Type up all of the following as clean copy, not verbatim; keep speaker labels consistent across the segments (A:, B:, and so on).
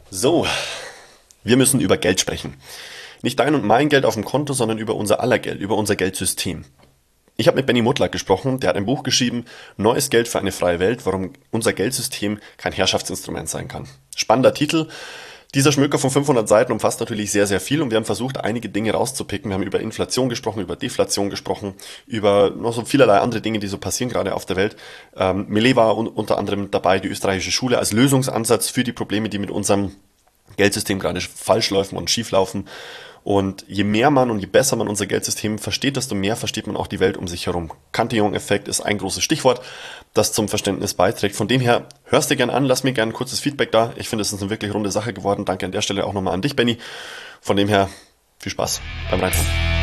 A: So, wir müssen über Geld sprechen. Nicht dein und mein Geld auf dem Konto, sondern über unser aller Geld, über unser Geldsystem. Ich habe mit Benny Mutlack gesprochen, der hat ein Buch geschrieben, Neues Geld für eine freie Welt, warum unser Geldsystem kein Herrschaftsinstrument sein kann. Spannender Titel. Dieser Schmöker von 500 Seiten umfasst natürlich sehr, sehr viel und wir haben versucht, einige Dinge rauszupicken. Wir haben über Inflation gesprochen, über Deflation gesprochen, über noch so vielerlei andere Dinge, die so passieren gerade auf der Welt. Millet war unter anderem dabei, die österreichische Schule als Lösungsansatz für die Probleme, die mit unserem Geldsystem gerade falsch laufen und schief laufen. Und je mehr man und je besser man unser Geldsystem versteht, desto mehr versteht man auch die Welt um sich herum. Cantillon-Effekt ist ein großes Stichwort, das zum Verständnis beiträgt. Von dem her, hörst dir gern an, lass mir gern ein kurzes Feedback da. Ich finde, es ist eine wirklich runde Sache geworden. Danke an der Stelle auch nochmal an dich, Benny. Von dem her, viel Spaß beim Reinhören.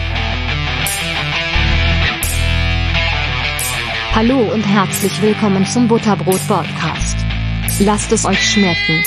B: Hallo und herzlich willkommen zum Butterbrot-Podcast. Lasst es euch schmecken.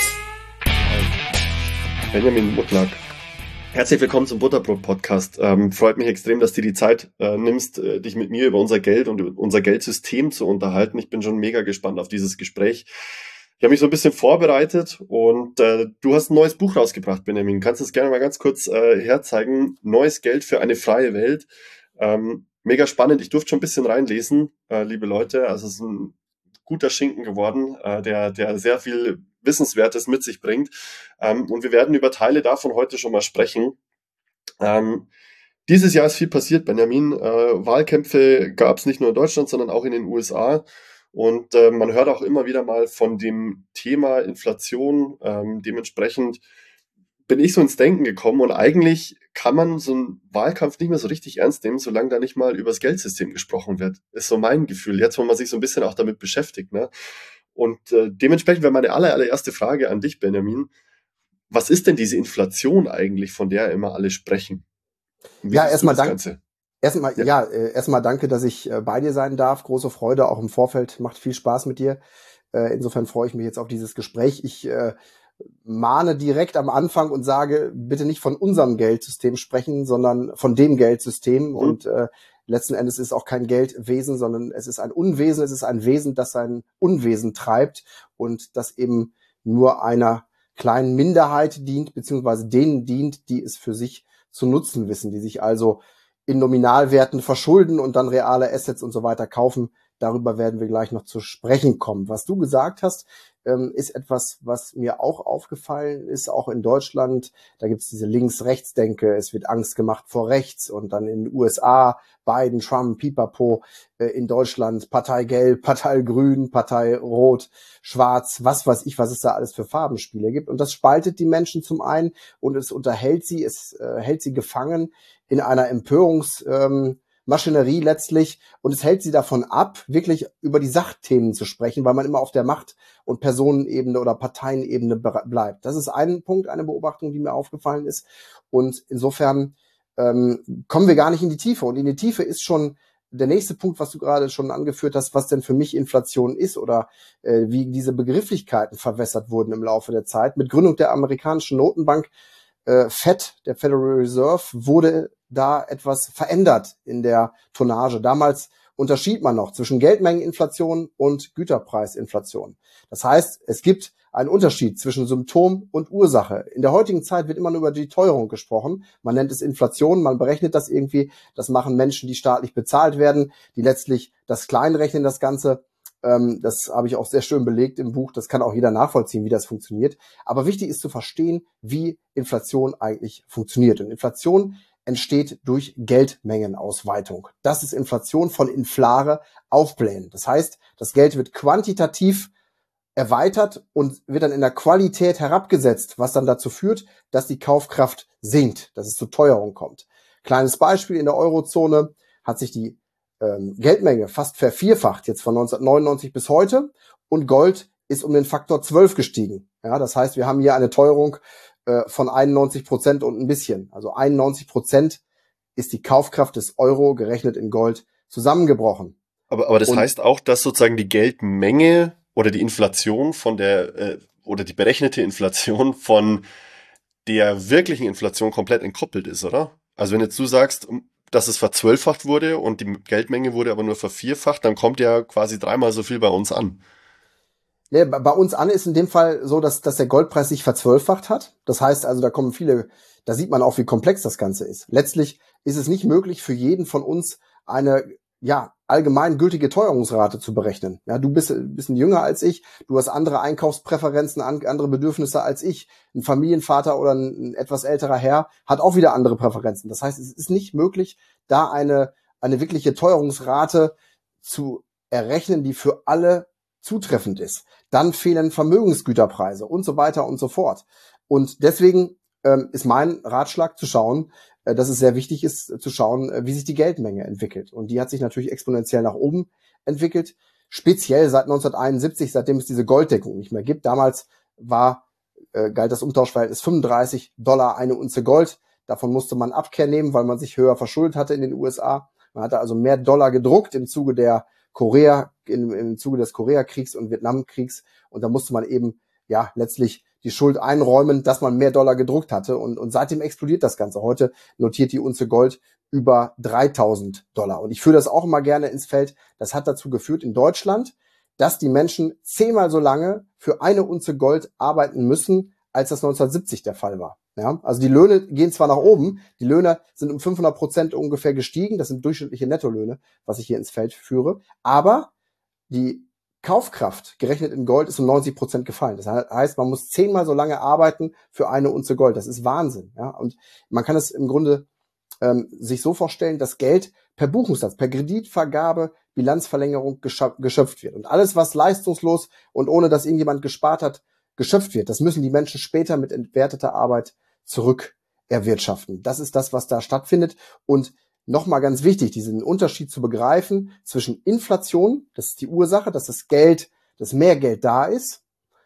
A: Benjamin Mutlack. Herzlich willkommen zum Butterbrot-Podcast. Freut mich extrem, dass du dir die Zeit nimmst, dich mit mir über unser Geld und unser Geldsystem zu unterhalten. Ich bin schon mega gespannt auf dieses Gespräch. Ich habe mich so ein bisschen vorbereitet und du hast ein neues Buch rausgebracht, Benjamin. Kannst du es gerne mal ganz kurz herzeigen? Neues Geld für eine freie Welt. Mega spannend. Ich durfte schon ein bisschen reinlesen, liebe Leute. Also es ist ein guter Schinken geworden, der sehr viel Wissenswertes mit sich bringt. Und wir werden über Teile davon heute schon mal sprechen. Dieses Jahr ist viel passiert, Benjamin. Wahlkämpfe gab es nicht nur in Deutschland, sondern auch in den USA. Und man hört auch immer wieder mal von dem Thema Inflation. Dementsprechend bin ich so ins Denken gekommen und eigentlich kann man so einen Wahlkampf nicht mehr so richtig ernst nehmen, solange da nicht mal über das Geldsystem gesprochen wird. Ist so mein Gefühl. Jetzt, wo man sich so ein bisschen auch damit beschäftigt, ne? Und dementsprechend wäre meine allererste Frage an dich, Benjamin. Was ist denn diese Inflation eigentlich, von der immer alle sprechen? Wie
C: Ja,
A: siehst du
C: erstmal
A: das
C: danke.
A: Ganze?
C: Erstmal danke, dass ich bei dir sein darf. Große Freude, auch im Vorfeld. Macht viel Spaß mit dir. Insofern freue ich mich jetzt auf dieses Gespräch. Ich mahne direkt am Anfang und sage, bitte nicht von unserem Geldsystem sprechen, sondern von dem Geldsystem. Und letzten Endes ist es auch kein Geldwesen, sondern es ist ein Unwesen. Es ist ein Wesen, das sein Unwesen treibt und das eben nur einer kleinen Minderheit dient, beziehungsweise denen dient, die es für sich zu nutzen wissen, die sich also in Nominalwerten verschulden und dann reale Assets und so weiter kaufen. Darüber werden wir gleich noch zu sprechen kommen. Was du gesagt hast, ist etwas, was mir auch aufgefallen ist, auch in Deutschland. Da gibt es diese Links-Rechts-Denke. Es wird Angst gemacht vor rechts und dann in den USA Biden, Trump, Pipapo, in Deutschland Partei Gelb, Partei Grün, Partei Rot, Schwarz, was weiß ich, was es da alles für Farbenspiele gibt. Und das spaltet die Menschen zum einen und es unterhält sie, es hält sie gefangen in einer Empörungsmaschinerie letztlich und es hält sie davon ab, wirklich über die Sachthemen zu sprechen, weil man immer auf der Macht- und Personenebene oder Parteienebene bleibt. Das ist ein Punkt, eine Beobachtung, die mir aufgefallen ist. Und insofern kommen wir gar nicht in die Tiefe. Und in die Tiefe ist schon der nächste Punkt, was du gerade schon angeführt hast, was denn für mich Inflation ist oder wie diese Begrifflichkeiten verwässert wurden im Laufe der Zeit. Mit Gründung der amerikanischen Notenbank Fed, der Federal Reserve, wurde da etwas verändert in der Tonnage. Damals unterschied man noch zwischen Geldmengeninflation und Güterpreisinflation. Das heißt, es gibt einen Unterschied zwischen Symptom und Ursache. In der heutigen Zeit wird immer nur über die Teuerung gesprochen. Man nennt es Inflation, man berechnet das irgendwie. Das machen Menschen, die staatlich bezahlt werden, die letztlich das kleinrechnen, das Ganze. Das habe ich auch sehr schön belegt im Buch. Das kann auch jeder nachvollziehen, wie das funktioniert. Aber wichtig ist zu verstehen, wie Inflation eigentlich funktioniert. Und Inflation entsteht durch Geldmengenausweitung. Das ist Inflation von inflare aufblähen. Das heißt, das Geld wird quantitativ erweitert und wird dann in der Qualität herabgesetzt, was dann dazu führt, dass die Kaufkraft sinkt, dass es zu Teuerung kommt. Kleines Beispiel, in der Eurozone hat sich die Geldmenge fast vervierfacht, jetzt von 1999 bis heute, und Gold ist um den Faktor 12 gestiegen. Ja, das heißt, wir haben hier eine Teuerung von 91% und ein bisschen. Also 91% ist die Kaufkraft des Euro gerechnet in Gold zusammengebrochen.
A: Aber das heißt auch, dass sozusagen die Geldmenge oder die Inflation von der oder die berechnete Inflation von der wirklichen Inflation komplett entkoppelt ist, oder? Also wenn jetzt du sagst, dass es verzwölffacht wurde und die Geldmenge wurde aber nur vervierfacht, dann kommt ja quasi dreimal so viel bei uns an.
C: Nee, bei uns an ist in dem Fall so, dass der Goldpreis sich verzwölffacht hat. Das heißt also, da sieht man auch, wie komplex das Ganze ist. Letztlich ist es nicht möglich, für jeden von uns eine, allgemeingültige Teuerungsrate zu berechnen. Ja, du bist ein bisschen jünger als ich, du hast andere Einkaufspräferenzen, andere Bedürfnisse als ich. Ein Familienvater oder ein etwas älterer Herr hat auch wieder andere Präferenzen. Das heißt, es ist nicht möglich, da eine wirkliche Teuerungsrate zu errechnen, die für alle zutreffend ist. Dann fehlen Vermögensgüterpreise und so weiter und so fort. Und deswegen ist mein Ratschlag zu schauen, dass es sehr wichtig ist, zu schauen, wie sich die Geldmenge entwickelt. Und die hat sich natürlich exponentiell nach oben entwickelt, speziell seit 1971, seitdem es diese Golddeckung nicht mehr gibt. Damals galt das Umtauschverhältnis $35 eine Unze Gold. Davon musste man Abkehr nehmen, weil man sich höher verschuldet hatte in den USA. Man hatte also mehr Dollar gedruckt im Zuge im Zuge des Koreakriegs und Vietnamkriegs. Und da musste man eben, letztlich die Schuld einräumen, dass man mehr Dollar gedruckt hatte. Und seitdem explodiert das Ganze. Heute notiert die Unze Gold über $3.000. Und ich führe das auch immer gerne ins Feld. Das hat dazu geführt in Deutschland, dass die Menschen 10-mal so lange für eine Unze Gold arbeiten müssen, als das 1970 der Fall war. Ja, also die Löhne gehen zwar nach oben, die Löhne sind um 500% ungefähr gestiegen, das sind durchschnittliche Nettolöhne, was ich hier ins Feld führe, aber die Kaufkraft, gerechnet in Gold, ist um 90% gefallen. Das heißt, man muss 10-mal so lange arbeiten für eine Unze Gold. Das ist Wahnsinn. Ja? Und man kann es im Grunde sich so vorstellen, dass Geld per Buchungssatz, per Kreditvergabe, Bilanzverlängerung geschöpft wird. Und alles, was leistungslos und ohne dass irgendjemand gespart hat, geschöpft wird, das müssen die Menschen später mit entwerteter Arbeit zurück erwirtschaften. Das ist das, was da stattfindet. Und nochmal ganz wichtig, diesen Unterschied zu begreifen zwischen Inflation, das ist die Ursache, dass dass mehr Geld da ist.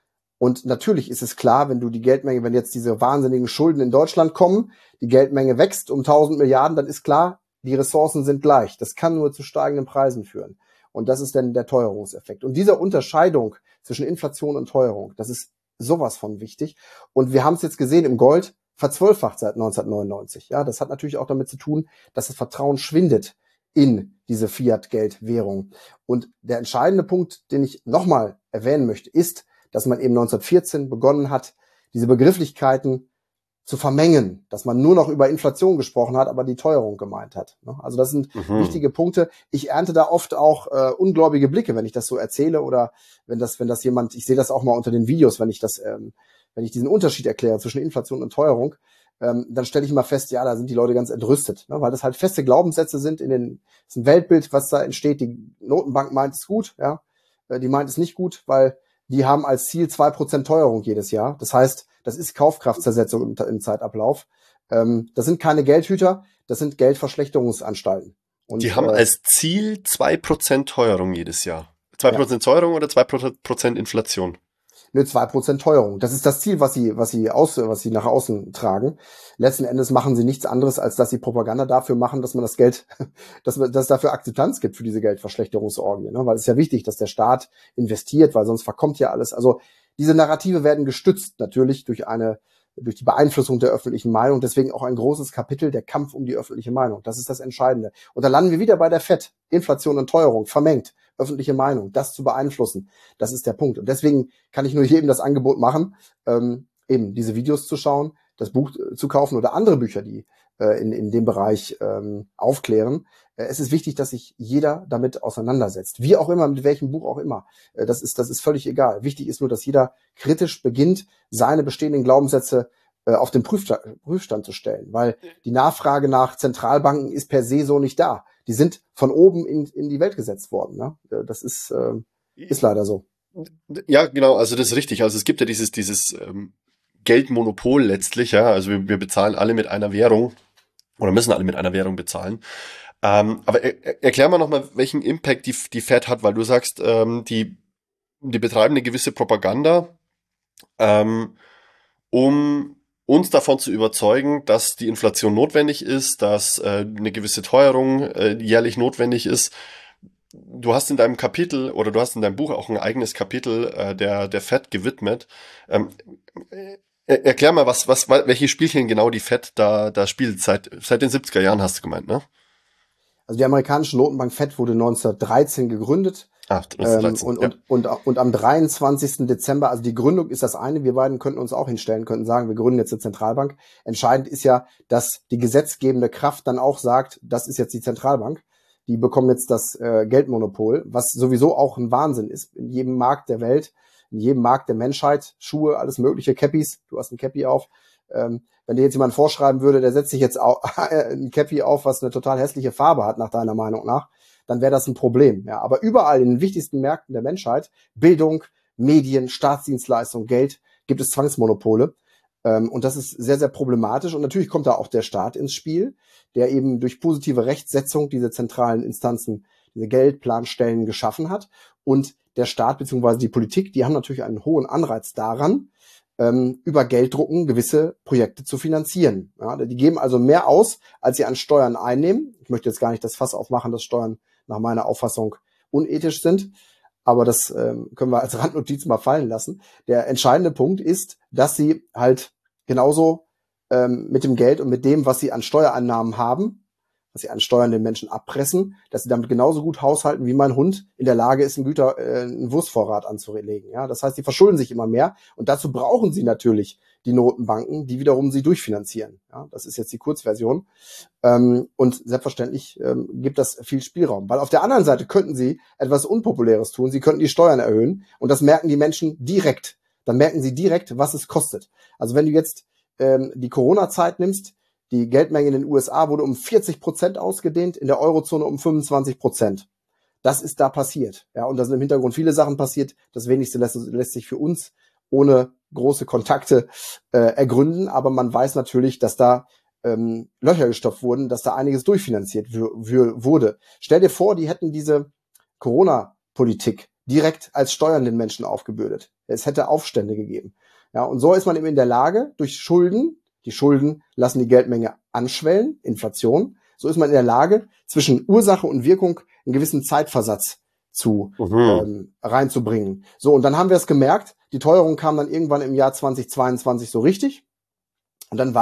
C: Und natürlich ist es klar, wenn jetzt diese wahnsinnigen Schulden in Deutschland kommen, die Geldmenge wächst um 1000 Milliarden, dann ist klar, die Ressourcen sind gleich. Das kann nur zu steigenden Preisen führen. Und das ist dann der Teuerungseffekt. Und diese Unterscheidung zwischen Inflation und Teuerung, das ist sowas von wichtig. Und wir haben es jetzt gesehen im Gold, verzwölffacht seit 1999. Ja, das hat natürlich auch damit zu tun, dass das Vertrauen schwindet in diese Fiat-Geldwährung. Und der entscheidende Punkt, den ich nochmal erwähnen möchte, ist, dass man eben 1914 begonnen hat, diese Begrifflichkeiten zu vermengen, dass man nur noch über Inflation gesprochen hat, aber die Teuerung gemeint hat. Also das sind wichtige Punkte. Ich ernte da oft auch ungläubige Blicke, wenn ich das so erzähle oder wenn das jemand, ich sehe das auch mal unter den Videos, wenn ich diesen Unterschied erkläre zwischen Inflation und Teuerung, dann stelle ich immer fest, ja, da sind die Leute ganz entrüstet, ne, weil das halt feste Glaubenssätze sind das ist ein Weltbild, was da entsteht. Die Notenbank meint es gut, ja, die meint es nicht gut, weil die haben als Ziel 2% Teuerung jedes Jahr. Das heißt, das ist Kaufkraftzersetzung im Zeitablauf. Das sind keine Geldhüter, das sind Geldverschlechterungsanstalten. Und,
A: die haben als Ziel 2% Teuerung jedes Jahr. 2% Teuerung oder 2% Inflation?
C: Nur 2% Teuerung. Das ist das Ziel, was sie nach außen tragen. Letzten Endes machen sie nichts anderes, als dass sie Propaganda dafür machen, dass man das Geld, dass es dafür Akzeptanz gibt für diese Geldverschlechterungsorgie. Ne? Weil es ist ja wichtig, dass der Staat investiert, weil sonst verkommt ja alles. Also diese Narrative werden gestützt natürlich durch die Beeinflussung der öffentlichen Meinung. Deswegen auch ein großes Kapitel, der Kampf um die öffentliche Meinung. Das ist das Entscheidende. Und da landen wir wieder bei der FED. Inflation und Teuerung, vermengt. Öffentliche Meinung, das zu beeinflussen. Das ist der Punkt. Und deswegen kann ich nur jedem das Angebot machen, eben diese Videos zu schauen, das Buch zu kaufen oder andere Bücher, die in dem Bereich aufklären. Es ist wichtig, dass sich jeder damit auseinandersetzt. Wie auch immer, mit welchem Buch auch immer. Das ist völlig egal. Wichtig ist nur, dass jeder kritisch beginnt, seine bestehenden Glaubenssätze auf den Prüfstand zu stellen. Weil die Nachfrage nach Zentralbanken ist per se so nicht da. Die sind von oben in die Welt gesetzt worden. Ne? Das ist leider so.
A: Ja, genau, also das ist richtig. Also es gibt ja dieses Geldmonopol letztlich, ja. Also wir bezahlen alle mit einer Währung oder müssen alle mit einer Währung bezahlen. Aber erklär mal nochmal, welchen Impact die Fed hat, weil du sagst, die betreiben eine gewisse Propaganda, um uns davon zu überzeugen, dass die Inflation notwendig ist, dass eine gewisse Teuerung jährlich notwendig ist. Du hast in deinem Kapitel oder du hast in deinem Buch auch ein eigenes Kapitel der Fed gewidmet. Erklär mal, welche Spielchen genau die Fed da spielt. Seit den 70er Jahren hast du gemeint, ne?
C: Also die amerikanische Notenbank Fed wurde 1913 gegründet.
A: Ah, 13, ja.
C: Und am 23. Dezember, also die Gründung ist das eine, wir beiden könnten uns auch hinstellen, könnten sagen, wir gründen jetzt eine Zentralbank. Entscheidend ist ja, dass die gesetzgebende Kraft dann auch sagt, das ist jetzt die Zentralbank. Die bekommen jetzt das Geldmonopol, was sowieso auch ein Wahnsinn ist. In jedem Markt der Welt, in jedem Markt der Menschheit, Schuhe, alles mögliche, Cappies, du hast ein Cappy auf. Wenn dir jetzt jemand vorschreiben würde, der setzt sich jetzt ein Cappy auf, was eine total hässliche Farbe hat, nach deiner Meinung nach, dann wäre das ein Problem. Ja, aber überall in den wichtigsten Märkten der Menschheit, Bildung, Medien, Staatsdienstleistung, Geld, gibt es Zwangsmonopole. Und das ist sehr, sehr problematisch. Und natürlich kommt da auch der Staat ins Spiel, der eben durch positive Rechtsetzung diese zentralen Instanzen, diese Geldplanstellen geschaffen hat. Und der Staat bzw. die Politik, die haben natürlich einen hohen Anreiz daran, über Gelddrucken gewisse Projekte zu finanzieren. Ja, die geben also mehr aus, als sie an Steuern einnehmen. Ich möchte jetzt gar nicht das Fass aufmachen, dass Steuern nach meiner Auffassung unethisch sind, aber das können wir als Randnotiz mal fallen lassen. Der entscheidende Punkt ist, dass sie halt genauso mit dem Geld und mit dem, was sie an Steuereinnahmen haben, was sie an Steuern den Menschen abpressen, dass sie damit genauso gut haushalten, wie mein Hund in der Lage ist, einen Wurstvorrat anzulegen. Ja, das heißt, sie verschulden sich immer mehr und dazu brauchen sie natürlich die Notenbanken, die wiederum sie durchfinanzieren. Ja, das ist jetzt die Kurzversion. Und selbstverständlich gibt das viel Spielraum. Weil auf der anderen Seite könnten sie etwas Unpopuläres tun. Sie könnten die Steuern erhöhen und das merken die Menschen direkt. Dann merken sie direkt, was es kostet. Also wenn du jetzt die Corona-Zeit nimmst, die Geldmenge in den USA wurde um 40% ausgedehnt, in der Eurozone um 25%. Das ist da passiert. Ja, und da sind im Hintergrund viele Sachen passiert. Das wenigste lässt sich für uns ohne große Kontakte ergründen. Aber man weiß natürlich, dass da Löcher gestopft wurden, dass da einiges durchfinanziert wurde. Stell dir vor, die hätten diese Corona-Politik direkt als Steuern den Menschen aufgebürdet. Es hätte Aufstände gegeben. Ja, und so ist man eben in der Lage, durch Schulden, die Schulden lassen die Geldmenge anschwellen, Inflation. So ist man in der Lage, zwischen Ursache und Wirkung einen gewissen Zeitversatz zu reinzubringen. So, und dann haben wir es gemerkt, die Teuerung kam dann irgendwann im Jahr 2022 so richtig. Und dann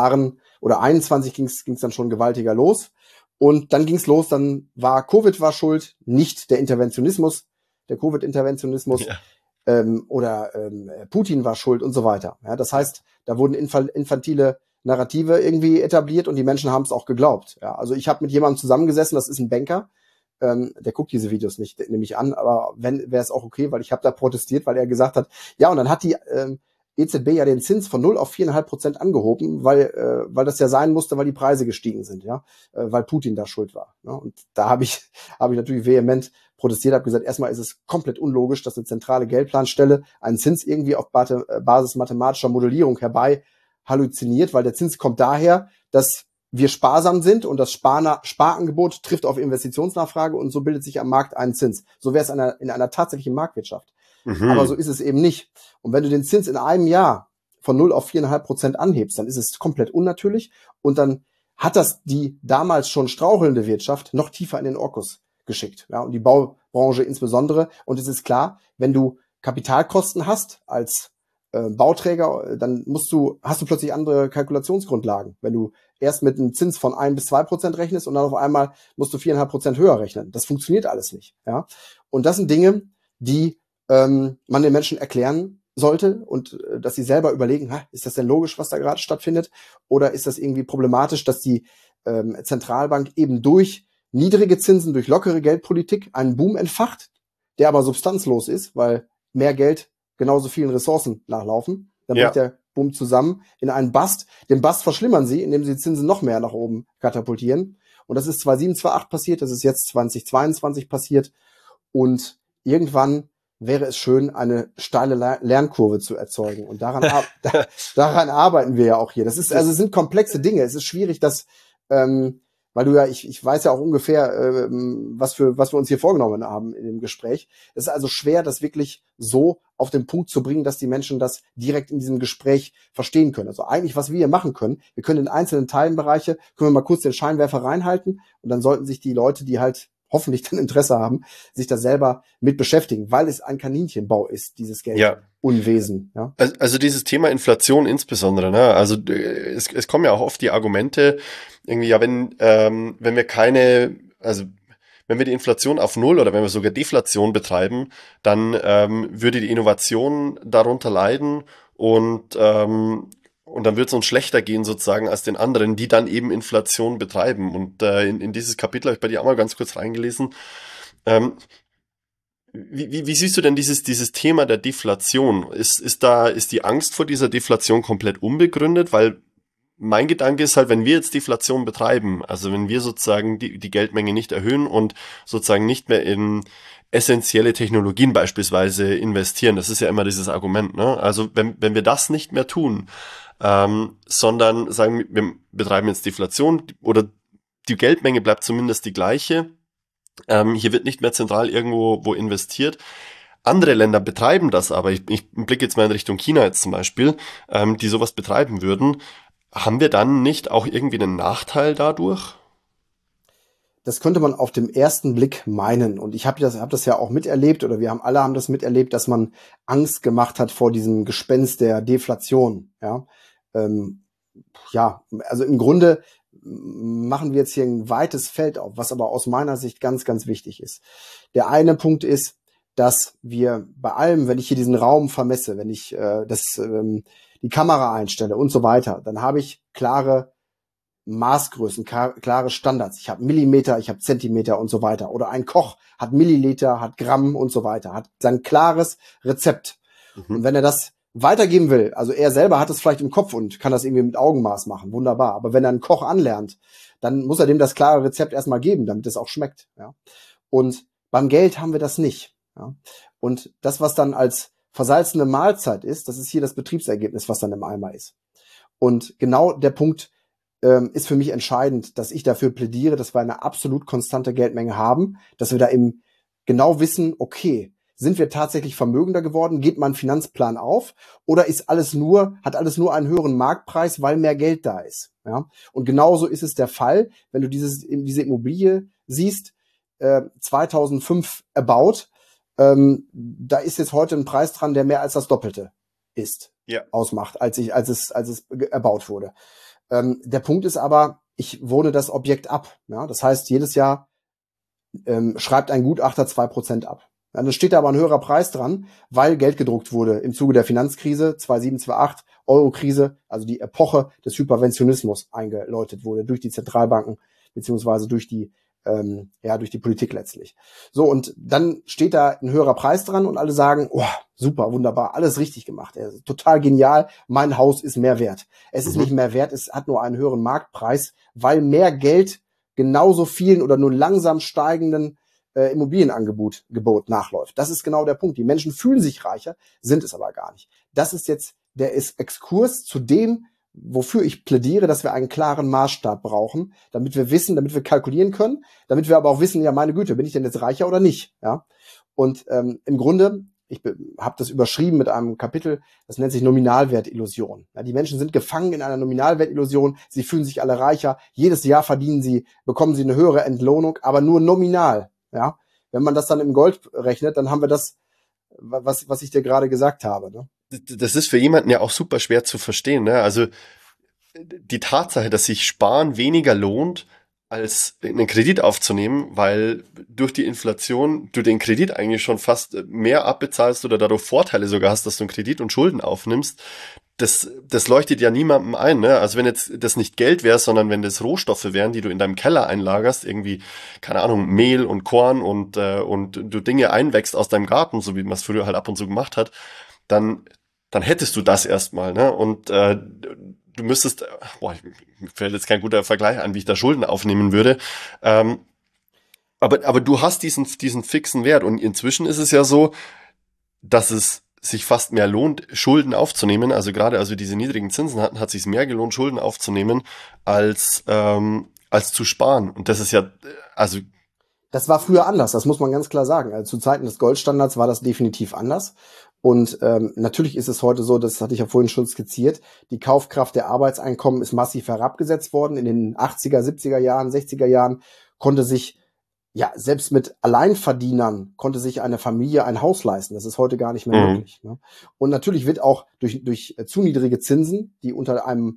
C: 21 ging es dann schon gewaltiger los. Und dann ging es los, dann war Covid schuld, nicht der Interventionismus, der Covid-Interventionismus. Ja. Oder Putin war schuld und so weiter. Ja, das heißt, da wurden infantile Narrative irgendwie etabliert und die Menschen haben es auch geglaubt. Ja, also ich habe mit jemandem zusammengesessen, das ist ein Banker, der guckt diese Videos nicht, nehme ich an, aber wenn, wäre es auch okay, weil ich habe da protestiert, weil er gesagt hat, ja, und dann hat die EZB ja den Zins von 0 auf 4,5% angehoben, weil das ja sein musste, weil die Preise gestiegen sind, ja, weil Putin da schuld war. Ja? Und da habe ich natürlich vehement protestiert, habe gesagt, erstmal ist es komplett unlogisch, dass eine zentrale Geldplanstelle einen Zins irgendwie auf Basis mathematischer Modellierung herbei halluziniert, weil der Zins kommt daher, dass wir sparsam sind und das Sparangebot trifft auf Investitionsnachfrage und so bildet sich am Markt ein Zins. So wäre es in einer tatsächlichen Marktwirtschaft. Aber so ist es eben nicht. Und wenn du den Zins in einem Jahr von 0 auf 4,5% anhebst, dann ist es komplett unnatürlich und dann hat das die damals schon strauchelnde Wirtschaft noch tiefer in den Orkus geschickt. Ja, und die Baubranche insbesondere. Und es ist klar, wenn du Kapitalkosten hast als Bauträger, dann hast du plötzlich andere Kalkulationsgrundlagen. Wenn du erst mit einem Zins von 1 bis 2% rechnest und dann auf einmal musst du 4,5% höher rechnen. Das funktioniert alles nicht. Ja, und das sind Dinge, die man den Menschen erklären sollte und dass sie selber überlegen, ist das denn logisch, was da gerade stattfindet? Oder ist das irgendwie problematisch, dass die Zentralbank eben durch niedrige Zinsen, durch lockere Geldpolitik einen Boom entfacht, der aber substanzlos ist, weil mehr Geld genauso vielen Ressourcen nachlaufen. Dann bricht der Boom zusammen in einen Bust. Den Bust verschlimmern sie, indem sie die Zinsen noch mehr nach oben katapultieren. Und das ist 2007, 2008 passiert, das ist jetzt 2022 passiert. Und irgendwann wäre es schön, eine steile Lernkurve zu erzeugen. Und daran arbeiten wir ja auch hier. Es sind komplexe Dinge. Es ist schwierig, dass, weil du ja, ich weiß ja auch ungefähr, was wir uns hier vorgenommen haben in dem Gespräch. Es ist also schwer, das wirklich so auf den Punkt zu bringen, dass die Menschen das direkt in diesem Gespräch verstehen können. Also eigentlich, was wir hier machen können, wir können in einzelnen Teilbereiche, können wir mal kurz den Scheinwerfer reinhalten und dann sollten sich die Leute, die halt hoffentlich dann Interesse haben, sich da selber mit beschäftigen, weil es ein Kaninchenbau ist, dieses Geldunwesen. Ja.
A: Also dieses Thema Inflation insbesondere, ne? Also es kommen ja auch oft die Argumente, irgendwie, ja, wenn wir wenn wir die Inflation auf Null oder wenn wir sogar Deflation betreiben, dann würde die Innovation darunter leiden und dann wird es uns schlechter gehen sozusagen als den anderen, die dann eben Inflation betreiben. Und in dieses Kapitel habe ich bei dir auch mal ganz kurz reingelesen. Wie siehst du denn dieses Thema der Deflation? Ist die Angst vor dieser Deflation komplett unbegründet? Weil mein Gedanke ist halt, wenn wir jetzt Deflation betreiben, also wenn wir sozusagen die Geldmenge nicht erhöhen und sozusagen nicht mehr in essentielle Technologien beispielsweise investieren, das ist ja immer dieses Argument, ne? Also wenn wir das nicht mehr tun, sondern sagen, wir betreiben jetzt Deflation oder die Geldmenge bleibt zumindest die gleiche, hier wird nicht mehr zentral irgendwo investiert. Andere Länder betreiben das, aber ich blicke jetzt mal in Richtung China jetzt zum Beispiel, die sowas betreiben würden. Haben wir dann nicht auch irgendwie einen Nachteil dadurch?
C: Das könnte man auf dem ersten Blick meinen. Und ich habe das ja auch miterlebt, oder wir alle haben das miterlebt, dass man Angst gemacht hat vor diesem Gespenst der Deflation. Ja, also im Grunde machen wir jetzt hier ein weites Feld auf, was aber aus meiner Sicht ganz, ganz wichtig ist. Der eine Punkt ist, dass wir bei allem, wenn ich hier diesen Raum vermesse, wenn ich die Kamera einstelle und so weiter, dann habe ich klare Maßgrößen, klare Standards. Ich habe Millimeter, ich habe Zentimeter und so weiter. Oder ein Koch hat Milliliter, hat Gramm und so weiter, hat sein klares Rezept. Und wenn er das weitergeben will, also er selber hat es vielleicht im Kopf und kann das irgendwie mit Augenmaß machen, wunderbar. Aber wenn er einen Koch anlernt, dann muss er dem das klare Rezept erstmal geben, damit es auch schmeckt. Ja? Und beim Geld haben wir das nicht. Ja? Und das, was dann als versalzene Mahlzeit ist, das ist hier das Betriebsergebnis, was dann im Eimer ist. Und genau der Punkt ist für mich entscheidend, dass ich dafür plädiere, dass wir eine absolut konstante Geldmenge haben, dass wir da eben genau wissen, okay, sind wir tatsächlich vermögender geworden? Geht mein Finanzplan auf? Oder hat alles nur einen höheren Marktpreis, weil mehr Geld da ist? Ja? Und genauso ist es der Fall, wenn du diese Immobilie siehst, 2005 erbaut, da ist jetzt heute ein Preis dran, der mehr als das Doppelte ausmacht, als es erbaut wurde. Der Punkt ist aber, ich wohne das Objekt ab. Ja? Das heißt, jedes Jahr schreibt ein Gutachter 2% ab. Ja, dann steht da aber ein höherer Preis dran, weil Geld gedruckt wurde im Zuge der Finanzkrise 2007, 2008, Eurokrise, also die Epoche des Hyperventionismus eingeläutet wurde durch die Zentralbanken beziehungsweise durch die Politik letztlich. So, und dann steht da ein höherer Preis dran und alle sagen, oh, super, wunderbar, alles richtig gemacht, total genial, mein Haus ist mehr wert. Es ist nicht mehr wert, es hat nur einen höheren Marktpreis, weil mehr Geld genauso vielen oder nur langsam steigenden Immobilienangebot nachläuft. Das ist genau der Punkt. Die Menschen fühlen sich reicher, sind es aber gar nicht. Das ist jetzt der Exkurs zu dem, wofür ich plädiere, dass wir einen klaren Maßstab brauchen, damit wir wissen, damit wir kalkulieren können, damit wir aber auch wissen, ja, meine Güte, bin ich denn jetzt reicher oder nicht? Ja. Und im Grunde, ich habe das überschrieben mit einem Kapitel, das nennt sich Nominalwertillusion. Ja, die Menschen sind gefangen in einer Nominalwertillusion, sie fühlen sich alle reicher, jedes Jahr bekommen sie eine höhere Entlohnung, aber nur nominal. Ja, wenn man das dann im Gold rechnet, dann haben wir das, was ich dir gerade gesagt habe. Ne?
A: Das ist für jemanden ja auch super schwer zu verstehen. Ne? Also die Tatsache, dass sich Sparen weniger lohnt, als einen Kredit aufzunehmen, weil durch die Inflation du den Kredit eigentlich schon fast mehr abbezahlst oder dadurch Vorteile sogar hast, dass du einen Kredit und Schulden aufnimmst, das leuchtet ja niemandem ein, ne? Also wenn jetzt das nicht Geld wäre, sondern wenn das Rohstoffe wären, die du in deinem Keller einlagerst, irgendwie, keine Ahnung, Mehl und Korn und du Dinge einwächst aus deinem Garten, so wie man es früher halt ab und zu gemacht hat, dann hättest du das erstmal, ne? Und du müsstest, mir fällt jetzt kein guter Vergleich an, wie ich da Schulden aufnehmen würde, aber du hast diesen fixen Wert und inzwischen ist es ja so, dass es sich fast mehr lohnt, Schulden aufzunehmen, also gerade als wir diese niedrigen Zinsen hatten, hat es sich mehr gelohnt, Schulden aufzunehmen, als zu sparen. Und das ist ja, also
C: das war früher anders, das muss man ganz klar sagen. Also zu Zeiten des Goldstandards war das definitiv anders. Und natürlich ist es heute so, das hatte ich ja vorhin schon skizziert, die Kaufkraft der Arbeitseinkommen ist massiv herabgesetzt worden. In den 80er, 70er Jahren, 60er Jahren konnte sich, ja, selbst mit Alleinverdienern konnte sich eine Familie ein Haus leisten. Das ist heute gar nicht mehr möglich. Ne? Und natürlich wird auch durch zu niedrige Zinsen, die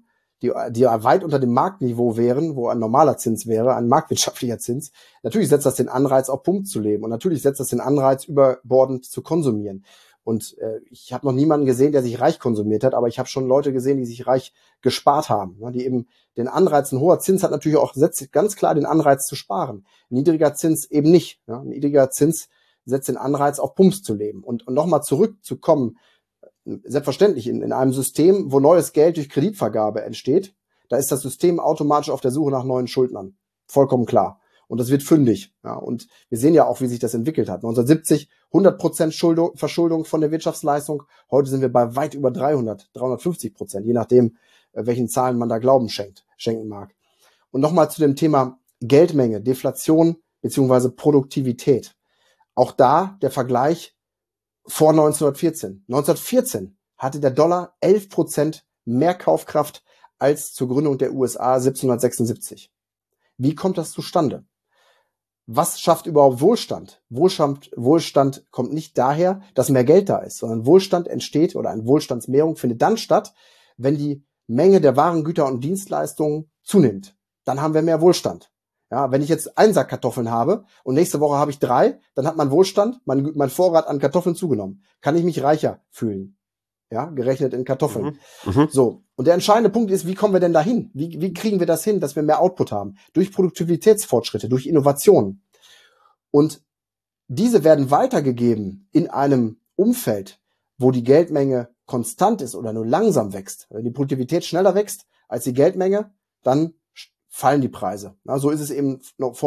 C: die weit unter dem Marktniveau wären, wo ein normaler Zins wäre, ein marktwirtschaftlicher Zins. Natürlich setzt das den Anreiz, auf Pump zu leben. Und natürlich setzt das den Anreiz, überbordend zu konsumieren. Und ich habe noch niemanden gesehen, der sich reich konsumiert hat, aber ich habe schon Leute gesehen, die sich reich gespart haben, ne, die eben den Anreiz, ein hoher Zins hat natürlich auch, setzt ganz klar den Anreiz zu sparen. Niedriger Zins eben nicht. Ne? Ein niedriger Zins setzt den Anreiz, auf Pumps zu leben. Und nochmal zurückzukommen, selbstverständlich in einem System, wo neues Geld durch Kreditvergabe entsteht, da ist das System automatisch auf der Suche nach neuen Schuldnern. Vollkommen klar. Und das wird fündig. Ja, und wir sehen ja auch, wie sich das entwickelt hat. 1970 100% Verschuldung von der Wirtschaftsleistung. Heute sind wir bei weit über 350%, je nachdem, welchen Zahlen man da Glauben schenken mag. Und nochmal zu dem Thema Geldmenge, Deflation beziehungsweise Produktivität. Auch da der Vergleich vor 1914. 1914 hatte der Dollar 11% mehr Kaufkraft als zur Gründung der USA 1776. Wie kommt das zustande? Was schafft überhaupt Wohlstand? Wohlstand kommt nicht daher, dass mehr Geld da ist, sondern Wohlstand entsteht oder eine Wohlstandsmehrung findet dann statt, wenn die Menge der Waren, Güter und Dienstleistungen zunimmt. Dann haben wir mehr Wohlstand. Ja, wenn ich jetzt einen Sack Kartoffeln habe und nächste Woche habe ich 3, dann hat mein Wohlstand, mein Vorrat an Kartoffeln zugenommen. Kann ich mich reicher fühlen? Ja, gerechnet in Kartoffeln. So. Und der entscheidende Punkt ist, wie kommen wir denn dahin? Wie kriegen wir das hin, dass wir mehr Output haben? Durch Produktivitätsfortschritte, durch Innovationen. Und diese werden weitergegeben in einem Umfeld, wo die Geldmenge konstant ist oder nur langsam wächst. Wenn die Produktivität schneller wächst als die Geldmenge, dann fallen die Preise. Ja, so ist es eben vor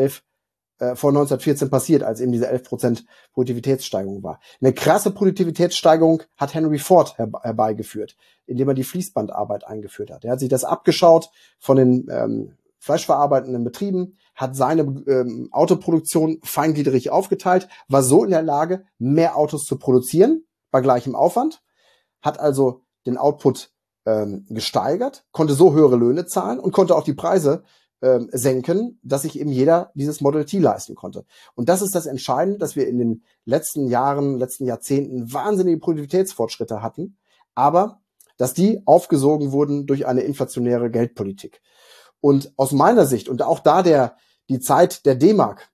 C: 1914 passiert, als eben diese 11% Produktivitätssteigerung war. Eine krasse Produktivitätssteigerung hat Henry Ford herbeigeführt, indem er die Fließbandarbeit eingeführt hat. Er hat sich das abgeschaut von den fleischverarbeitenden Betrieben, hat seine Autoproduktion feingliedrig aufgeteilt, war so in der Lage, mehr Autos zu produzieren bei gleichem Aufwand, hat also den Output gesteigert, konnte so höhere Löhne zahlen und konnte auch die Preise senken, dass sich eben jeder dieses Model T leisten konnte. Und das ist das Entscheidende, dass wir in den letzten Jahren, letzten Jahrzehnten wahnsinnige Produktivitätsfortschritte hatten, aber dass die aufgesogen wurden durch eine inflationäre Geldpolitik. Und aus meiner Sicht, und auch da die Zeit der D-Mark,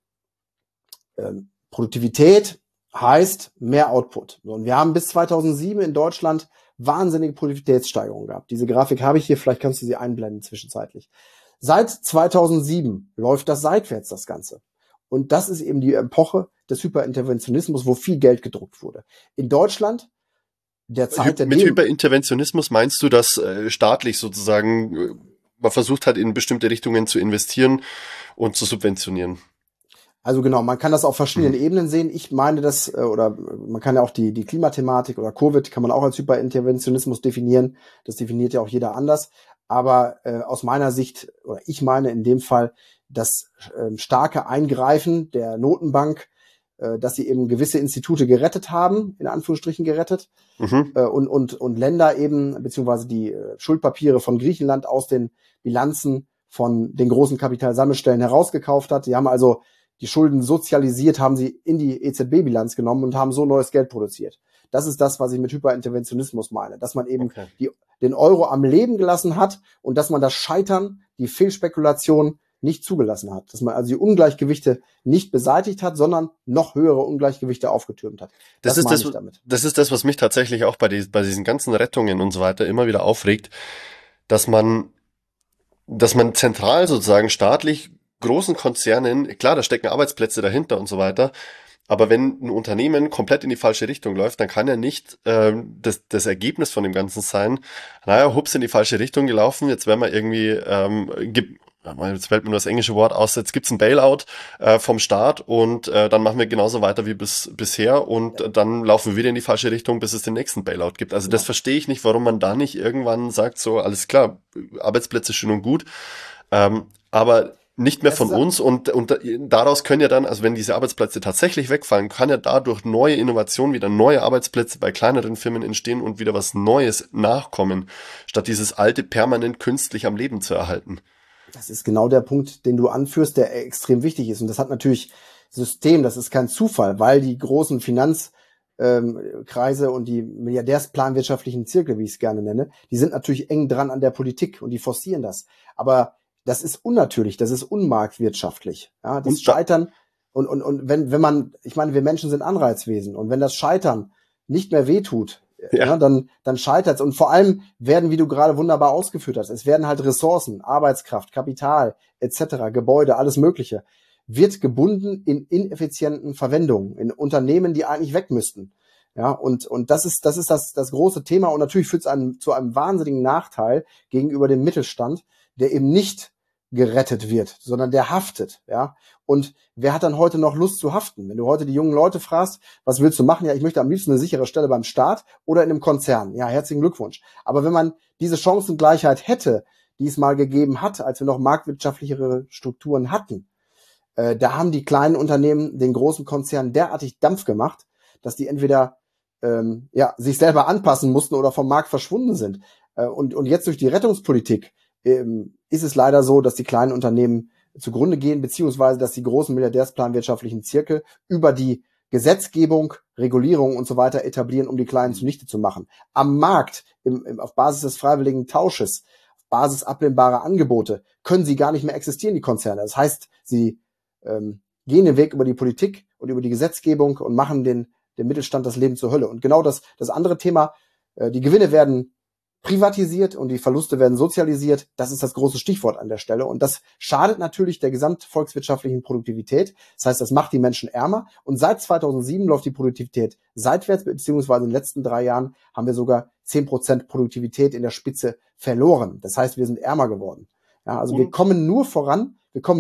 C: Produktivität heißt mehr Output. Und wir haben bis 2007 in Deutschland wahnsinnige Produktivitätssteigerungen gehabt. Diese Grafik habe ich hier, vielleicht kannst du sie einblenden zwischenzeitlich. Seit 2007 läuft das seitwärts, das Ganze. Und das ist eben die Epoche des Hyperinterventionismus, wo viel Geld gedruckt wurde. In Deutschland, der Zeit der
A: Mit Hyperinterventionismus meinst du, dass staatlich sozusagen man versucht hat, in bestimmte Richtungen zu investieren und zu subventionieren?
C: Also genau, man kann das auf verschiedenen Ebenen sehen. Ich meine das, oder man kann ja auch die Klimathematik oder Covid kann man auch als Hyperinterventionismus definieren. Das definiert ja auch jeder anders. Aber aus meiner Sicht, oder ich meine in dem Fall, das starke Eingreifen der Notenbank, dass sie eben gewisse Institute gerettet haben, in Anführungsstrichen gerettet, und Länder eben, beziehungsweise die Schuldpapiere von Griechenland aus den Bilanzen von den großen Kapitalsammelstellen herausgekauft hat. Die haben also die Schulden sozialisiert, haben sie in die EZB-Bilanz genommen und haben so neues Geld produziert. Das ist das, was ich mit Hyperinterventionismus meine, dass man eben den Euro am Leben gelassen hat und dass man das Scheitern, die Fehlspekulation nicht zugelassen hat. Dass man also die Ungleichgewichte nicht beseitigt hat, sondern noch höhere Ungleichgewichte aufgetürmt hat.
A: Das ist das, was mich tatsächlich auch bei diesen ganzen Rettungen und so weiter immer wieder aufregt, dass man zentral sozusagen staatlich großen Konzernen, klar, da stecken Arbeitsplätze dahinter und so weiter, aber wenn ein Unternehmen komplett in die falsche Richtung läuft, dann kann ja nicht das Ergebnis von dem Ganzen sein, naja, hups, in die falsche Richtung gelaufen, jetzt werden wir irgendwie, jetzt fällt mir nur das englische Wort aus, jetzt gibt's ein Bailout vom Staat und dann machen wir genauso weiter wie bisher und dann laufen wir wieder in die falsche Richtung, bis es den nächsten Bailout gibt. Also das verstehe ich nicht, warum man da nicht irgendwann sagt, so, alles klar, Arbeitsplätze schön und gut, aber nicht mehr von uns und daraus können ja dann, also wenn diese Arbeitsplätze tatsächlich wegfallen, kann ja dadurch neue Innovationen, wieder neue Arbeitsplätze bei kleineren Firmen entstehen und wieder was Neues nachkommen, statt dieses alte permanent künstlich am Leben zu erhalten.
C: Das ist genau der Punkt, den du anführst, der extrem wichtig ist. Und das hat natürlich System, das ist kein Zufall, weil die großen Kreise und die milliardärsplanwirtschaftlichen Zirkel, wie ich es gerne nenne, die sind natürlich eng dran an der Politik und die forcieren das. Aber das ist unnatürlich, das ist unmarktwirtschaftlich. Ja, das Scheitern und wenn man, ich meine, wir Menschen sind Anreizwesen und wenn das Scheitern nicht mehr wehtut, ja, dann scheitert es. Und vor allem werden, wie du gerade wunderbar ausgeführt hast, es werden halt Ressourcen, Arbeitskraft, Kapital etc., Gebäude, alles Mögliche, wird gebunden in ineffizienten Verwendungen, in Unternehmen, die eigentlich weg müssten. Ja, und das ist das große Thema. Und natürlich führt es zu einem wahnsinnigen Nachteil gegenüber dem Mittelstand, der eben nicht gerettet wird, sondern der haftet. Ja, und wer hat dann heute noch Lust zu haften? Wenn du heute die jungen Leute fragst, was willst du machen? Ja, ich möchte am liebsten eine sichere Stelle beim Staat oder in einem Konzern. Ja, herzlichen Glückwunsch. Aber wenn man diese Chancengleichheit hätte, die es mal gegeben hat, als wir noch marktwirtschaftlichere Strukturen hatten, da haben die kleinen Unternehmen den großen Konzernen derartig Dampf gemacht, dass die entweder sich selber anpassen mussten oder vom Markt verschwunden sind. Und jetzt durch die Rettungspolitik ist es leider so, dass die kleinen Unternehmen zugrunde gehen, beziehungsweise dass die großen milliardärsplanwirtschaftlichen Zirkel über die Gesetzgebung, Regulierung und so weiter etablieren, um die Kleinen zunichte zu machen. Am Markt, auf Basis des freiwilligen Tausches, auf Basis ablehnbarer Angebote, können sie gar nicht mehr existieren, die Konzerne. Das heißt, sie gehen den Weg über die Politik und über die Gesetzgebung und machen dem Mittelstand das Leben zur Hölle. Und genau das andere Thema, die Gewinne werden privatisiert und die Verluste werden sozialisiert. Das ist das große Stichwort an der Stelle. Und das schadet natürlich der gesamtvolkswirtschaftlichen Produktivität. Das heißt, das macht die Menschen ärmer. Und seit 2007 läuft die Produktivität seitwärts, beziehungsweise in den letzten 3 Jahren haben wir sogar 10% Produktivität in der Spitze verloren. Das heißt, wir sind ärmer geworden. Ja, also wir kommen nur voran,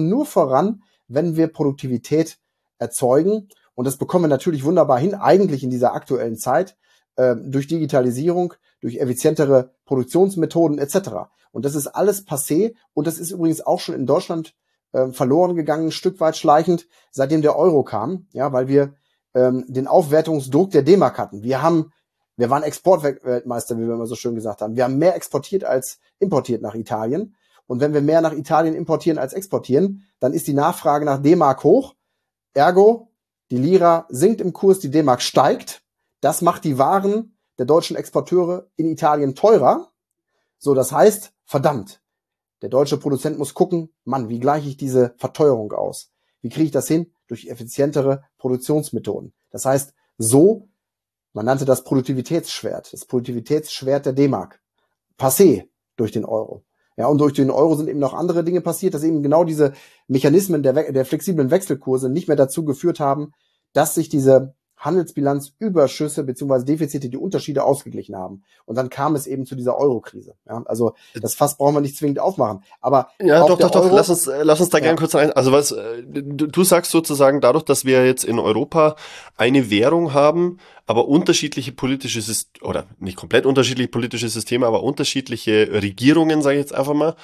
C: wenn wir Produktivität erzeugen. Und das bekommen wir natürlich wunderbar hin, eigentlich in dieser aktuellen Zeit, durch Digitalisierung, durch effizientere Produktionsmethoden etc. Und das ist alles passé und das ist übrigens auch schon in Deutschland verloren gegangen, ein Stück weit schleichend, seitdem der Euro kam, ja, weil wir den Aufwertungsdruck der D-Mark hatten. Wir waren Exportweltmeister, wie wir immer so schön gesagt haben. Wir haben mehr exportiert als importiert nach Italien. Und wenn wir mehr nach Italien importieren als exportieren, dann ist die Nachfrage nach D-Mark hoch. Ergo, die Lira sinkt im Kurs, die D-Mark steigt. Das macht die Waren der deutschen Exporteure in Italien teurer. So, das heißt, verdammt, der deutsche Produzent muss gucken, Mann, wie gleiche ich diese Verteuerung aus? Wie kriege ich das hin? Durch effizientere Produktionsmethoden. Das heißt, man nannte das Produktivitätsschwert der D-Mark. Passé durch den Euro. Ja, und durch den Euro sind eben noch andere Dinge passiert, dass eben genau diese Mechanismen der flexiblen Wechselkurse nicht mehr dazu geführt haben, dass sich diese Handelsbilanzüberschüsse bzw. Defizite, die Unterschiede ausgeglichen haben. Und dann kam es eben zu dieser Euro-Krise. Ja, also das Fass brauchen wir nicht zwingend aufmachen. Aber
A: ja, doch. Lass uns da gerne kurz rein. Also du sagst sozusagen, dadurch, dass wir jetzt in Europa eine Währung haben, aber unterschiedliche politische Systeme, oder nicht komplett unterschiedliche politische Systeme, aber unterschiedliche Regierungen, sage ich jetzt einfach mal,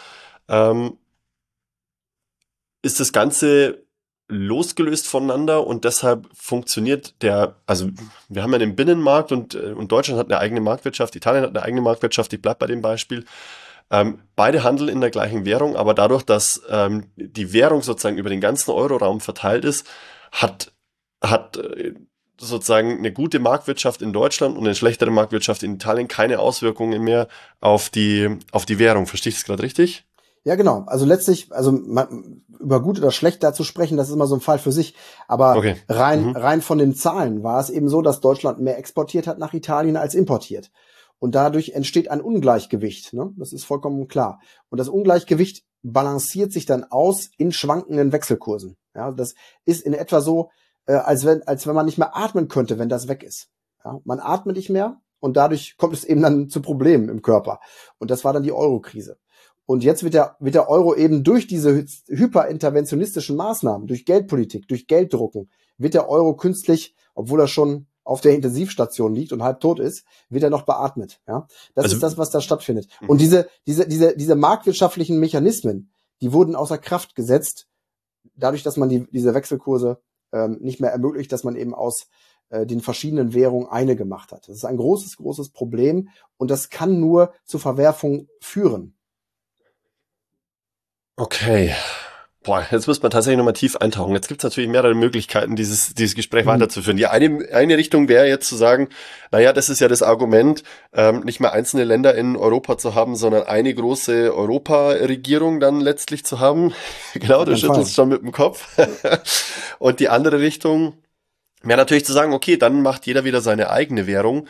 A: ist das Ganze losgelöst voneinander und deshalb funktioniert also wir haben ja den Binnenmarkt und Deutschland hat eine eigene Marktwirtschaft, Italien hat eine eigene Marktwirtschaft, ich bleib bei dem Beispiel. Beide handeln in der gleichen Währung, aber dadurch, dass die Währung sozusagen über den ganzen Euroraum verteilt ist, hat sozusagen eine gute Marktwirtschaft in Deutschland und eine schlechtere Marktwirtschaft in Italien keine Auswirkungen mehr auf die Währung. Verstehe ich das gerade richtig?
C: Ja, genau. Also letztlich, über gut oder schlecht da zu sprechen, das ist immer so ein Fall für sich. Aber
A: okay.
C: rein von den Zahlen war es eben so, dass Deutschland mehr exportiert hat nach Italien als importiert. Und dadurch entsteht ein Ungleichgewicht. Ne? Das ist vollkommen klar. Und das Ungleichgewicht balanciert sich dann aus in schwankenden Wechselkursen. Ja, das ist in etwa so, als wenn man nicht mehr atmen könnte, wenn das weg ist. Ja, man atmet nicht mehr und dadurch kommt es eben dann zu Problemen im Körper. Und das war dann die Euro-Krise. Und jetzt wird der Euro eben durch diese hyperinterventionistischen Maßnahmen, durch Geldpolitik, durch Gelddrucken, wird der Euro künstlich, obwohl er schon auf der Intensivstation liegt und halb tot ist, wird er noch beatmet. Ja, das ist das, was da stattfindet. Und diese marktwirtschaftlichen Mechanismen, die wurden außer Kraft gesetzt, dadurch, dass man diese Wechselkurse nicht mehr ermöglicht, dass man eben aus den verschiedenen Währungen eine gemacht hat. Das ist ein großes, großes Problem und das kann nur zu Verwerfung führen.
A: Okay. Boah, jetzt muss man tatsächlich nochmal tief eintauchen. Jetzt gibt es natürlich mehrere Möglichkeiten, dieses Gespräch weiterzuführen. Die eine Richtung wäre jetzt zu sagen, naja, das ist ja das Argument, nicht mehr einzelne Länder in Europa zu haben, sondern eine große Europaregierung dann letztlich zu haben. Genau, du schüttelst schon mit dem Kopf. Und die andere Richtung wäre natürlich zu sagen, okay, dann macht jeder wieder seine eigene Währung.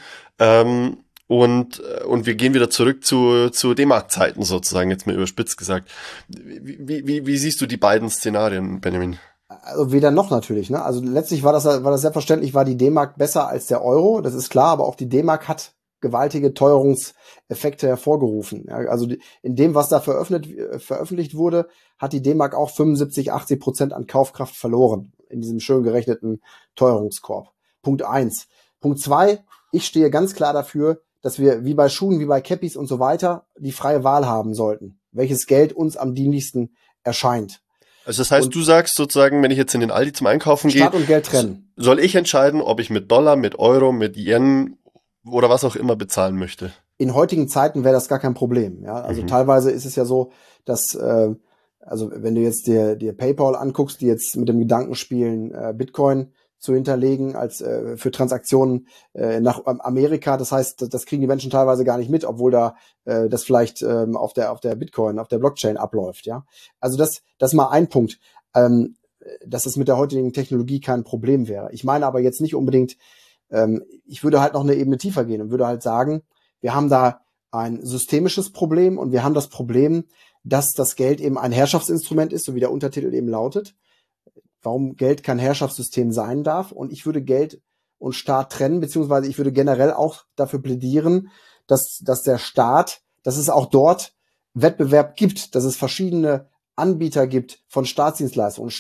A: Und wir gehen wieder zurück zu D-Mark-Zeiten sozusagen, jetzt mal überspitzt gesagt. Wie siehst du die beiden Szenarien, Benjamin?
C: Also weder noch natürlich, ne? Also letztlich war das selbstverständlich, war die D-Mark besser als der Euro, das ist klar, aber auch die D-Mark hat gewaltige Teuerungseffekte hervorgerufen. Ja, also in dem, was da veröffentlicht wurde, hat die D-Mark auch 75-80% an Kaufkraft verloren in diesem schön gerechneten Teuerungskorb. Punkt 1. Punkt 2, ich stehe ganz klar dafür, dass wir wie bei Schuhen, wie bei Cappies und so weiter die freie Wahl haben sollten, welches Geld uns am dienlichsten erscheint.
A: Also das heißt, und du sagst sozusagen, wenn ich jetzt in den Aldi zum Einkaufen gehe,
C: Staat und Geld trennen.
A: Soll ich entscheiden, ob ich mit Dollar, mit Euro, mit Yen oder was auch immer bezahlen möchte?
C: In heutigen Zeiten wäre das gar kein Problem. Ja, also teilweise ist es ja so, dass also wenn du jetzt dir PayPal anguckst, die jetzt mit dem Gedanken spielen, Bitcoin zu hinterlegen als für Transaktionen nach Amerika. Das heißt, das kriegen die Menschen teilweise gar nicht mit, obwohl da das vielleicht auf der Bitcoin, auf der Blockchain abläuft. Ja, also das ist mal ein Punkt, dass es mit der heutigen Technologie kein Problem wäre. Ich meine aber jetzt nicht unbedingt. Ich würde halt noch eine Ebene tiefer gehen und würde halt sagen, wir haben da ein systemisches Problem und wir haben das Problem, dass das Geld eben ein Herrschaftsinstrument ist, so wie der Untertitel eben lautet. Warum Geld kein Herrschaftssystem sein darf. Und ich würde Geld und Staat trennen, beziehungsweise ich würde generell auch dafür plädieren, dass der Staat, dass es auch dort Wettbewerb gibt, dass es verschiedene Anbieter gibt von Staatsdienstleistungen.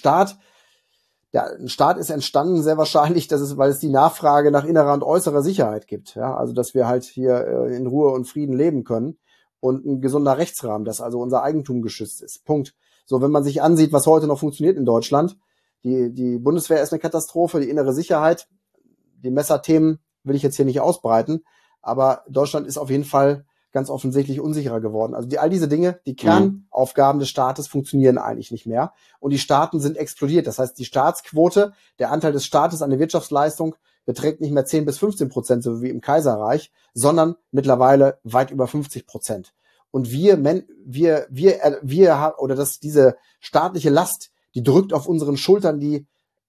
C: Ein Staat ist entstanden sehr wahrscheinlich, weil es die Nachfrage nach innerer und äußerer Sicherheit gibt. Ja, also dass wir halt hier in Ruhe und Frieden leben können und ein gesunder Rechtsrahmen, dass also unser Eigentum geschützt ist. Punkt. So, wenn man sich ansieht, was heute noch funktioniert in Deutschland, die Bundeswehr ist eine Katastrophe, die innere Sicherheit, die Messerthemen will ich jetzt hier nicht ausbreiten, aber Deutschland ist auf jeden Fall ganz offensichtlich unsicherer geworden. Also all diese Dinge, die Kernaufgaben des Staates funktionieren eigentlich nicht mehr und die Staaten sind explodiert. Das heißt, die Staatsquote, der Anteil des Staates an der Wirtschaftsleistung beträgt nicht mehr 10-15%, so wie im Kaiserreich, sondern mittlerweile weit über 50%. Und diese staatliche Last, die drückt auf unseren Schultern, die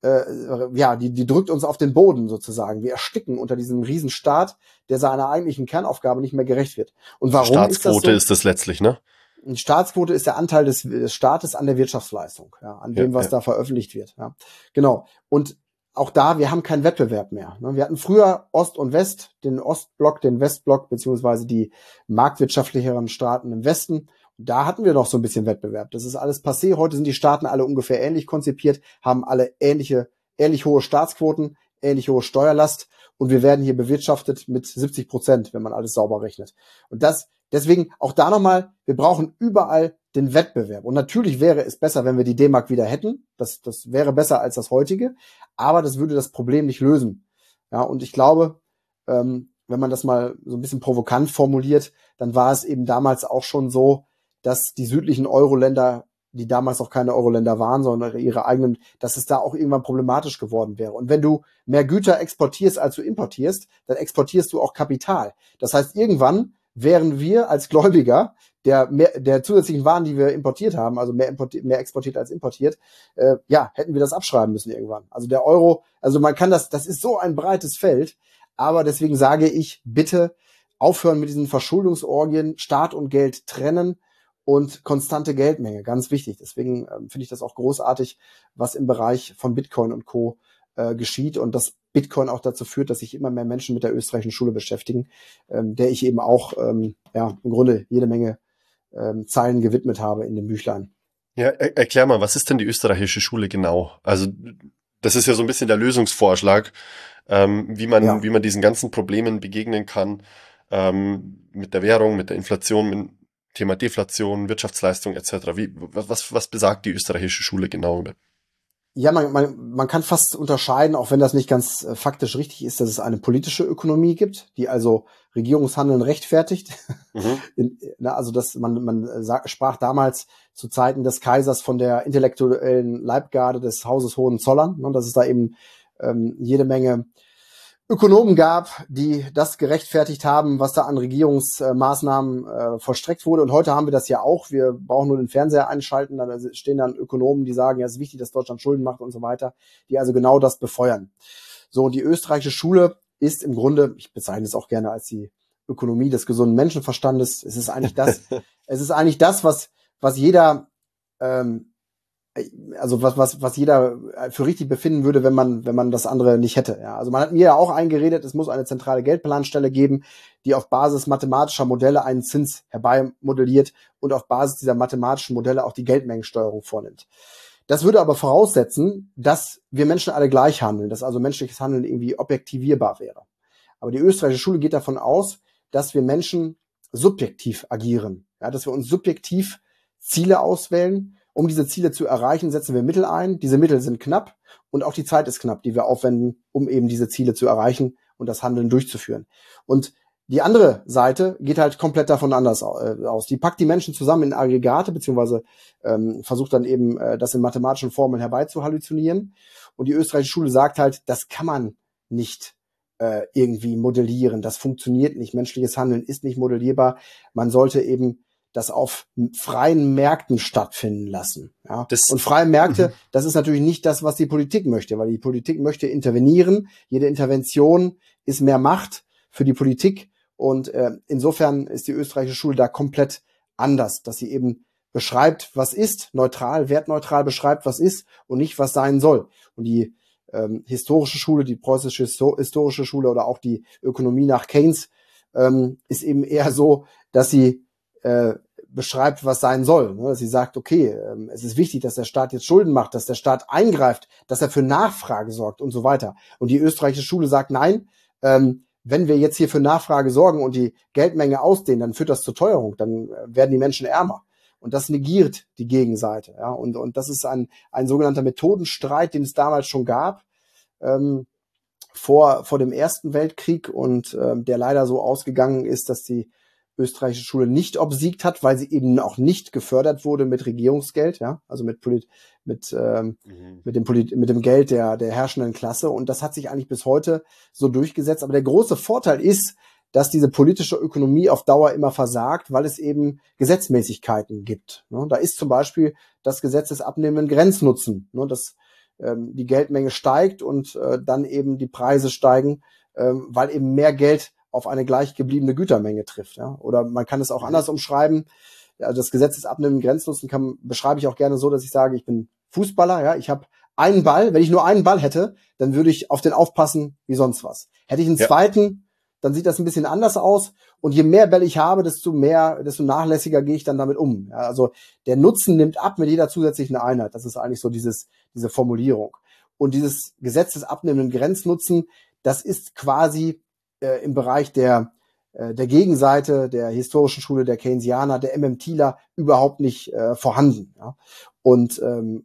C: drückt uns auf den Boden sozusagen. Wir ersticken unter diesem Riesenstaat, der seiner eigentlichen Kernaufgabe nicht mehr gerecht wird. Und warum
A: Staatsquote ist das letztlich, ne?
C: Die Staatsquote ist der Anteil des Staates an der Wirtschaftsleistung, ja, an dem, was da veröffentlicht wird. Ja. Genau. Und auch da, wir haben keinen Wettbewerb mehr. Wir hatten früher Ost und West, den Ostblock, den Westblock, beziehungsweise die marktwirtschaftlicheren Staaten im Westen. Da hatten wir noch so ein bisschen Wettbewerb. Das ist alles passé. Heute sind die Staaten alle ungefähr ähnlich konzipiert, haben alle ähnlich hohe Staatsquoten, ähnlich hohe Steuerlast und wir werden hier bewirtschaftet mit 70%, wenn man alles sauber rechnet. Und deswegen auch da nochmal, wir brauchen überall den Wettbewerb. Und natürlich wäre es besser, wenn wir die D-Mark wieder hätten. Das wäre besser als das heutige, aber das würde das Problem nicht lösen. Ja, und ich glaube, wenn man das mal so ein bisschen provokant formuliert, dann war es eben damals auch schon so, dass die südlichen Euro-Länder, die damals auch keine Euro-Länder waren, sondern ihre eigenen, dass es da auch irgendwann problematisch geworden wäre. Und wenn du mehr Güter exportierst, als du importierst, dann exportierst du auch Kapital. Das heißt, irgendwann wären wir als Gläubiger der zusätzlichen Waren, die wir importiert haben, also mehr exportiert als importiert, hätten wir das abschreiben müssen irgendwann. Also der Euro, also man kann das ist so ein breites Feld, aber deswegen sage ich, bitte aufhören mit diesen Verschuldungsorgien, Staat und Geld trennen, und konstante Geldmenge, ganz wichtig. Deswegen finde ich das auch großartig, was im Bereich von Bitcoin und Co. Geschieht und dass Bitcoin auch dazu führt, dass sich immer mehr Menschen mit der österreichischen Schule beschäftigen, der ich eben auch im Grunde jede Menge Zeilen gewidmet habe in dem Büchlein.
A: Ja, erklär mal, was ist denn die österreichische Schule genau? Also das ist ja so ein bisschen der Lösungsvorschlag, wie man diesen ganzen Problemen begegnen kann, mit der Währung, mit der Inflation, Thema Deflation, Wirtschaftsleistung etc. Was besagt die österreichische Schule genau?
C: Ja, man kann fast unterscheiden, auch wenn das nicht ganz faktisch richtig ist, dass es eine politische Ökonomie gibt, die also Regierungshandeln rechtfertigt.
A: Mhm.
C: Also sprach damals zu Zeiten des Kaisers von der intellektuellen Leibgarde des Hauses Hohenzollern, ne, dass es da eben jede Menge Ökonomen gab, die das gerechtfertigt haben, was da an Regierungsmaßnahmen vollstreckt wurde. Und heute haben wir das ja auch. Wir brauchen nur den Fernseher einschalten, da stehen dann Ökonomen, die sagen, ja, es ist wichtig, dass Deutschland Schulden macht und so weiter, die also genau das befeuern. So, und die österreichische Schule ist im Grunde, ich bezeichne es auch gerne als die Ökonomie des gesunden Menschenverstandes. Es ist eigentlich das, was jeder was jeder für richtig befinden würde, wenn man das andere nicht hätte. Ja, also man hat mir ja auch eingeredet, es muss eine zentrale Geldplanstelle geben, die auf Basis mathematischer Modelle einen Zins herbeimodelliert und auf Basis dieser mathematischen Modelle auch die Geldmengensteuerung vornimmt. Das würde aber voraussetzen, dass wir Menschen alle gleich handeln, dass also menschliches Handeln irgendwie objektivierbar wäre. Aber die österreichische Schule geht davon aus, dass wir Menschen subjektiv agieren, ja, dass wir uns subjektiv Ziele auswählen. Um diese Ziele zu erreichen, setzen wir Mittel ein. Diese Mittel sind knapp und auch die Zeit ist knapp, die wir aufwenden, um eben diese Ziele zu erreichen und das Handeln durchzuführen. Und die andere Seite geht halt komplett davon anders aus. Die packt die Menschen zusammen in Aggregate, beziehungsweise versucht dann eben, das in mathematischen Formeln herbeizuhalluzinieren. Und die österreichische Schule sagt halt, das kann man nicht irgendwie modellieren. Das funktioniert nicht. Menschliches Handeln ist nicht modellierbar. Man sollte eben das auf freien Märkten stattfinden lassen. Ja? Und freie Märkte, das ist natürlich nicht das, was die Politik möchte, weil die Politik möchte intervenieren. Jede Intervention ist mehr Macht für die Politik. Und insofern ist die österreichische Schule da komplett anders, dass sie eben beschreibt, was ist, neutral, wertneutral beschreibt, was ist und nicht, was sein soll. Und die historische Schule, die preußische historische Schule oder auch die Ökonomie nach Keynes ist eben eher so, dass sie beschreibt, was sein soll. Ne? Sie sagt, okay, es ist wichtig, dass der Staat jetzt Schulden macht, dass der Staat eingreift, dass er für Nachfrage sorgt und so weiter. Und die österreichische Schule sagt, nein, wenn wir jetzt hier für Nachfrage sorgen und die Geldmenge ausdehnen, dann führt das zur Teuerung, dann werden die Menschen ärmer. Und das negiert die Gegenseite. Ja? Und das ist ein sogenannter Methodenstreit, den es damals schon gab, vor dem Ersten Weltkrieg und der leider so ausgegangen ist, dass die österreichische Schule nicht obsiegt hat, weil sie eben auch nicht gefördert wurde mit Regierungsgeld, ja, also mit dem Geld der herrschenden Klasse. Und das hat sich eigentlich bis heute so durchgesetzt. Aber der große Vorteil ist, dass diese politische Ökonomie auf Dauer immer versagt, weil es eben Gesetzmäßigkeiten gibt. Ne? Da ist zum Beispiel das Gesetz des abnehmenden Grenznutzen, ne, dass die Geldmenge steigt und dann eben die Preise steigen, weil eben mehr Geld auf eine gleich gebliebene Gütermenge trifft. Ja? Oder man kann es auch anders umschreiben. Ja, das Gesetz des abnehmenden Grenznutzen beschreibe ich auch gerne so, dass ich sage, ich bin Fußballer, ja, ich habe einen Ball. Wenn ich nur einen Ball hätte, dann würde ich auf den aufpassen wie sonst was. Hätte ich einen zweiten, dann sieht das ein bisschen anders aus. Und je mehr Bälle ich habe, desto nachlässiger gehe ich dann damit um. Ja, also der Nutzen nimmt ab mit jeder zusätzlichen Einheit. Das ist eigentlich so diese Formulierung. Und dieses Gesetz des abnehmenden Grenznutzen, das ist quasi im Bereich der Gegenseite, der historischen Schule, der Keynesianer, der MMTler überhaupt nicht vorhanden. Ja. Und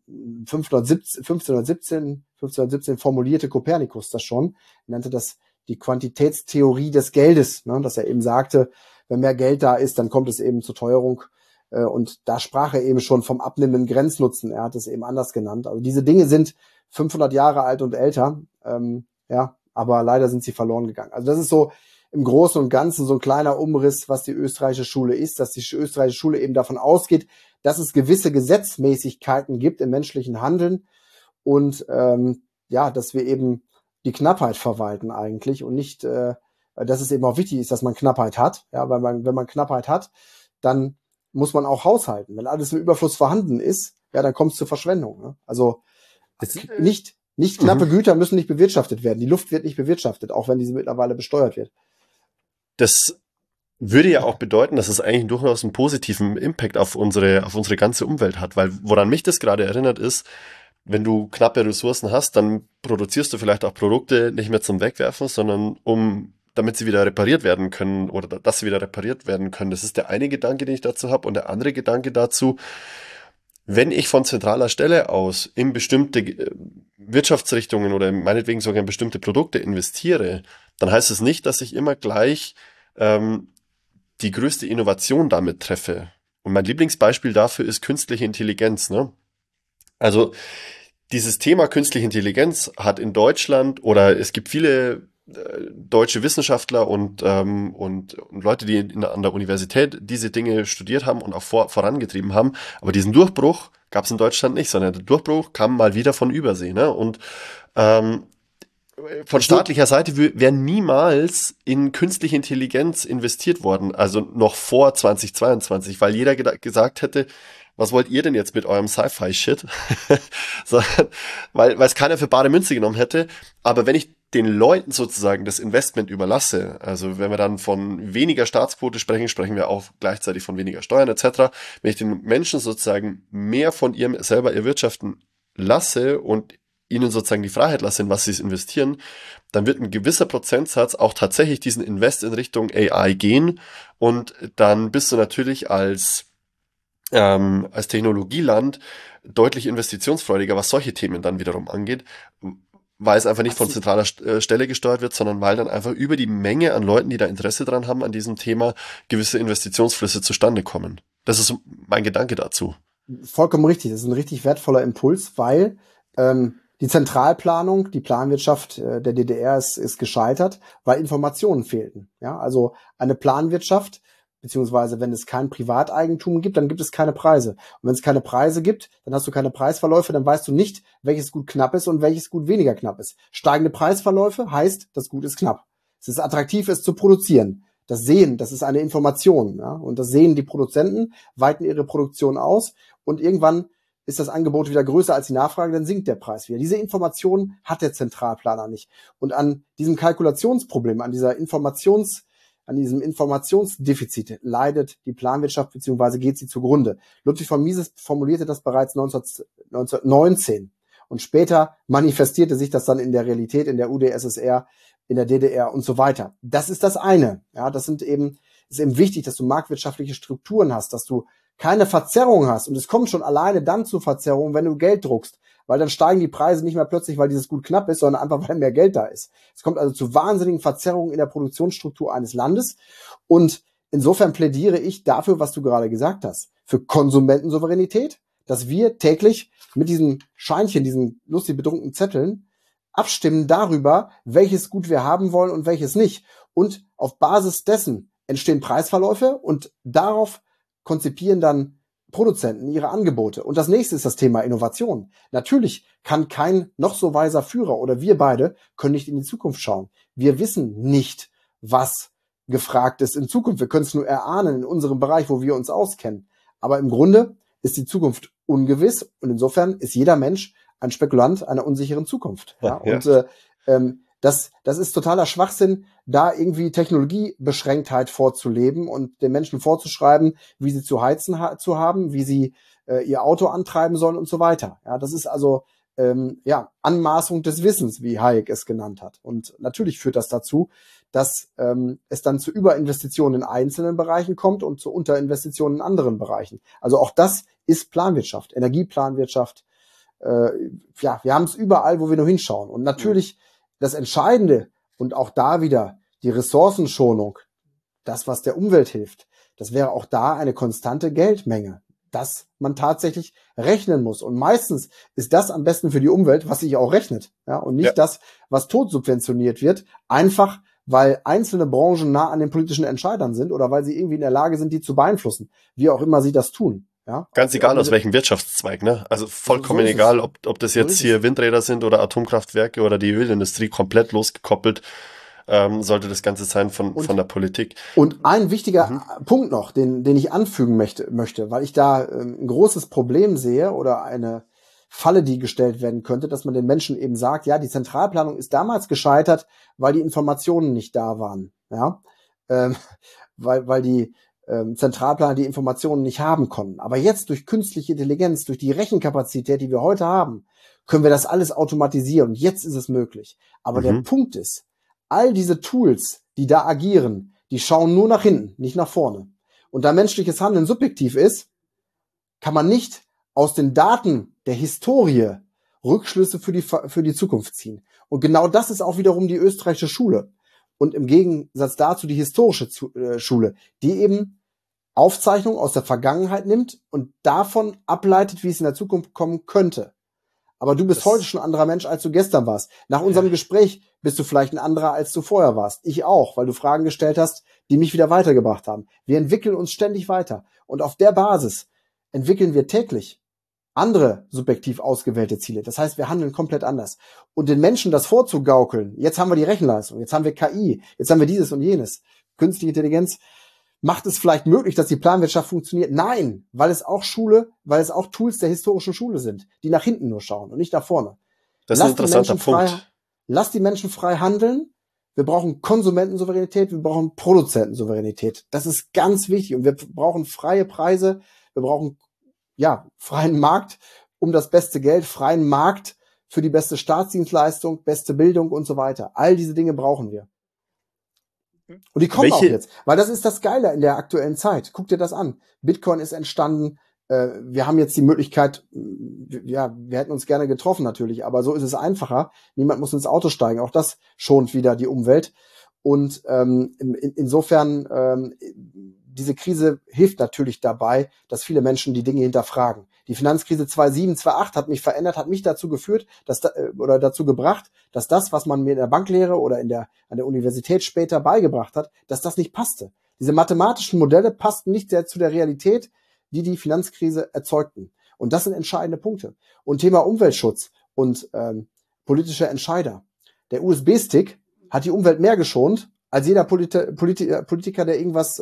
C: 1517 formulierte Kopernikus das schon, nannte das die Quantitätstheorie des Geldes, ne, dass er eben sagte, wenn mehr Geld da ist, dann kommt es eben zur Teuerung. Und da sprach er eben schon vom abnehmenden Grenznutzen. Er hat es eben anders genannt. Also diese Dinge sind 500 Jahre alt und älter. Aber leider sind sie verloren gegangen. Also das ist so im Großen und Ganzen so ein kleiner Umriss, was die österreichische Schule ist, dass die österreichische Schule eben davon ausgeht, dass es gewisse Gesetzmäßigkeiten gibt im menschlichen Handeln und dass wir eben die Knappheit verwalten eigentlich und nicht, dass es eben auch wichtig ist, dass man Knappheit hat. Ja, weil wenn man Knappheit hat, dann muss man auch haushalten. Wenn alles im Überfluss vorhanden ist, ja, dann kommt es zur Verschwendung. Ne? Also nicht knappe Güter müssen nicht bewirtschaftet werden. Die Luft wird nicht bewirtschaftet, auch wenn diese mittlerweile besteuert wird.
A: Das würde ja auch bedeuten, dass es eigentlich durchaus einen positiven Impact auf unsere ganze Umwelt hat, weil woran mich das gerade erinnert ist, wenn du knappe Ressourcen hast, dann produzierst du vielleicht auch Produkte nicht mehr zum Wegwerfen, sondern damit sie wieder repariert werden können oder dass sie wieder repariert werden können. Das ist der eine Gedanke, den ich dazu habe. Und der andere Gedanke dazu, Wenn ich von zentraler Stelle aus in bestimmte Wirtschaftsrichtungen oder meinetwegen sogar in bestimmte Produkte investiere, dann heißt es nicht, dass ich immer gleich die größte Innovation damit treffe. Und mein Lieblingsbeispiel dafür ist künstliche Intelligenz, ne? Also dieses Thema künstliche Intelligenz hat in Deutschland, oder es gibt viele deutsche Wissenschaftler und Leute, die an der Universität diese Dinge studiert haben und auch vorangetrieben haben. Aber diesen Durchbruch gab es in Deutschland nicht, sondern der Durchbruch kam mal wieder von Übersee. Ne? Und von staatlicher Seite wäre niemals in künstliche Intelligenz investiert worden, also noch vor 2022, weil jeder gesagt hätte, was wollt ihr denn jetzt mit eurem Sci-Fi-Shit? So, weil es keiner für bare Münze genommen hätte. Aber wenn ich den Leuten sozusagen das Investment überlasse, also wenn wir dann von weniger Staatsquote sprechen, sprechen wir auch gleichzeitig von weniger Steuern etc., wenn ich den Menschen sozusagen mehr von ihrem selber erwirtschaften lasse und ihnen sozusagen die Freiheit lasse, in was sie investieren, dann wird ein gewisser Prozentsatz auch tatsächlich diesen Invest in Richtung AI gehen und dann bist du natürlich als Technologieland deutlich investitionsfreudiger, was solche Themen dann wiederum angeht, weil es einfach nicht von zentraler Stelle gesteuert wird, sondern weil dann einfach über die Menge an Leuten, die da Interesse dran haben an diesem Thema, gewisse Investitionsflüsse zustande kommen. Das ist mein Gedanke dazu.
C: Vollkommen richtig. Das ist ein richtig wertvoller Impuls, weil die Zentralplanung, die Planwirtschaft der DDR ist gescheitert, weil Informationen fehlten. Ja, also eine Planwirtschaft, beziehungsweise wenn es kein Privateigentum gibt, dann gibt es keine Preise. Und wenn es keine Preise gibt, dann hast du keine Preisverläufe, dann weißt du nicht, welches Gut knapp ist und welches Gut weniger knapp ist. Steigende Preisverläufe heißt, das Gut ist knapp. Es ist attraktiv, es zu produzieren. Das Sehen, das ist eine Information. Ja? Und das sehen die Produzenten, weiten ihre Produktion aus und irgendwann ist das Angebot wieder größer als die Nachfrage, dann sinkt der Preis wieder. Diese Information hat der Zentralplaner nicht. Und an diesem Kalkulationsproblem, an diesem Informationsdefizit leidet die Planwirtschaft bzw. geht sie zugrunde. Ludwig von Mises formulierte das bereits 1919 und später manifestierte sich das dann in der Realität in der UdSSR, in der DDR und so weiter. Das ist das eine. Ja, ist eben wichtig, dass du marktwirtschaftliche Strukturen hast, dass du keine Verzerrung hast. Und es kommt schon alleine dann zu Verzerrungen, wenn du Geld druckst. Weil dann steigen die Preise nicht mehr plötzlich, weil dieses Gut knapp ist, sondern einfach, weil mehr Geld da ist. Es kommt also zu wahnsinnigen Verzerrungen in der Produktionsstruktur eines Landes. Und insofern plädiere ich dafür, was du gerade gesagt hast, für Konsumentensouveränität, dass wir täglich mit diesen Scheinchen, diesen lustig bedruckten Zetteln, abstimmen darüber, welches Gut wir haben wollen und welches nicht. Und auf Basis dessen entstehen Preisverläufe und darauf konzipieren dann Produzenten ihre Angebote. Und das nächste ist das Thema Innovation. Natürlich kann kein noch so weiser Führer oder wir beide können nicht in die Zukunft schauen. Wir wissen nicht, was gefragt ist in Zukunft. Wir können es nur erahnen in unserem Bereich, wo wir uns auskennen. Aber im Grunde ist die Zukunft ungewiss und insofern ist jeder Mensch ein Spekulant einer unsicheren Zukunft. Ja? Ja. Und das ist totaler Schwachsinn, da irgendwie Technologiebeschränktheit vorzuleben und den Menschen vorzuschreiben, wie sie zu heizen zu haben, wie sie ihr Auto antreiben sollen und so weiter. Ja, das ist also Anmaßung des Wissens, wie Hayek es genannt hat. Und natürlich führt das dazu, dass es dann zu Überinvestitionen in einzelnen Bereichen kommt und zu Unterinvestitionen in anderen Bereichen. Also auch das ist Planwirtschaft, Energieplanwirtschaft. Wir haben es überall, wo wir nur hinschauen. Und natürlich das Entscheidende und auch da wieder die Ressourcenschonung, das, was der Umwelt hilft, das wäre auch da eine konstante Geldmenge, dass man tatsächlich rechnen muss. Und meistens ist das am besten für die Umwelt, was sich auch rechnet, ja, und nicht das, was totsubventioniert wird, einfach weil einzelne Branchen nah an den politischen Entscheidern sind oder weil sie irgendwie in der Lage sind, die zu beeinflussen, wie auch immer sie das tun. Ja?
A: Ganz egal aus welchem Wirtschaftszweig, ne? Also vollkommen egal, ob das jetzt hier Windräder sind oder Atomkraftwerke oder die Ölindustrie, komplett losgekoppelt sollte das Ganze sein von der Politik.
C: Und ein wichtiger Punkt noch, den ich anfügen möchte, weil ich da ein großes Problem sehe oder eine Falle, die gestellt werden könnte, dass man den Menschen eben sagt, ja, die Zentralplanung ist damals gescheitert, weil die Informationen nicht da waren, ja, weil die Zentralplaner die Informationen nicht haben konnten. Aber jetzt durch künstliche Intelligenz, durch die Rechenkapazität, die wir heute haben, können wir das alles automatisieren. Und jetzt ist es möglich. Aber der Punkt ist, all diese Tools, die da agieren, die schauen nur nach hinten, nicht nach vorne. Und da menschliches Handeln subjektiv ist, kann man nicht aus den Daten der Historie Rückschlüsse für die Zukunft ziehen. Und genau das ist auch wiederum die österreichische Schule. Und im Gegensatz dazu die historische Schule, die eben Aufzeichnungen aus der Vergangenheit nimmt und davon ableitet, wie es in der Zukunft kommen könnte. Aber du bist heute schon ein anderer Mensch, als du gestern warst. Nach unserem Gespräch bist du vielleicht ein anderer, als du vorher warst. Ich auch, weil du Fragen gestellt hast, die mich wieder weitergebracht haben. Wir entwickeln uns ständig weiter. Und auf der Basis entwickeln wir täglich andere subjektiv ausgewählte Ziele. Das heißt, wir handeln komplett anders. Und den Menschen das vorzugaukeln, jetzt haben wir die Rechenleistung, jetzt haben wir KI, jetzt haben wir dieses und jenes, künstliche Intelligenz, macht es vielleicht möglich, dass die Planwirtschaft funktioniert? Nein, weil es auch Tools der historischen Schule sind, die nach hinten nur schauen und nicht nach vorne.
A: Das ist ein interessanter Punkt.
C: Lass die Menschen frei handeln. Wir brauchen Konsumentensouveränität, wir brauchen Produzentensouveränität. Das ist ganz wichtig. Und wir brauchen freie Preise, wir brauchen freien Markt um das beste Geld, freien Markt für die beste Staatsdienstleistung, beste Bildung und so weiter. All diese Dinge brauchen wir. Und die kommen auch jetzt, weil das ist das Geile in der aktuellen Zeit. Guck dir das an. Bitcoin ist entstanden. Wir haben jetzt die Möglichkeit, wir hätten uns gerne getroffen natürlich, aber so ist es einfacher. Niemand muss ins Auto steigen. Auch das schont wieder die Umwelt. Und insofern, diese Krise hilft natürlich dabei, dass viele Menschen die Dinge hinterfragen. Die Finanzkrise 2007, 2008 hat mich verändert, hat mich dazu geführt, dazu gebracht, dass das, was man mir in der Banklehre oder an der Universität später beigebracht hat, dass das nicht passte. Diese mathematischen Modelle passten nicht sehr zu der Realität, die Finanzkrise erzeugten. Und das sind entscheidende Punkte. Und Thema Umweltschutz und politische Entscheider. Der USB-Stick hat die Umwelt mehr geschont als jeder Politiker, der irgendwas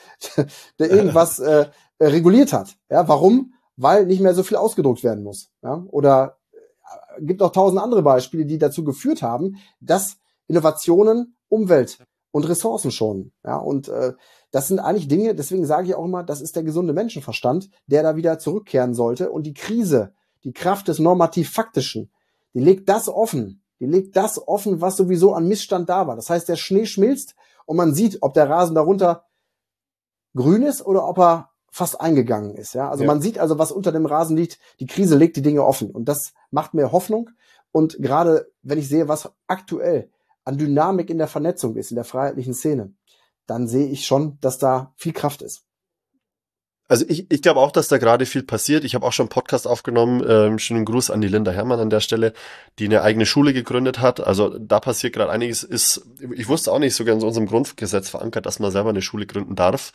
C: reguliert hat. Ja, warum? Weil nicht mehr so viel ausgedruckt werden muss. Ja? Oder gibt auch 1000 andere Beispiele, die dazu geführt haben, dass Innovationen Umwelt und Ressourcen schonen. Ja? Und das sind eigentlich Dinge, deswegen sage ich auch immer, das ist der gesunde Menschenverstand, der da wieder zurückkehren sollte. Und die Krise, die Kraft des Normativ-Faktischen, die legt das offen, was sowieso an Missstand da war. Das heißt, der Schnee schmilzt und man sieht, ob der Rasen darunter grün ist oder ob er fast eingegangen ist. Ja? Also man sieht also, was unter dem Rasen liegt. Die Krise legt die Dinge offen. Und das macht mir Hoffnung. Und gerade wenn ich sehe, was aktuell an Dynamik in der Vernetzung ist, in der freiheitlichen Szene, dann sehe ich schon, dass da viel Kraft ist.
A: Also ich glaube auch, dass da gerade viel passiert. Ich habe auch schon einen Podcast aufgenommen. Schönen Gruß an die Linda Herrmann an der Stelle, die eine eigene Schule gegründet hat. Also da passiert gerade einiges. Ich wusste auch nicht, sogar in unserem Grundgesetz verankert, dass man selber eine Schule gründen darf.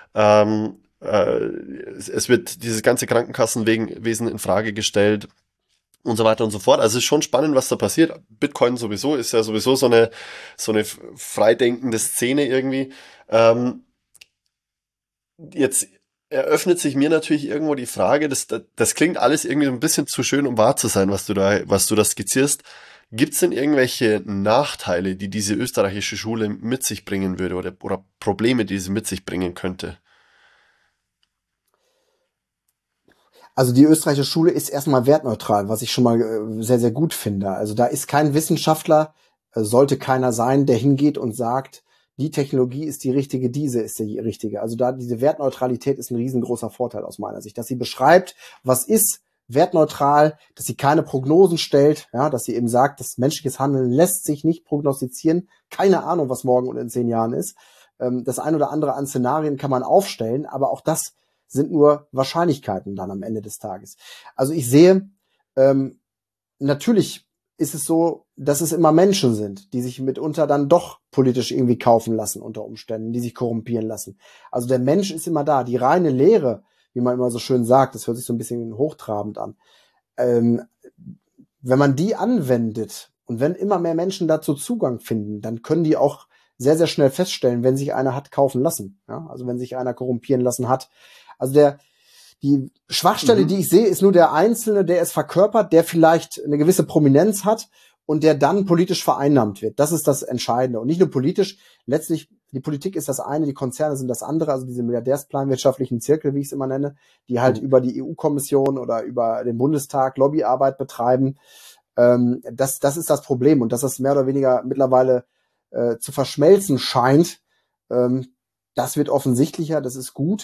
A: Es wird dieses ganze Krankenkassenwesen in Frage gestellt und so weiter und so fort. Also es ist schon spannend, was da passiert. Bitcoin sowieso ist ja sowieso so eine freidenkende Szene irgendwie. Jetzt eröffnet sich mir natürlich irgendwo die Frage, das klingt alles irgendwie so ein bisschen zu schön, um wahr zu sein, was du da skizzierst. Gibt es denn irgendwelche Nachteile, die diese österreichische Schule mit sich bringen würde oder Probleme, die sie mit sich bringen könnte?
C: Also die österreichische Schule ist erstmal wertneutral, was ich schon mal sehr, sehr gut finde. Also da ist kein Wissenschaftler, sollte keiner sein, der hingeht und sagt, die Technologie ist die richtige, diese ist die richtige. Also da diese Wertneutralität ist ein riesengroßer Vorteil aus meiner Sicht, dass sie beschreibt, was ist wertneutral, dass sie keine Prognosen stellt, ja, dass sie eben sagt, dass menschliches Handeln lässt sich nicht prognostizieren. Keine Ahnung, was morgen und in 10 Jahren ist. Das ein oder andere an Szenarien kann man aufstellen, aber auch das sind nur Wahrscheinlichkeiten dann am Ende des Tages. Also ich sehe, natürlich ist es so, dass es immer Menschen sind, die sich mitunter dann doch politisch irgendwie kaufen lassen unter Umständen, die sich korrumpieren lassen. Also der Mensch ist immer da. Die reine Lehre, wie man immer so schön sagt, das hört sich so ein bisschen hochtrabend an, wenn man die anwendet und wenn immer mehr Menschen dazu Zugang finden, dann können die auch sehr, sehr schnell feststellen, wenn sich einer hat kaufen lassen. Ja? Also wenn sich einer korrumpieren lassen hat. Also die Schwachstelle, die ich sehe, ist nur der Einzelne, der es verkörpert, der vielleicht eine gewisse Prominenz hat und der dann politisch vereinnahmt wird. Das ist das Entscheidende. Und nicht nur politisch, letztlich, die Politik ist das eine, die Konzerne sind das andere, also diese milliardärsplanwirtschaftlichen Zirkel, wie ich es immer nenne, die halt über die EU-Kommission oder über den Bundestag Lobbyarbeit betreiben. Das ist das Problem. Und dass das mehr oder weniger mittlerweile zu verschmelzen scheint, das wird offensichtlicher, das ist gut.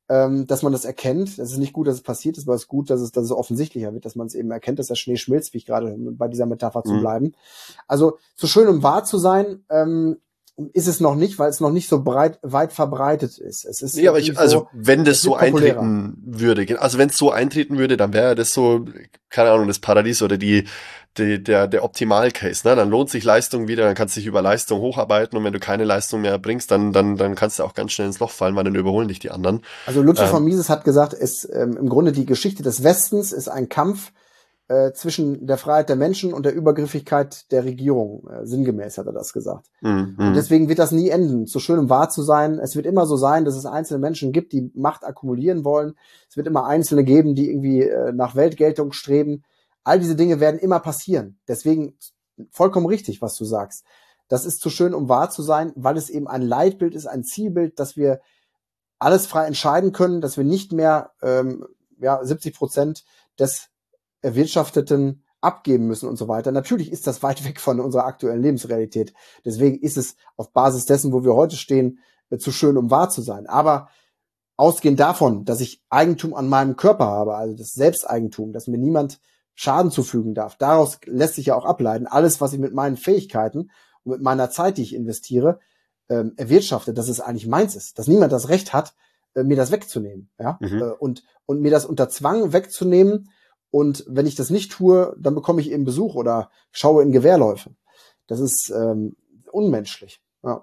C: dass man das erkennt. Es ist nicht gut, dass es passiert ist, aber es ist gut, dass es offensichtlicher wird, dass man es eben erkennt, dass der Schnee schmilzt, wie ich gerade bei dieser Metapher zu bleiben. Also so schön, um wahr zu sein, ist es noch nicht, weil es noch nicht so weit verbreitet ist. Es ist
A: aber wenn das
C: es
A: so
C: wird populärer.
A: eintreten würde, also wenn es so eintreten würde, dann wäre das so, keine Ahnung, das Paradies oder der Optimal-Case, ne? Dann lohnt sich Leistung wieder, dann kannst du dich über Leistung hocharbeiten und wenn du keine Leistung mehr bringst, dann kannst du auch ganz schnell ins Loch fallen, weil dann überholen dich die anderen.
C: Also Ludwig von Mises hat gesagt, im Grunde die Geschichte des Westens ist ein Kampf zwischen der Freiheit der Menschen und der Übergriffigkeit der Regierung. Sinngemäß hat er das gesagt. Und deswegen wird das nie enden. So schön um wahr zu sein. Es wird immer so sein, dass es einzelne Menschen gibt, die Macht akkumulieren wollen. Es wird immer Einzelne geben, die irgendwie nach Weltgeltung streben. All diese Dinge werden immer passieren. Deswegen vollkommen richtig, was du sagst. Das ist zu schön, um wahr zu sein, weil es eben ein Leitbild ist, ein Zielbild, dass wir alles frei entscheiden können, dass wir nicht mehr 70% des Erwirtschafteten abgeben müssen und so weiter. Natürlich ist das weit weg von unserer aktuellen Lebensrealität. Deswegen ist es auf Basis dessen, wo wir heute stehen, zu schön, um wahr zu sein. Aber ausgehend davon, dass ich Eigentum an meinem Körper habe, also das Selbsteigentum, dass mir niemand Schaden zufügen darf, daraus lässt sich ja auch ableiten, alles, was ich mit meinen Fähigkeiten und mit meiner Zeit, die ich investiere, erwirtschafte, dass es eigentlich meins ist, dass niemand das Recht hat, mir das wegzunehmen, ja, und mir das unter Zwang wegzunehmen. Und wenn ich das nicht tue, dann bekomme ich eben Besuch oder schaue in Gewehrläufe. Das ist unmenschlich. Ja.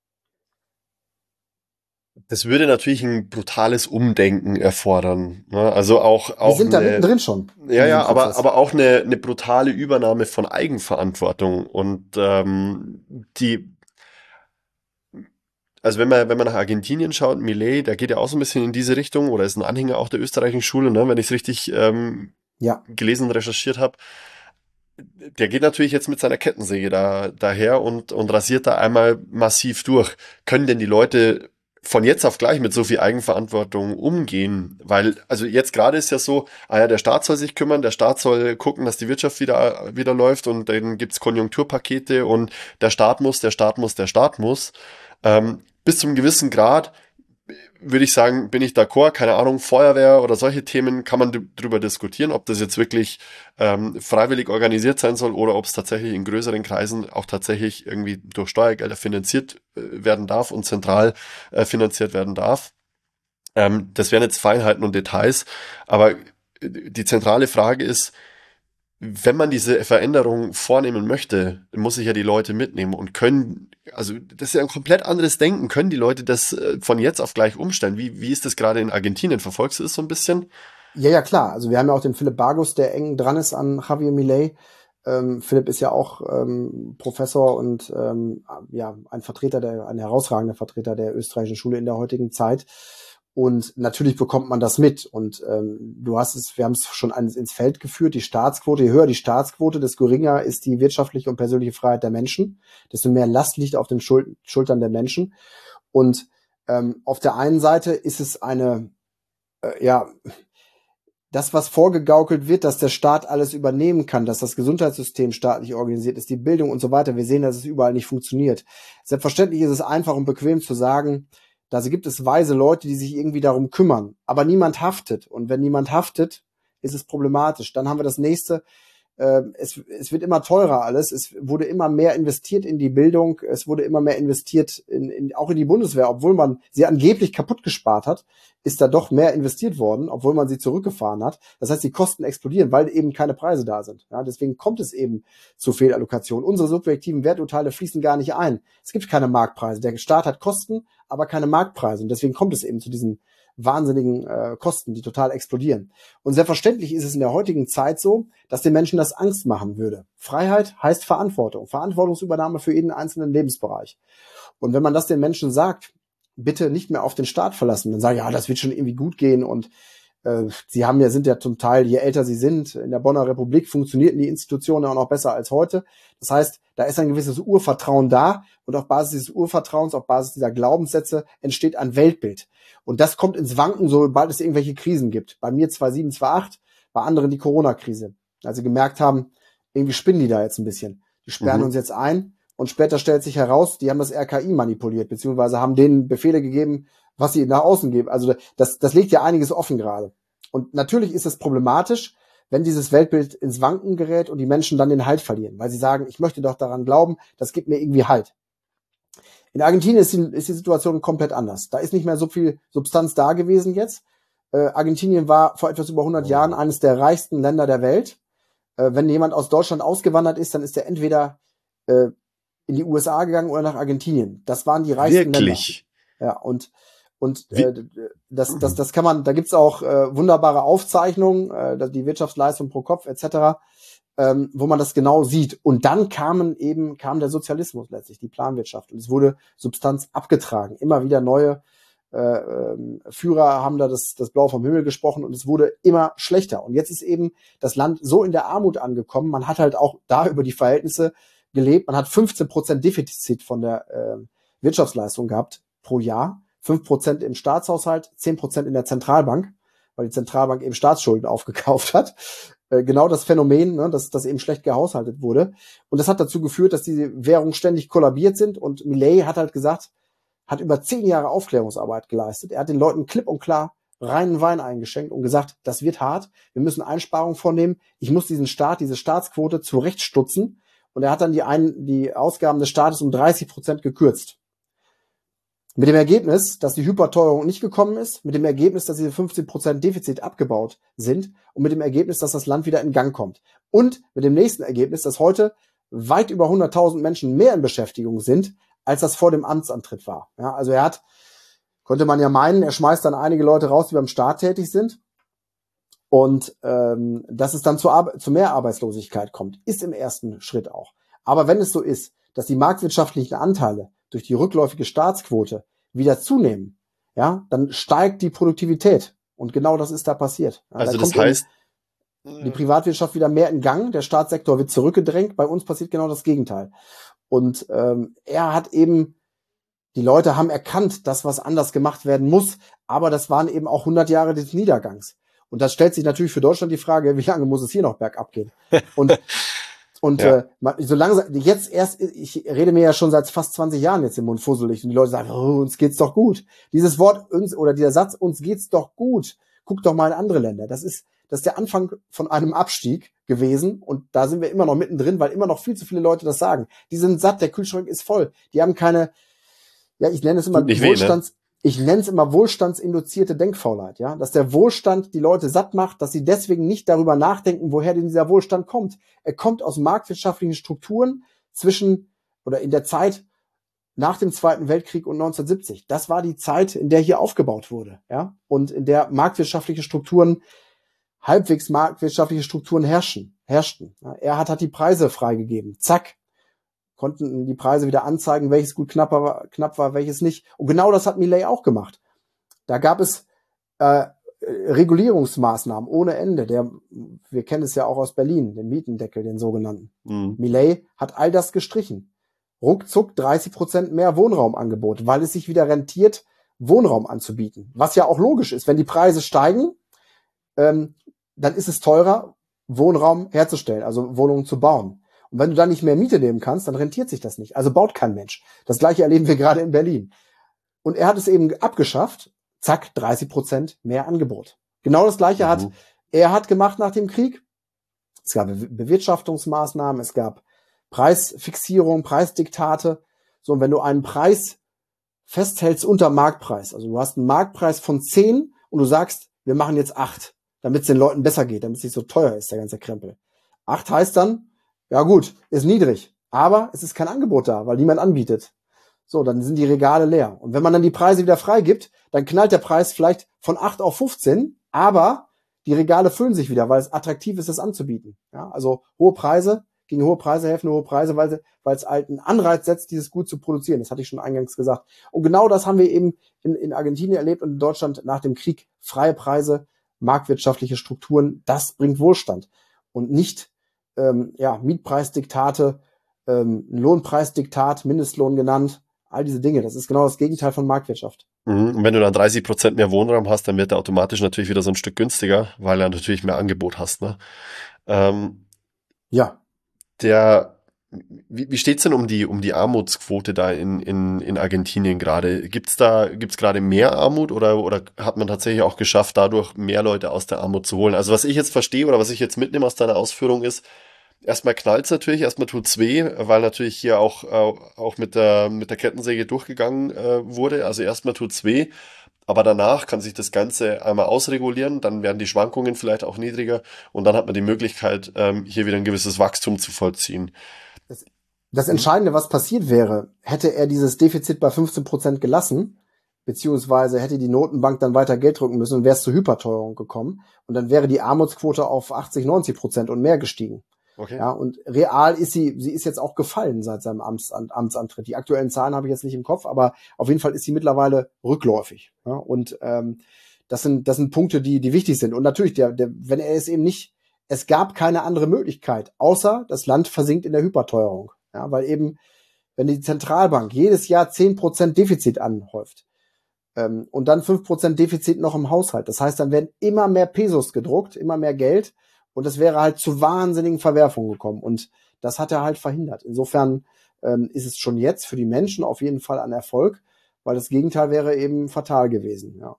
A: Das würde natürlich ein brutales Umdenken erfordern. Ne? Also auch
C: Wir sind da mittendrin schon.
A: Ja, aber auch eine brutale Übernahme von Eigenverantwortung und also wenn man nach Argentinien schaut, Milei, der geht ja auch so ein bisschen in diese Richtung oder ist ein Anhänger auch der österreichischen Schule, ne, wenn ich es richtig gelesen und recherchiert habe. Der geht natürlich jetzt mit seiner Kettensäge daher und rasiert da einmal massiv durch. Können denn die Leute von jetzt auf gleich mit so viel Eigenverantwortung umgehen? Weil, also jetzt gerade ist ja so, der Staat soll sich kümmern, der Staat soll gucken, dass die Wirtschaft wieder läuft und dann gibt's Konjunkturpakete und der Staat muss. Bis zum gewissen Grad würde ich sagen, bin ich d'accord, keine Ahnung, Feuerwehr oder solche Themen kann man drüber diskutieren, ob das jetzt wirklich freiwillig organisiert sein soll oder ob es tatsächlich in größeren Kreisen auch tatsächlich irgendwie durch Steuergelder finanziert werden darf und zentral finanziert werden darf. Das wären jetzt Feinheiten und Details, aber die zentrale Frage ist, wenn man diese Veränderung vornehmen möchte, muss ich ja die Leute mitnehmen und also das ist ja ein komplett anderes Denken, können die Leute das von jetzt auf gleich umstellen? Wie ist das gerade in Argentinien? Verfolgst du das so ein bisschen?
C: Ja, klar. Also wir haben ja auch den Philipp Bargus, der eng dran ist an Javier Milei. Philipp ist ja auch Professor und ein herausragender Vertreter der österreichischen Schule in der heutigen Zeit. Und natürlich bekommt man das mit. Und wir haben es schon ins Feld geführt, die Staatsquote. Je höher die Staatsquote, desto geringer ist die wirtschaftliche und persönliche Freiheit der Menschen. Desto mehr Last liegt auf den Schultern der Menschen. Und auf der einen Seite ist es das, was vorgegaukelt wird, dass der Staat alles übernehmen kann, dass das Gesundheitssystem staatlich organisiert ist, die Bildung und so weiter. Wir sehen, dass es überall nicht funktioniert. Selbstverständlich ist es einfach und bequem zu sagen, da gibt es weise Leute, die sich irgendwie darum kümmern. Aber niemand haftet. Und wenn niemand haftet, ist es problematisch. Dann haben wir das nächste. Es wird immer teurer alles. Es wurde immer mehr investiert in die Bildung. Es wurde immer mehr investiert auch in die Bundeswehr. Obwohl man sie angeblich kaputt gespart hat, ist da doch mehr investiert worden, obwohl man sie zurückgefahren hat. Das heißt, die Kosten explodieren, weil eben keine Preise da sind. Ja, deswegen kommt es eben zu Fehlallokation. Unsere subjektiven Werturteile fließen gar nicht ein. Es gibt keine Marktpreise. Der Staat hat Kosten, aber keine Marktpreise. Und deswegen kommt es eben zu diesen wahnsinnigen Kosten, die total explodieren. Und selbstverständlich ist es in der heutigen Zeit so, dass den Menschen das Angst machen würde. Freiheit heißt Verantwortung. Verantwortungsübernahme für jeden einzelnen Lebensbereich. Und wenn man das den Menschen sagt, bitte nicht mehr auf den Staat verlassen, dann sagen, ja, das wird schon irgendwie gut gehen und sind ja zum Teil, je älter sie sind, in der Bonner Republik funktionierten die Institutionen auch noch besser als heute. Das heißt, da ist ein gewisses Urvertrauen da und auf Basis dieses Urvertrauens, auf Basis dieser Glaubenssätze entsteht ein Weltbild. Und das kommt ins Wanken, sobald es irgendwelche Krisen gibt. Bei mir 2007, 2008, bei anderen die Corona-Krise. Als sie gemerkt haben, irgendwie spinnen die da jetzt ein bisschen. Die sperren uns jetzt ein und später stellt sich heraus, die haben das RKI manipuliert, beziehungsweise haben denen Befehle gegeben, was sie nach außen geben. Also das legt ja einiges offen gerade. Und natürlich ist es problematisch, wenn dieses Weltbild ins Wanken gerät und die Menschen dann den Halt verlieren, weil sie sagen, ich möchte doch daran glauben, das gibt mir irgendwie Halt. In Argentinien ist die Situation komplett anders. Da ist nicht mehr so viel Substanz da gewesen jetzt. Argentinien war vor etwas über 100 Jahren eines der reichsten Länder der Welt. Wenn jemand aus Deutschland ausgewandert ist, dann ist er entweder in die USA gegangen oder nach Argentinien. Das waren die reichsten
A: Wirklich?
C: Länder. Ja, und das kann man, da gibt's auch wunderbare Aufzeichnungen, die Wirtschaftsleistung pro Kopf etc., wo man das genau sieht. Und dann kam der Sozialismus letztlich, die Planwirtschaft. Und es wurde Substanz abgetragen. Immer wieder neue Führer haben da das Blau vom Himmel gesprochen und es wurde immer schlechter. Und jetzt ist eben das Land so in der Armut angekommen. Man hat halt auch da über die Verhältnisse gelebt. Man hat 15% Defizit von der Wirtschaftsleistung gehabt pro Jahr. 5% im Staatshaushalt, 10% in der Zentralbank, weil die Zentralbank eben Staatsschulden aufgekauft hat. Genau das Phänomen, ne, dass eben schlecht gehaushaltet wurde. Und das hat dazu geführt, dass diese Währungen ständig kollabiert sind. Und Milei hat halt gesagt, hat über 10 Jahre Aufklärungsarbeit geleistet. Er hat den Leuten klipp und klar reinen Wein eingeschenkt und gesagt, das wird hart, wir müssen Einsparungen vornehmen, ich muss diesen Staat, diese Staatsquote zurechtstutzen. Und er hat dann die Ausgaben des Staates um 30% gekürzt. Mit dem Ergebnis, dass die Hyperteuerung nicht gekommen ist, mit dem Ergebnis, dass diese 15% Defizit abgebaut sind und mit dem Ergebnis, dass das Land wieder in Gang kommt. Und mit dem nächsten Ergebnis, dass heute weit über 100.000 Menschen mehr in Beschäftigung sind, als das vor dem Amtsantritt war. Ja, also konnte man ja meinen, er schmeißt dann einige Leute raus, die beim Staat tätig sind. Und dass es dann zu mehr Arbeitslosigkeit kommt, ist im ersten Schritt auch. Aber wenn es so ist, dass die marktwirtschaftlichen Anteile durch die rückläufige Staatsquote wieder zunehmen, ja, dann steigt die Produktivität. Und genau das ist da passiert. Ja,
A: Also
C: da
A: das
C: kommt
A: heißt,
C: die Privatwirtschaft wieder mehr in Gang, der Staatssektor wird zurückgedrängt, bei uns passiert genau das Gegenteil. Und er hat eben, die Leute haben erkannt, dass was anders gemacht werden muss, aber das waren eben auch 100 Jahre des Niedergangs. Und das stellt sich natürlich für Deutschland die Frage, wie lange muss es hier noch bergab gehen? Und
A: ja.
C: ich rede mir ja schon seit fast 20 Jahren jetzt im Mund fusselig und die Leute sagen, oh, uns geht's doch gut. Dieses Wort uns oder dieser Satz, uns geht's doch gut, guck doch mal in andere Länder. Das ist der Anfang von einem Abstieg gewesen und da sind wir immer noch mittendrin, weil immer noch viel zu viele Leute das sagen. Die sind satt, der Kühlschrank ist voll. Die haben keine, ja, ich nenne es immer wohlstandsinduzierte Denkfaulheit, ja, dass der Wohlstand die Leute satt macht, dass sie deswegen nicht darüber nachdenken, woher denn dieser Wohlstand kommt. Er kommt aus marktwirtschaftlichen Strukturen in der Zeit nach dem Zweiten Weltkrieg und 1970. Das war die Zeit, in der hier aufgebaut wurde, ja, und in der halbwegs marktwirtschaftliche Strukturen herrschten. Ja, er hat die Preise freigegeben. Zack. Konnten die Preise wieder anzeigen, welches gut knapp war, welches nicht. Und genau das hat Milei auch gemacht. Da gab es Regulierungsmaßnahmen ohne Ende. Wir kennen es ja auch aus Berlin, den Mietendeckel, den sogenannten. Milei hat all das gestrichen. Ruckzuck 30% mehr Wohnraumangebot, weil es sich wieder rentiert, Wohnraum anzubieten. Was ja auch logisch ist. Wenn die Preise steigen, dann ist es teurer, Wohnraum herzustellen, also Wohnungen zu bauen. Und wenn du dann nicht mehr Miete nehmen kannst, dann rentiert sich das nicht. Also baut kein Mensch. Das Gleiche erleben wir gerade in Berlin. Und er hat es eben abgeschafft. Zack, 30% mehr Angebot. Genau das Gleiche hat er gemacht nach dem Krieg. Es gab Bewirtschaftungsmaßnahmen, es gab Preisfixierung, Preisdiktate. So, und wenn du einen Preis festhältst unter Marktpreis, also du hast einen Marktpreis von 10 und du sagst, wir machen jetzt 8, damit es den Leuten besser geht, damit es nicht so teuer ist, der ganze Krempel. 8 heißt dann, ja gut, ist niedrig, aber es ist kein Angebot da, weil niemand anbietet. So, dann sind die Regale leer. Und wenn man dann die Preise wieder freigibt, dann knallt der Preis vielleicht von 8 auf 15, aber die Regale füllen sich wieder, weil es attraktiv ist, das anzubieten. Ja, also gegen hohe Preise helfen hohe Preise, weil es halt einen Anreiz setzt, dieses Gut zu produzieren. Das hatte ich schon eingangs gesagt. Und genau das haben wir eben in Argentinien erlebt und in Deutschland nach dem Krieg. Freie Preise, marktwirtschaftliche Strukturen, das bringt Wohlstand. Und nicht Mietpreisdiktate, Lohnpreisdiktat, Mindestlohn genannt, all diese Dinge. Das ist genau das Gegenteil von Marktwirtschaft.
A: Und wenn du dann 30% mehr Wohnraum hast, dann wird der automatisch natürlich wieder so ein Stück günstiger, weil du natürlich mehr Angebot hast. Ne?
C: Ja.
A: Der Wie steht's denn um die Armutsquote da in Argentinien gerade? Gibt's gerade mehr Armut oder hat man tatsächlich auch geschafft, dadurch mehr Leute aus der Armut zu holen? Also was ich jetzt verstehe oder was ich jetzt mitnehme aus deiner Ausführung ist, erstmal knallt's natürlich, erstmal tut's weh, weil natürlich hier auch mit der Kettensäge durchgegangen wurde. Also erstmal tut's weh, aber danach kann sich das Ganze einmal ausregulieren, dann werden die Schwankungen vielleicht auch niedriger und dann hat man die Möglichkeit, hier wieder ein gewisses Wachstum zu vollziehen.
C: Das, das Entscheidende, was passiert wäre, hätte er dieses Defizit bei 15% gelassen, beziehungsweise hätte die Notenbank dann weiter Geld drücken müssen und wäre es zur Hyperteuerung gekommen. Und dann wäre die Armutsquote auf 80-90% und mehr gestiegen.
A: Okay.
C: Ja, und real ist sie ist jetzt auch gefallen seit seinem Amtsantritt. Die aktuellen Zahlen habe ich jetzt nicht im Kopf, aber auf jeden Fall ist sie mittlerweile rückläufig. Ja, und das sind Punkte, die wichtig sind. Und natürlich, wenn er es eben nicht, es gab keine andere Möglichkeit, außer das Land versinkt in der Hyperteuerung. Ja, weil eben, wenn die Zentralbank jedes Jahr 10% Defizit anhäuft, und dann 5% Defizit noch im Haushalt, das heißt, dann werden immer mehr Pesos gedruckt, immer mehr Geld, und es wäre halt zu wahnsinnigen Verwerfungen gekommen. Und das hat er halt verhindert. Insofern ist es schon jetzt für die Menschen auf jeden Fall ein Erfolg, weil das Gegenteil wäre eben fatal gewesen. Ja.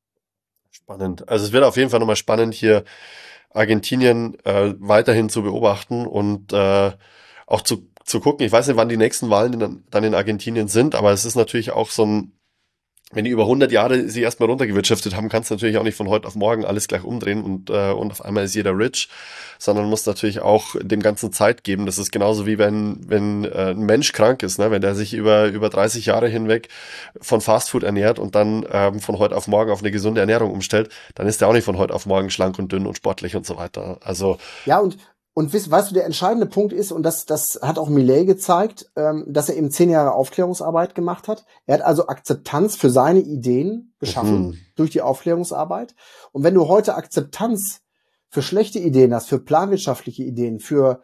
A: Spannend. Also es wird auf jeden Fall nochmal spannend, hier Argentinien weiterhin zu beobachten und auch zu gucken. Ich weiß nicht, wann die nächsten Wahlen dann in Argentinien sind, aber es ist natürlich auch so ein, wenn die über 100 Jahre sich erstmal runtergewirtschaftet haben, kannst du natürlich auch nicht von heute auf morgen alles gleich umdrehen und auf einmal ist jeder rich, sondern muss natürlich auch dem Ganzen Zeit geben. Das ist genauso wie wenn ein Mensch krank ist, ne? Wenn der sich über 30 Jahre hinweg von Fastfood ernährt und dann von heute auf morgen auf eine gesunde Ernährung umstellt, dann ist der auch nicht von heute auf morgen schlank und dünn und sportlich und so weiter. Also
C: Ja, und weißt du, der entscheidende Punkt ist, und das hat auch Milei gezeigt, dass er eben 10 Jahre Aufklärungsarbeit gemacht hat. Er hat also Akzeptanz für seine Ideen geschaffen durch die Aufklärungsarbeit. Und wenn du heute Akzeptanz für schlechte Ideen hast, für planwirtschaftliche Ideen, für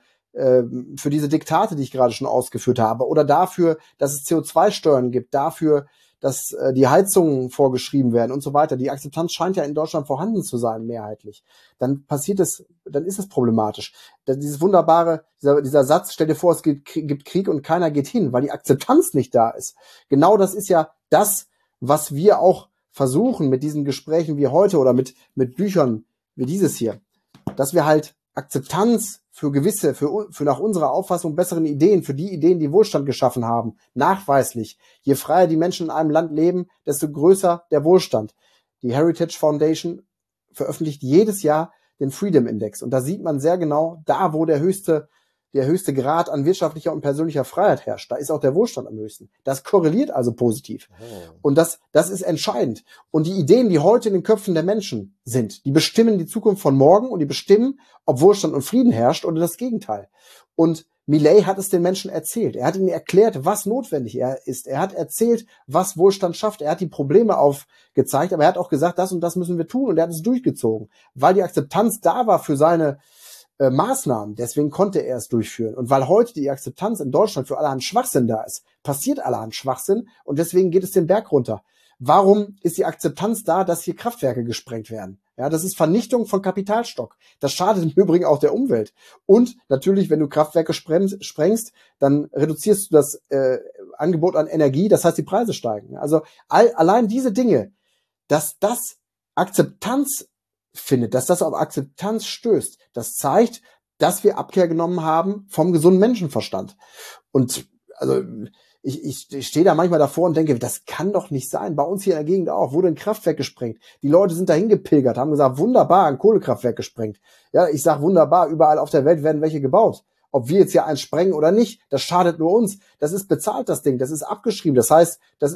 C: diese Diktate, die ich gerade schon ausgeführt habe, oder dafür, dass es CO2-Steuern gibt, dafür, dass die Heizungen vorgeschrieben werden und so weiter. Die Akzeptanz scheint ja in Deutschland vorhanden zu sein, mehrheitlich. Dann ist es problematisch. Dieses wunderbare, dieser Satz, stell dir vor, es gibt Krieg und keiner geht hin, weil die Akzeptanz nicht da ist. Genau das ist ja das, was wir auch versuchen mit diesen Gesprächen wie heute oder mit Büchern wie dieses hier, dass wir halt Akzeptanz für nach unserer Auffassung besseren Ideen, für die Ideen, die Wohlstand geschaffen haben, nachweislich. Je freier die Menschen in einem Land leben, desto größer der Wohlstand. Die Heritage Foundation veröffentlicht jedes Jahr den Freedom Index. Und da sieht man sehr genau, da wo der höchste Grad an wirtschaftlicher und persönlicher Freiheit herrscht, da ist auch der Wohlstand am höchsten. Das korreliert also positiv. Und das ist entscheidend. Und die Ideen, die heute in den Köpfen der Menschen sind, die bestimmen die Zukunft von morgen und die bestimmen, ob Wohlstand und Frieden herrscht oder das Gegenteil. Und Milei hat es den Menschen erzählt. Er hat ihnen erklärt, was notwendig ist. Er hat erzählt, was Wohlstand schafft. Er hat die Probleme aufgezeigt, aber er hat auch gesagt, das und das müssen wir tun, und er hat es durchgezogen, weil die Akzeptanz da war für seine Maßnahmen. Deswegen konnte er es durchführen. Und weil heute die Akzeptanz in Deutschland für allerhand Schwachsinn da ist, passiert allerhand Schwachsinn, und deswegen geht es den Berg runter. Warum ist die Akzeptanz da, dass hier Kraftwerke gesprengt werden? Ja, das ist Vernichtung von Kapitalstock. Das schadet im Übrigen auch der Umwelt. Und natürlich, wenn du Kraftwerke sprengst, dann reduzierst du das Angebot an Energie, das heißt, die Preise steigen. Also allein diese Dinge, dass das Akzeptanz findet, dass das auf Akzeptanz stößt, das zeigt, dass wir Abkehr genommen haben vom gesunden Menschenverstand. Und also ich stehe da manchmal davor und denke, das kann doch nicht sein. Bei uns hier in der Gegend auch wurde ein Kraftwerk gesprengt. Die Leute sind dahin gepilgert, haben gesagt, wunderbar, ein Kohlekraftwerk gesprengt. Ja, ich sag wunderbar, überall auf der Welt werden welche gebaut. Ob wir jetzt hier eins sprengen oder nicht, das schadet nur uns. Das ist bezahlt, das Ding, das ist abgeschrieben. Das heißt, das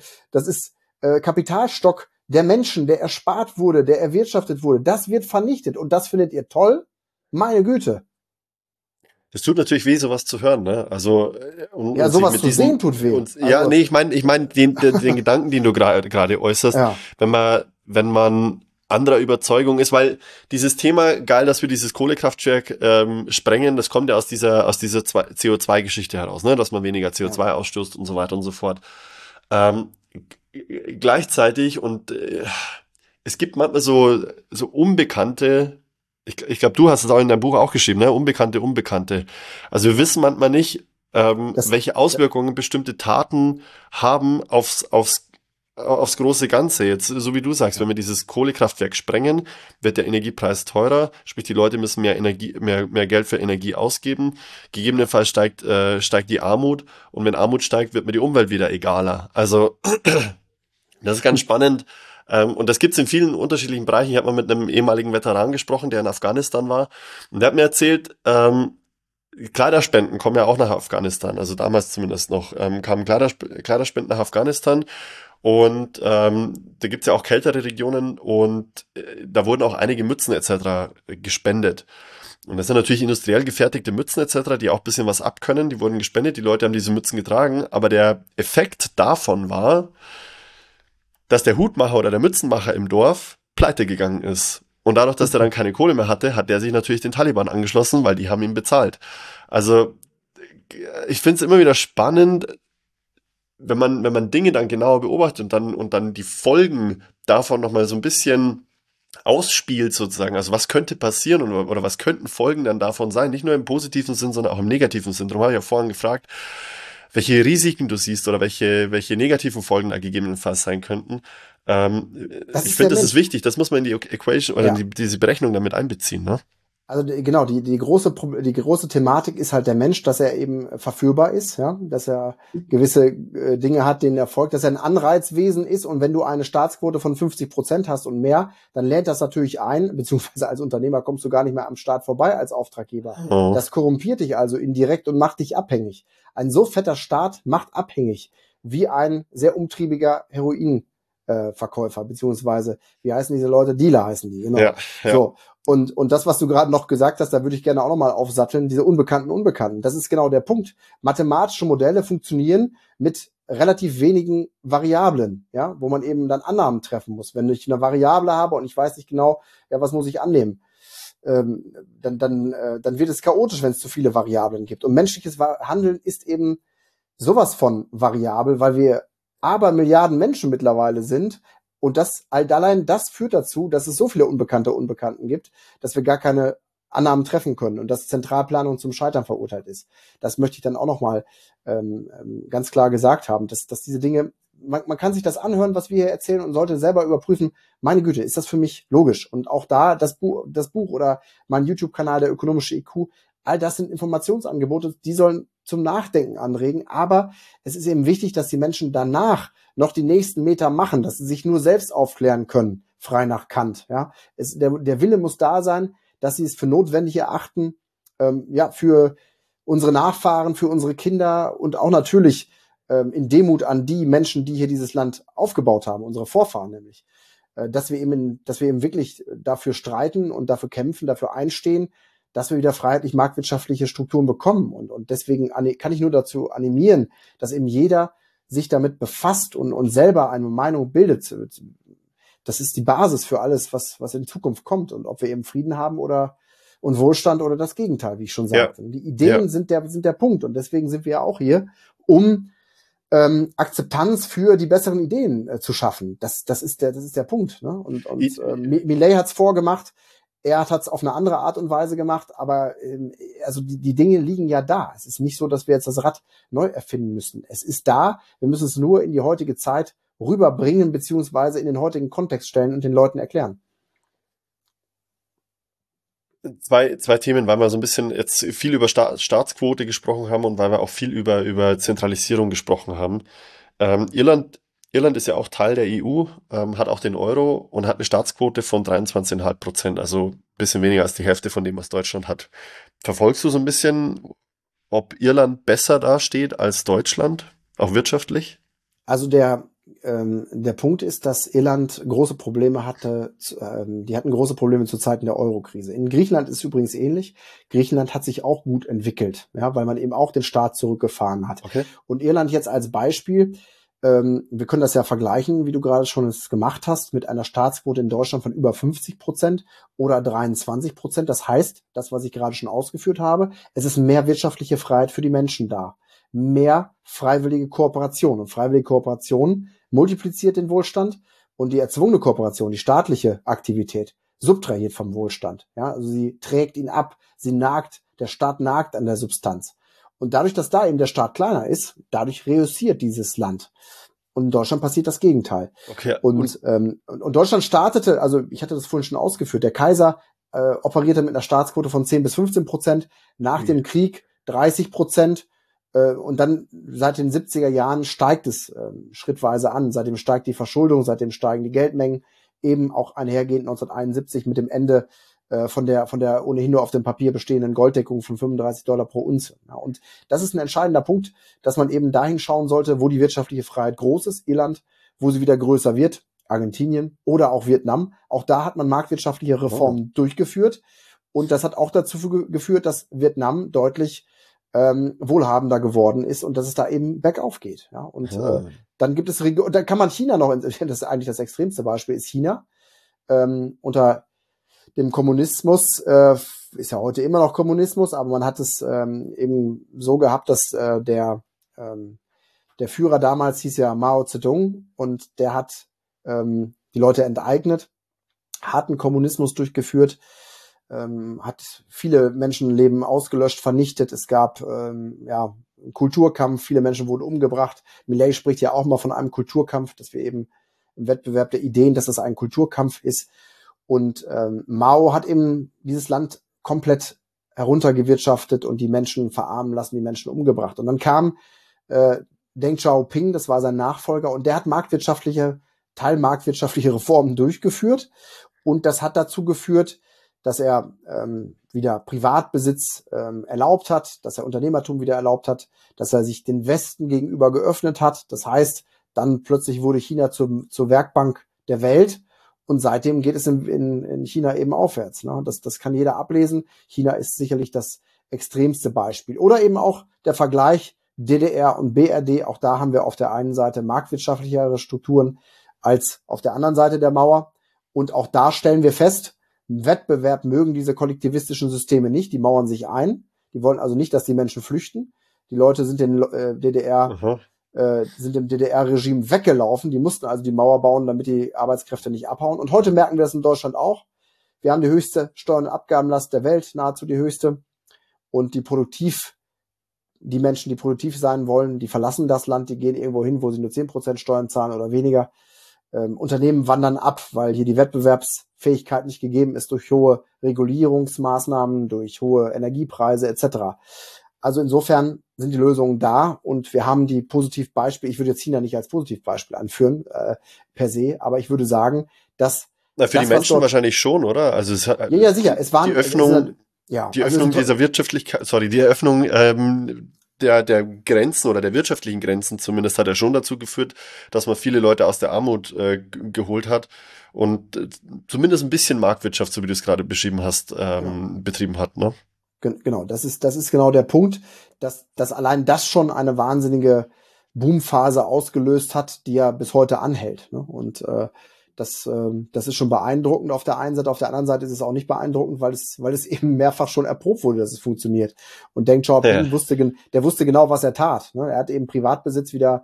C: ist Kapitalstock der Menschen, der erspart wurde, der erwirtschaftet wurde. Das wird vernichtet, und das findet ihr toll? Meine Güte.
A: das tut natürlich weh, sowas zu hören, ne? Also
C: ja, sowas zu sehen tut weh.
A: Ja, nee, ich meine den Gedanken, den du gerade äußerst,
C: ja.
A: wenn man anderer Überzeugung ist, weil dieses Thema, geil, dass wir dieses Kohlekraftwerk sprengen, das kommt ja aus dieser CO2-Geschichte heraus, ne? Dass man weniger CO2 ausstößt und so weiter und so fort. Gleichzeitig, und es gibt manchmal so unbekannte Ich glaube, du hast es auch in deinem Buch auch geschrieben, ne? Unbekannte. Also wir wissen manchmal nicht,
C: Das,
A: welche Auswirkungen bestimmte Taten haben aufs große Ganze. Jetzt, so wie du sagst, wenn wir dieses Kohlekraftwerk sprengen, wird der Energiepreis teurer, sprich die Leute müssen mehr Geld für Energie ausgeben. Gegebenenfalls steigt die Armut und wenn Armut steigt, wird mir die Umwelt wieder egaler. Also das ist ganz spannend. Und das gibt's in vielen unterschiedlichen Bereichen. Ich habe mal mit einem ehemaligen Veteran gesprochen, der in Afghanistan war. Und der hat mir erzählt, Kleiderspenden kommen ja auch nach Afghanistan. Also damals zumindest noch kamen Kleiderspenden nach Afghanistan. Und da gibt's ja auch kältere Regionen und da wurden auch einige Mützen etc. gespendet. Und das sind natürlich industriell gefertigte Mützen etc., die auch ein bisschen was abkönnen. Die wurden gespendet, die Leute haben diese Mützen getragen. Aber der Effekt davon war, dass der Hutmacher oder der Mützenmacher im Dorf pleite gegangen ist. Und dadurch, dass er dann keine Kohle mehr hatte, hat der sich natürlich den Taliban angeschlossen, weil die haben ihn bezahlt. Also ich finde es immer wieder spannend, wenn man Dinge dann genauer beobachtet und dann die Folgen davon nochmal so ein bisschen ausspielt sozusagen. Also was könnte passieren oder was könnten Folgen dann davon sein? Nicht nur im positiven Sinn, sondern auch im negativen Sinn. Darum habe ich ja vorhin gefragt, welche Risiken du siehst oder welche negativen Folgen da gegebenenfalls sein könnten. Ich finde, das ist wichtig. Das muss man in die Equation oder diese Berechnung damit einbeziehen, ne?
C: Also genau, die große Thematik ist halt der Mensch, dass er eben verführbar ist, ja, dass er gewisse Dinge hat, denen er folgt, dass er ein Anreizwesen ist und wenn du eine Staatsquote von 50% hast und mehr, dann lädt das natürlich ein, beziehungsweise als Unternehmer kommst du gar nicht mehr am Staat vorbei als Auftraggeber. Oh. Das korrumpiert dich also indirekt und macht dich abhängig. Ein so fetter Staat macht abhängig wie ein sehr umtriebiger Heroinverkäufer, beziehungsweise, wie heißen diese Leute? Dealer heißen die, genau. Ja. So. Und das, was du gerade noch gesagt hast, da würde ich gerne auch nochmal aufsatteln, diese Unbekannten. Das ist genau der Punkt. Mathematische Modelle funktionieren mit relativ wenigen Variablen, ja, wo man eben dann Annahmen treffen muss. Wenn ich eine Variable habe und ich weiß nicht genau, ja, was muss ich annehmen, dann wird es chaotisch, wenn es zu viele Variablen gibt. Und menschliches Handeln ist eben sowas von variabel, weil wir Abermilliarden Menschen mittlerweile sind. Und allein das führt dazu, dass es so viele Unbekannten gibt, dass wir gar keine Annahmen treffen können und dass Zentralplanung zum Scheitern verurteilt ist. Das möchte ich dann auch nochmal ganz klar gesagt haben, dass diese Dinge, man kann sich das anhören, was wir hier erzählen und sollte selber überprüfen, meine Güte, ist das für mich logisch? Und auch da das Buch oder mein YouTube-Kanal, der ökonomische IQ, all das sind Informationsangebote, die sollen zum Nachdenken anregen, aber es ist eben wichtig, dass die Menschen danach noch die nächsten Meter machen, dass sie sich nur selbst aufklären können, frei nach Kant. Ja, der Wille muss da sein, dass sie es für notwendig erachten, für unsere Nachfahren, für unsere Kinder und auch natürlich in Demut an die Menschen, die hier dieses Land aufgebaut haben, unsere Vorfahren nämlich, dass wir eben wirklich dafür streiten und dafür kämpfen, dafür einstehen, dass wir wieder freiheitlich-marktwirtschaftliche Strukturen bekommen. Und deswegen kann ich nur dazu animieren, dass eben jeder sich damit befasst und selber eine Meinung bildet. Das ist die Basis für alles, was in Zukunft kommt. Und ob wir eben Frieden haben und Wohlstand oder das Gegenteil, wie ich schon sagte. Ja. Die Ideen sind der Punkt. Und deswegen sind wir ja auch hier, um Akzeptanz für die besseren Ideen zu schaffen. Das ist der Punkt. Ne? Und Milei hat's vorgemacht. Er hat es auf eine andere Art und Weise gemacht, aber also die Dinge liegen ja da. Es ist nicht so, dass wir jetzt das Rad neu erfinden müssen. Es ist da, wir müssen es nur in die heutige Zeit rüberbringen, beziehungsweise in den heutigen Kontext stellen und den Leuten erklären.
A: Zwei Themen, weil wir so ein bisschen jetzt viel über Staatsquote gesprochen haben und weil wir auch viel über Zentralisierung gesprochen haben. Irland ist ja auch Teil der EU, hat auch den Euro und hat eine Staatsquote von 23,5%, also ein bisschen weniger als die Hälfte von dem, was Deutschland hat. Verfolgst du so ein bisschen, ob Irland besser dasteht als Deutschland, auch wirtschaftlich?
C: Also der Punkt ist, dass Irland große Probleme hatte, die hatten große Probleme zu Zeiten der Euro-Krise. In Griechenland ist es übrigens ähnlich. Griechenland hat sich auch gut entwickelt, ja, weil man eben auch den Staat zurückgefahren hat. Okay. Und Irland jetzt als Beispiel, wir können das ja vergleichen, wie du gerade schon es gemacht hast, mit einer Staatsquote in Deutschland von über 50% oder 23%. Das heißt, das, was ich gerade schon ausgeführt habe, es ist mehr wirtschaftliche Freiheit für die Menschen da. Mehr freiwillige Kooperation. Und freiwillige Kooperation multipliziert den Wohlstand und die erzwungene Kooperation, die staatliche Aktivität, subtrahiert vom Wohlstand. Ja, also sie trägt ihn ab, der Staat nagt an der Substanz. Und dadurch, dass da eben der Staat kleiner ist, dadurch reüssiert dieses Land. Und in Deutschland passiert das Gegenteil.
A: Okay.
C: Und Deutschland startete, also ich hatte das vorhin schon ausgeführt, der Kaiser operierte mit einer Staatsquote von 10-15%, nach dem Krieg 30%, und dann seit den 70er Jahren steigt es schrittweise an. Seitdem steigt die Verschuldung, seitdem steigen die Geldmengen, eben auch einhergehend 1971 mit dem Ende von der ohnehin nur auf dem Papier bestehenden Golddeckung von $35 pro Unze. Ja, und das ist ein entscheidender Punkt, dass man eben dahin schauen sollte, wo die wirtschaftliche Freiheit groß ist, Irland, wo sie wieder größer wird, Argentinien oder auch Vietnam. Auch da hat man marktwirtschaftliche Reformen durchgeführt. Und das hat auch dazu geführt, dass Vietnam deutlich wohlhabender geworden ist und dass es da eben bergauf geht. Ja, und dann gibt es da kann man China noch, das ist eigentlich das extremste Beispiel, ist China. Unter dem Kommunismus, ist ja heute immer noch Kommunismus, aber man hat es eben so gehabt, dass der Führer damals hieß ja Mao Zedong und der hat die Leute enteignet, harten Kommunismus durchgeführt, hat viele Menschenleben ausgelöscht, vernichtet. Es gab einen Kulturkampf, viele Menschen wurden umgebracht. Milei spricht ja auch mal von einem Kulturkampf, dass wir eben im Wettbewerb der Ideen, dass das ein Kulturkampf ist. Und Mao hat eben dieses Land komplett heruntergewirtschaftet und die Menschen verarmen lassen, die Menschen umgebracht. Und dann kam Deng Xiaoping, das war sein Nachfolger, und der hat teilmarktwirtschaftliche Reformen durchgeführt. Und das hat dazu geführt, dass er wieder Privatbesitz erlaubt hat, dass er Unternehmertum wieder erlaubt hat, dass er sich den Westen gegenüber geöffnet hat. Das heißt, dann plötzlich wurde China zur Werkbank der Welt und seitdem geht es in China eben aufwärts. Ne? Das kann jeder ablesen. China ist sicherlich das extremste Beispiel. Oder eben auch der Vergleich DDR und BRD. Auch da haben wir auf der einen Seite marktwirtschaftlichere Strukturen als auf der anderen Seite der Mauer. Und auch da stellen wir fest, Wettbewerb mögen diese kollektivistischen Systeme nicht, die mauern sich ein. Die wollen also nicht, dass die Menschen flüchten. Die Leute sind dem DDR-Regime weggelaufen. Die mussten also die Mauer bauen, damit die Arbeitskräfte nicht abhauen. Und heute merken wir das in Deutschland auch. Wir haben die höchste Steuern- und Abgabenlast der Welt, nahezu die höchste. Und die Menschen, die produktiv sein wollen, die verlassen das Land, die gehen irgendwo hin, wo sie nur 10% Steuern zahlen oder weniger. Unternehmen wandern ab, weil hier die Wettbewerbsfähigkeit nicht gegeben ist durch hohe Regulierungsmaßnahmen, durch hohe Energiepreise etc. Also insofern sind die Lösungen da und wir haben die Positivbeispiele. Ich würde jetzt China nicht als Positivbeispiel anführen per se, aber ich würde sagen, dass
A: für die Menschen wahrscheinlich schon, oder? Also es hat,
C: ja, sicher. Es waren
A: die Öffnung dieser Wirtschaftlichkeit, die Eröffnung der Grenzen oder der wirtschaftlichen Grenzen zumindest hat ja schon dazu geführt, dass man viele Leute aus der Armut geholt hat und zumindest ein bisschen Marktwirtschaft, so wie du es gerade beschrieben hast, betrieben hat, ne?
C: Genau, das ist genau der Punkt, dass allein das schon eine wahnsinnige Boomphase ausgelöst hat, die ja bis heute anhält, ne? Und das ist schon beeindruckend auf der einen Seite, auf der anderen Seite ist es auch nicht beeindruckend, weil es eben mehrfach schon erprobt wurde, dass es funktioniert. Und Deng Xiaoping wusste genau, was er tat. Ne? Er hat eben Privatbesitz wieder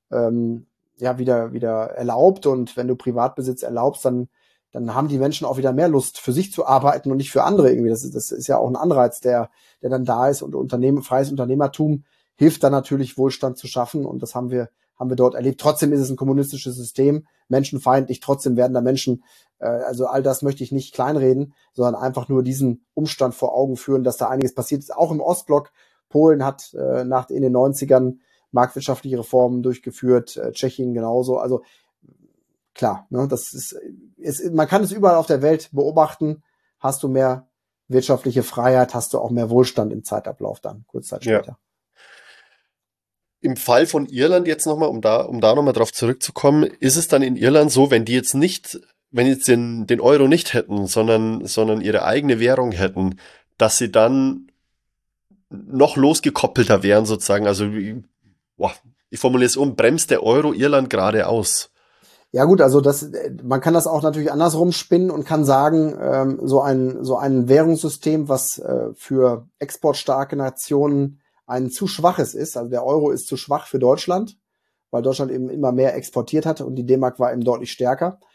C: erlaubt, und wenn du Privatbesitz erlaubst, dann haben die Menschen auch wieder mehr Lust, für sich zu arbeiten und nicht für andere irgendwie. Das ist ja auch ein Anreiz, der dann da ist, und freies Unternehmertum hilft dann natürlich, Wohlstand zu schaffen, und das haben wir dort erlebt. Trotzdem ist es ein kommunistisches System, menschenfeindlich, trotzdem werden da Menschen, also all das möchte ich nicht kleinreden, sondern einfach nur diesen Umstand vor Augen führen, dass da einiges passiert ist. Auch im Ostblock, Polen hat in den 90ern marktwirtschaftliche Reformen durchgeführt, Tschechien genauso. Also klar, ne, man kann es überall auf der Welt beobachten. Hast du mehr wirtschaftliche Freiheit, hast du auch mehr Wohlstand im Zeitablauf dann, kurz Zeit später.
A: Ja. Im Fall von Irland jetzt nochmal, um da nochmal drauf zurückzukommen, ist es dann in Irland so, wenn jetzt den Euro nicht hätten, sondern ihre eigene Währung hätten, dass sie dann noch losgekoppelter wären sozusagen, also ich formuliere es bremst der Euro Irland gerade aus?
C: Ja gut, also man kann das auch natürlich andersrum spinnen und kann sagen, so ein Währungssystem, was für exportstarke Nationen ein zu schwaches ist, also der Euro ist zu schwach für Deutschland, weil Deutschland eben immer mehr exportiert hat und die D-Mark war eben deutlich stärker.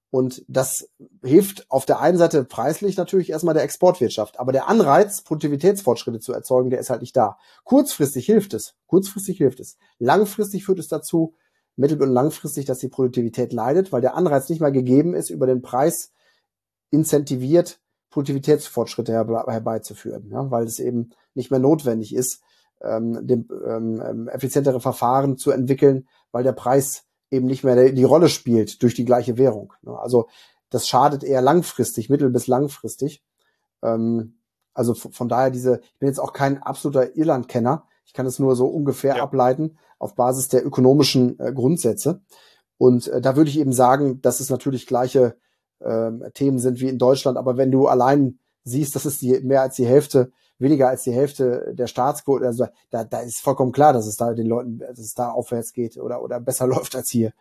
C: Und das hilft auf der einen Seite preislich natürlich erstmal der Exportwirtschaft. Aber der Anreiz, Produktivitätsfortschritte zu erzeugen, der ist halt nicht da. Kurzfristig hilft es. Langfristig führt es dazu, mittel- und langfristig, dass die Produktivität leidet, weil der Anreiz nicht mal gegeben ist, über den Preis incentiviert, Produktivitätsfortschritte herbeizuführen. Ja, weil es eben nicht mehr notwendig ist, effizientere Verfahren zu entwickeln, weil der Preis eben nicht mehr die Rolle spielt durch die gleiche Währung. Also das schadet eher langfristig, mittel- bis langfristig. Also von daher ich bin jetzt auch kein absoluter Irland-Kenner. Ich kann es nur so ungefähr ableiten auf Basis der ökonomischen Grundsätze. Und da würde ich eben sagen, dass es natürlich gleiche Themen sind wie in Deutschland. Aber wenn du allein siehst, dass es weniger als die Hälfte der Staatsquote, also da ist vollkommen klar, dass es da den Leuten, dass es da aufwärts geht oder besser läuft als hier.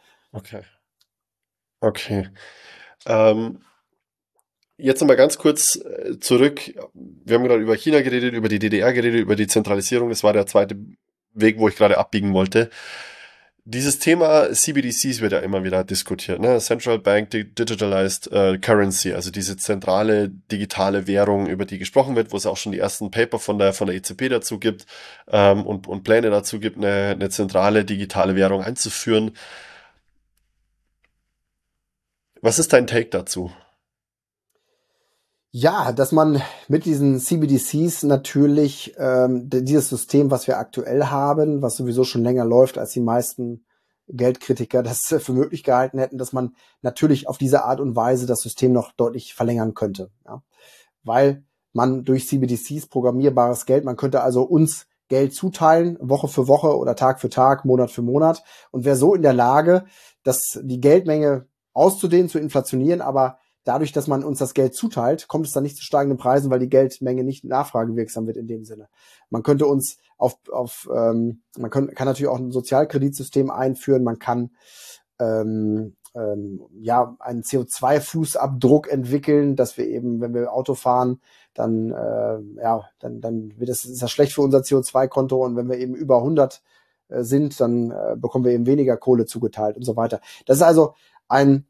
A: Okay. Jetzt nochmal ganz kurz zurück. Wir haben gerade über China geredet, über die DDR geredet, über die Zentralisierung. Das war der zweite Weg, wo ich gerade abbiegen wollte. Dieses Thema CBDCs wird ja immer wieder diskutiert, ne? Central Bank Digitalized Currency, also diese zentrale digitale Währung, über die gesprochen wird, wo es auch schon die ersten Paper von der EZB dazu gibt und Pläne dazu gibt, eine zentrale digitale Währung einzuführen. Was ist dein Take dazu?
C: Ja, dass man mit diesen CBDCs natürlich dieses System, was wir aktuell haben, was sowieso schon länger läuft, als die meisten Geldkritiker das für möglich gehalten hätten, dass man natürlich auf diese Art und Weise das System noch deutlich verlängern könnte. Ja? Weil man durch CBDCs programmierbares Geld, man könnte also uns Geld zuteilen, Woche für Woche oder Tag für Tag, Monat für Monat, und wäre so in der Lage, die Geldmenge auszudehnen, zu inflationieren, aber dadurch, dass man uns das Geld zuteilt, kommt es dann nicht zu steigenden Preisen, weil die Geldmenge nicht nachfragewirksam wird in dem Sinne. Man könnte uns kann natürlich auch ein Sozialkreditsystem einführen, man kann einen CO2-Fußabdruck entwickeln, dass wir eben, wenn wir Auto fahren, dann ist das schlecht für unser CO2-Konto, und wenn wir eben über 100 sind, dann bekommen wir eben weniger Kohle zugeteilt und so weiter. Das ist also ein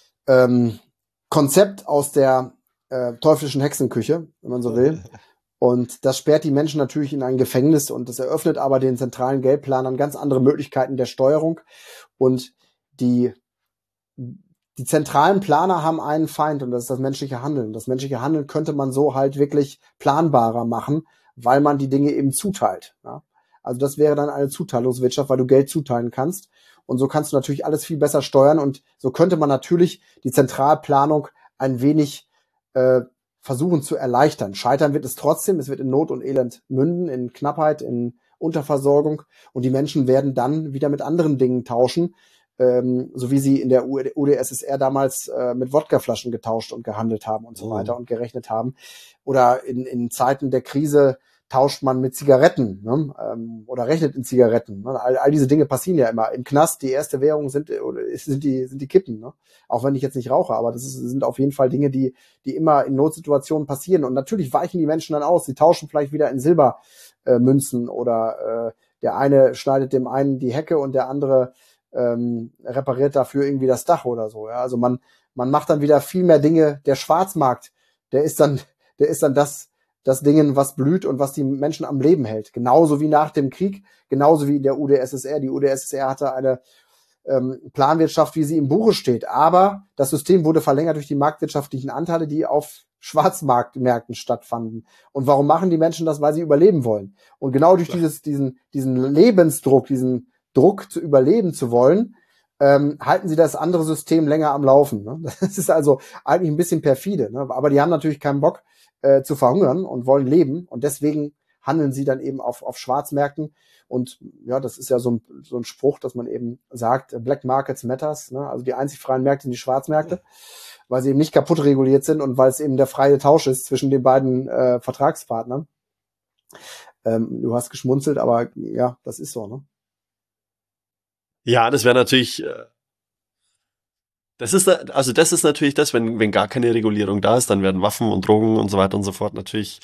C: Konzept aus der teuflischen Hexenküche, wenn man so will. Und das sperrt die Menschen natürlich in ein Gefängnis, und das eröffnet aber den zentralen Geldplanern ganz andere Möglichkeiten der Steuerung. Und die zentralen Planer haben einen Feind, und das ist das menschliche Handeln. Das menschliche Handeln könnte man so halt wirklich planbarer machen, weil man die Dinge eben zuteilt. Ja? Also das wäre dann eine Zuteilungswirtschaft, weil du Geld zuteilen kannst. Und so kannst du natürlich alles viel besser steuern, und so könnte man natürlich die Zentralplanung ein wenig versuchen zu erleichtern. Scheitern wird es trotzdem, es wird in Not und Elend münden, in Knappheit, in Unterversorgung, und die Menschen werden dann wieder mit anderen Dingen tauschen, so wie sie in der UdSSR damals mit Wodkaflaschen getauscht und gehandelt haben und so weiter und gerechnet haben. Oder in Zeiten der Krise tauscht man mit Zigaretten, ne? Oder rechnet in Zigaretten. Ne? All diese Dinge passieren ja immer. Im Knast, die erste Währung sind die Kippen. Ne? Auch wenn ich jetzt nicht rauche, aber sind auf jeden Fall Dinge, die immer in Notsituationen passieren. Und natürlich weichen die Menschen dann aus. Sie tauschen vielleicht wieder in Silbermünzen oder der eine schneidet dem einen die Hecke und der andere repariert dafür irgendwie das Dach oder so. Ja? Also man macht dann wieder viel mehr Dinge. Der Schwarzmarkt, der ist dann das Ding, was blüht und was die Menschen am Leben hält. Genauso wie nach dem Krieg, genauso wie in der UdSSR. Die UdSSR hatte eine Planwirtschaft, wie sie im Buche steht. Aber das System wurde verlängert durch die marktwirtschaftlichen Anteile, die auf Schwarzmarktmärkten stattfanden. Und warum machen die Menschen das? Weil sie überleben wollen. Und genau durch diesen Lebensdruck, diesen Druck zu überleben zu wollen, halten sie das andere System länger am Laufen. Ne? Das ist also eigentlich ein bisschen perfide. Ne? Aber die haben natürlich keinen Bock zu verhungern und wollen leben. Und deswegen handeln sie dann eben auf Schwarzmärkten. Und ja, das ist ja so ein Spruch, dass man eben sagt, Black Markets Matters. Ne? Also die einzig freien Märkte sind die Schwarzmärkte, weil sie eben nicht kaputt reguliert sind und weil es eben der freie Tausch ist zwischen den beiden Vertragspartnern. Du hast geschmunzelt, aber ja, das ist so, ne?
A: Ja, das wäre natürlich, das ist natürlich das, wenn gar keine Regulierung da ist, dann werden Waffen und Drogen und so weiter und so fort natürlich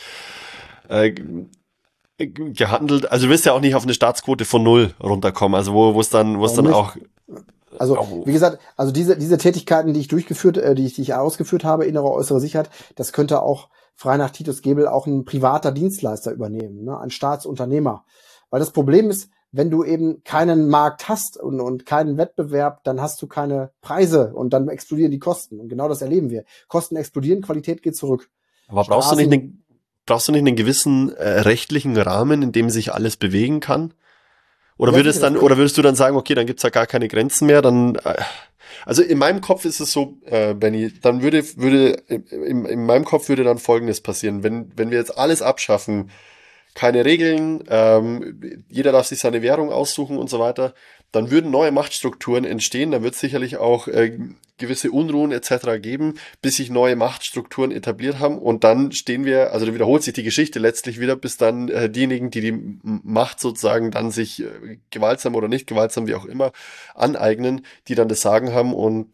A: gehandelt. Also du wirst ja auch nicht auf eine Staatsquote von 0 runterkommen, also wo es dann auch
C: Also, wie gesagt, also diese Tätigkeiten, die ich ausgeführt habe, innere, äußere Sicherheit, das könnte auch frei nach Titus Gebel auch ein privater Dienstleister übernehmen, ne? Ein Staatsunternehmer. Weil das Problem ist, wenn du eben keinen Markt hast und keinen Wettbewerb, dann hast du keine Preise und dann explodieren die Kosten. Und genau das erleben wir. Kosten explodieren, Qualität geht zurück.
A: Aber brauchst du nicht einen gewissen rechtlichen Rahmen, in dem sich alles bewegen kann? Oder
C: Ja,
A: würdest du dann sagen, okay, dann gibt's ja gar keine Grenzen mehr, also in meinem Kopf ist es so, Benny, dann in meinem Kopf würde dann Folgendes passieren, wenn wir jetzt alles abschaffen, keine Regeln, jeder darf sich seine Währung aussuchen und so weiter, dann würden neue Machtstrukturen entstehen, dann wird es sicherlich auch gewisse Unruhen etc. geben, bis sich neue Machtstrukturen etabliert haben und dann also dann wiederholt sich die Geschichte letztlich wieder, bis dann diejenigen, die die Macht sozusagen dann sich gewaltsam oder nicht gewaltsam, wie auch immer, aneignen, die dann das Sagen haben und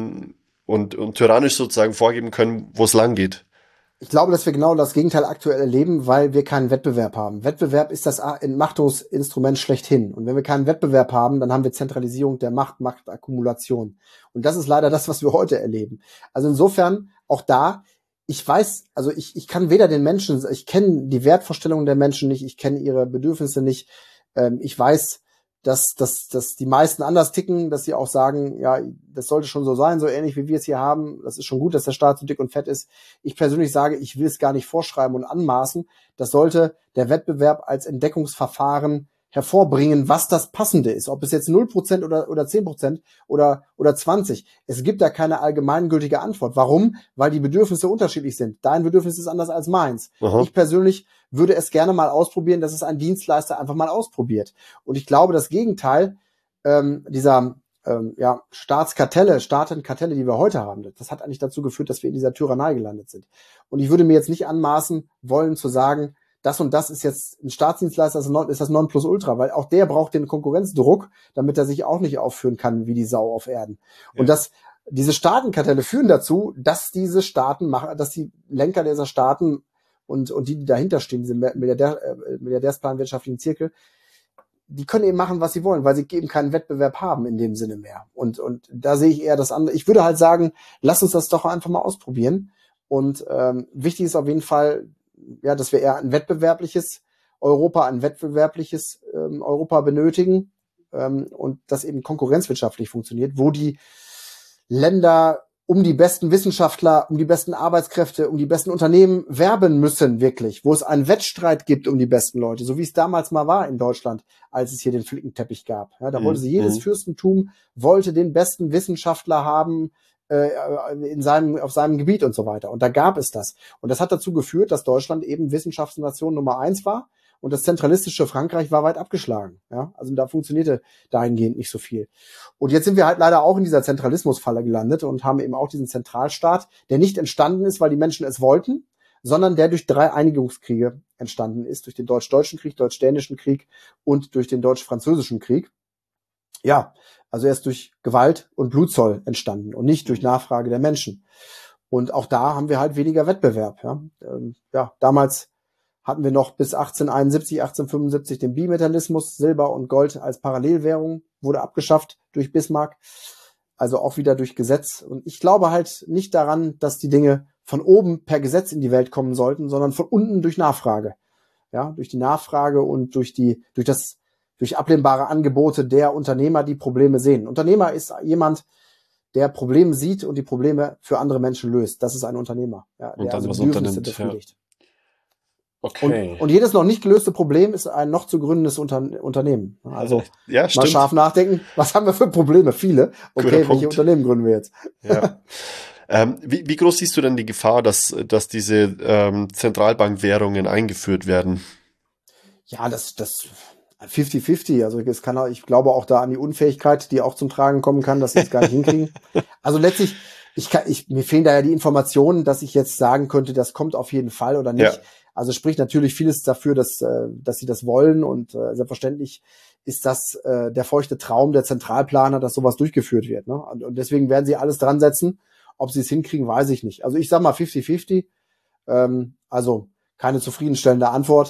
A: tyrannisch sozusagen vorgeben können, wo es lang geht.
C: Ich glaube, dass wir genau das Gegenteil aktuell erleben, weil wir keinen Wettbewerb haben. Wettbewerb ist das Entmachtungsinstrument schlechthin. Und wenn wir keinen Wettbewerb haben, dann haben wir Zentralisierung der Macht, Machtakkumulation. Und das ist leider das, was wir heute erleben. Also insofern auch da, ich weiß, also ich kann weder den Menschen, ich kenne die Wertvorstellungen der Menschen nicht, ich kenne ihre Bedürfnisse nicht. Ich weiß, dass die meisten anders ticken, dass sie auch sagen, ja, das sollte schon so sein, so ähnlich wie wir es hier haben. Das ist schon gut, dass der Staat so dick und fett ist. Ich persönlich sage, ich will es gar nicht vorschreiben und anmaßen. Das sollte der Wettbewerb als Entdeckungsverfahren hervorbringen, was das Passende ist. Ob es jetzt 0% oder 10% oder 20%. Es gibt da keine allgemeingültige Antwort. Warum? Weil die Bedürfnisse unterschiedlich sind. Dein Bedürfnis ist anders als meins.
A: Aha.
C: Ich persönlich würde es gerne mal ausprobieren, dass es ein Dienstleister einfach mal ausprobiert. Und ich glaube, das Gegenteil dieser Staatenkartelle, die wir heute haben, das hat eigentlich dazu geführt, dass wir in dieser Tyrannei gelandet sind. Und ich würde mir jetzt nicht anmaßen wollen zu sagen, das und das ist jetzt ein Staatsdienstleister, ist das Nonplusultra, weil auch der braucht den Konkurrenzdruck, damit er sich auch nicht aufführen kann wie die Sau auf Erden. Ja. Und diese Staatenkartelle führen dazu, dass diese Staaten dass die Lenker dieser Staaten und die dahinter stehen, diese Milliardärsplanwirtschaftlichen Zirkel, die können eben machen, was sie wollen, weil sie eben keinen Wettbewerb haben in dem Sinne mehr. Und da sehe ich eher das andere. Ich würde halt sagen, lass uns das doch einfach mal ausprobieren. Und wichtig ist auf jeden Fall, ja, dass wir eher ein wettbewerbliches Europa benötigen und das eben konkurrenzwirtschaftlich funktioniert, wo die Länder um die besten Wissenschaftler, um die besten Arbeitskräfte, um die besten Unternehmen werben müssen, wirklich, wo es einen Wettstreit gibt um die besten Leute, so wie es damals mal war in Deutschland, als es hier den Flickenteppich gab. Ja, da wollte jedes Fürstentum wollte den besten Wissenschaftler haben auf seinem Gebiet und so weiter. Und da gab es das. Und das hat dazu geführt, dass Deutschland eben Wissenschaftsnation Nummer 1 war und das zentralistische Frankreich war weit abgeschlagen. Ja, also da funktionierte dahingehend nicht so viel. Und jetzt sind wir halt leider auch in dieser Zentralismusfalle gelandet und haben eben auch diesen Zentralstaat, der nicht entstanden ist, weil die Menschen es wollten, sondern der durch 3 Einigungskriege entstanden ist, durch den Deutsch-Deutschen Krieg, Deutsch-Dänischen Krieg und durch den Deutsch-Französischen Krieg. Ja, also erst durch Gewalt und Blutzoll entstanden und nicht durch Nachfrage der Menschen. Und auch da haben wir halt weniger Wettbewerb. Ja, damals hatten wir noch bis 1875 den Bimetallismus, Silber und Gold als Parallelwährung, wurde abgeschafft durch Bismarck, also auch wieder durch Gesetz. Und ich glaube halt nicht daran, dass die Dinge von oben per Gesetz in die Welt kommen sollten, sondern von unten durch Nachfrage. Ja, durch die Nachfrage und durch ablehnbare Angebote der Unternehmer, die Probleme sehen. Unternehmer ist jemand, der Probleme sieht und die Probleme für andere Menschen löst. Das ist ein Unternehmer, ja, der also Bedürfnisse befriedigt. Ja.
A: Okay.
C: Und jedes noch nicht gelöste Problem ist ein noch zu gründendes Unternehmen. Also
A: ja,
C: mal scharf nachdenken, was haben wir für Probleme? Viele. Okay, welche Unternehmen gründen wir jetzt?
A: Ja. Wie groß siehst du denn die Gefahr, dass diese Zentralbankwährungen eingeführt werden?
C: Ja, das 50-50. Also ich glaube auch da an die Unfähigkeit, die auch zum Tragen kommen kann, dass sie es gar nicht hinkriegen. Also letztlich, mir fehlen da ja die Informationen, dass ich jetzt sagen könnte, das kommt auf jeden Fall oder nicht. Ja. Also spricht natürlich vieles dafür, dass sie das wollen und selbstverständlich ist das der feuchte Traum der Zentralplaner, dass sowas durchgeführt wird. Ne? Und deswegen werden sie alles dran setzen. Ob sie es hinkriegen, weiß ich nicht. Also ich sag mal 50-50. Also keine zufriedenstellende Antwort.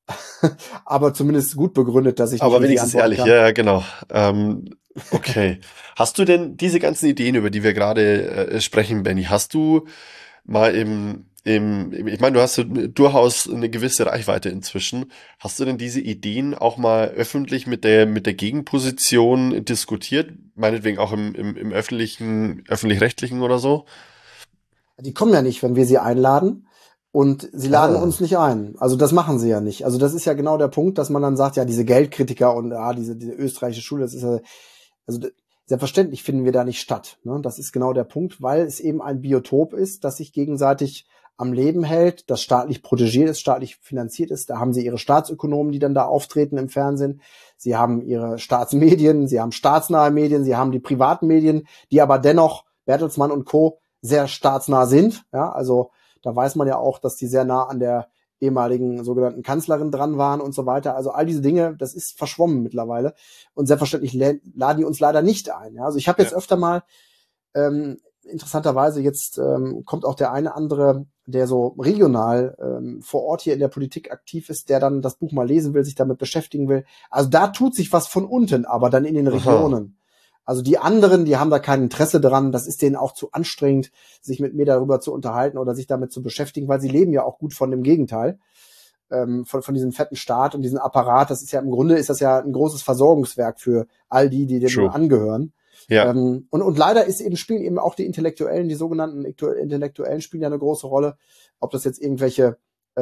C: aber zumindest gut begründet, dass ich nicht
A: Aber
C: richtig
A: wenigstens
C: antworten
A: ehrlich,
C: kann.
A: ja, genau. Okay. Hast du denn diese ganzen Ideen, über die wir gerade sprechen, Benny, hast du mal ich meine, du hast ja durchaus eine gewisse Reichweite inzwischen. Hast du denn diese Ideen auch mal öffentlich mit der Gegenposition diskutiert? Meinetwegen auch im öffentlich-rechtlichen oder so?
C: Die kommen ja nicht, wenn wir sie einladen. Und sie laden uns
A: Ah.
C: nicht ein. Also das machen sie ja nicht. Also das ist ja genau der Punkt, dass man dann sagt, ja, diese Geldkritiker und diese österreichische Schule, das ist ja, also selbstverständlich finden wir da nicht statt. Ne? Das ist genau der Punkt, weil es eben ein Biotop ist, das sich gegenseitig am Leben hält, das staatlich protegiert ist, staatlich finanziert ist. Da haben sie ihre Staatsökonomen, die dann da auftreten im Fernsehen. Sie haben ihre Staatsmedien, sie haben staatsnahe Medien, sie haben die privaten Medien, die aber dennoch, Bertelsmann und Co., sehr staatsnah sind. Ja, also da weiß man ja auch, dass die sehr nah an der ehemaligen sogenannten Kanzlerin dran waren und so weiter. Also all diese Dinge, das ist verschwommen mittlerweile. Und selbstverständlich laden die uns leider nicht ein. Ja, also ich habe jetzt öfter mal, interessanterweise jetzt kommt auch der eine andere, der so regional vor Ort hier in der Politik aktiv ist, der dann das Buch mal lesen will, sich damit beschäftigen will. Also da tut sich was von unten, aber dann in den
A: Aha.
C: Regionen. Also die anderen, die haben da kein Interesse dran. Das ist denen auch zu anstrengend, sich mit mir darüber zu unterhalten oder sich damit zu beschäftigen, weil sie leben ja auch gut von dem Gegenteil, von diesem fetten Staat und diesem Apparat. Das ist ja im Grunde ist das ja ein großes Versorgungswerk für all die, die dem
A: True.
C: angehören.
A: Ja.
C: Und leider spielen eben auch die Intellektuellen, die sogenannten Intellektuellen spielen ja eine große Rolle. Ob das jetzt irgendwelche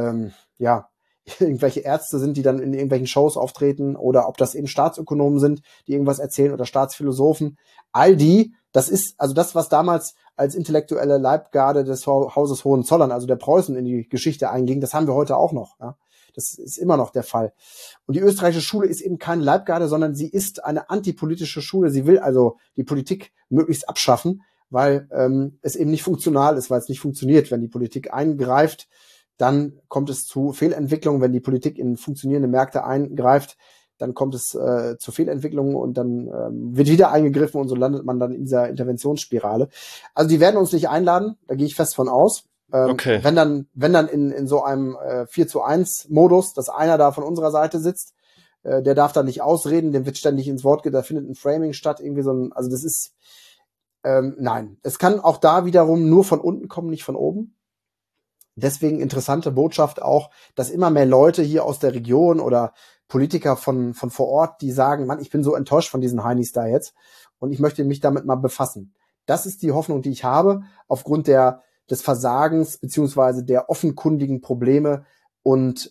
C: Ärzte sind, die dann in irgendwelchen Shows auftreten, oder ob das eben Staatsökonomen sind, die irgendwas erzählen, oder Staatsphilosophen. All die, das ist also das, was damals als intellektuelle Leibgarde des Hauses Hohenzollern, also der Preußen, in die Geschichte einging, das haben wir heute auch noch. Ja? Das ist immer noch der Fall. Und die österreichische Schule ist eben keine Leibgarde, sondern sie ist eine antipolitische Schule. Sie will also die Politik möglichst abschaffen, weil es eben nicht funktional ist, weil es nicht funktioniert. Wenn die Politik eingreift, dann kommt es zu Fehlentwicklungen. Wenn die Politik in funktionierende Märkte eingreift, dann kommt es zu Fehlentwicklungen und dann wird wieder eingegriffen und so landet man dann in dieser Interventionsspirale. Also die werden uns nicht einladen, da gehe ich fest von aus.
A: Okay.
C: Wenn dann in so einem 4:1 Modus, dass einer da von unserer Seite sitzt, der darf da nicht ausreden, dem wird ständig ins Wort da findet ein Framing statt, irgendwie also das ist, nein. Es kann auch da wiederum nur von unten kommen, nicht von oben. Deswegen interessante Botschaft auch, dass immer mehr Leute hier aus der Region oder Politiker von vor Ort, die sagen, Mann, ich bin so enttäuscht von diesen Heinis da jetzt und ich möchte mich damit mal befassen. Das ist die Hoffnung, die ich habe, aufgrund des Versagens beziehungsweise der offenkundigen Probleme und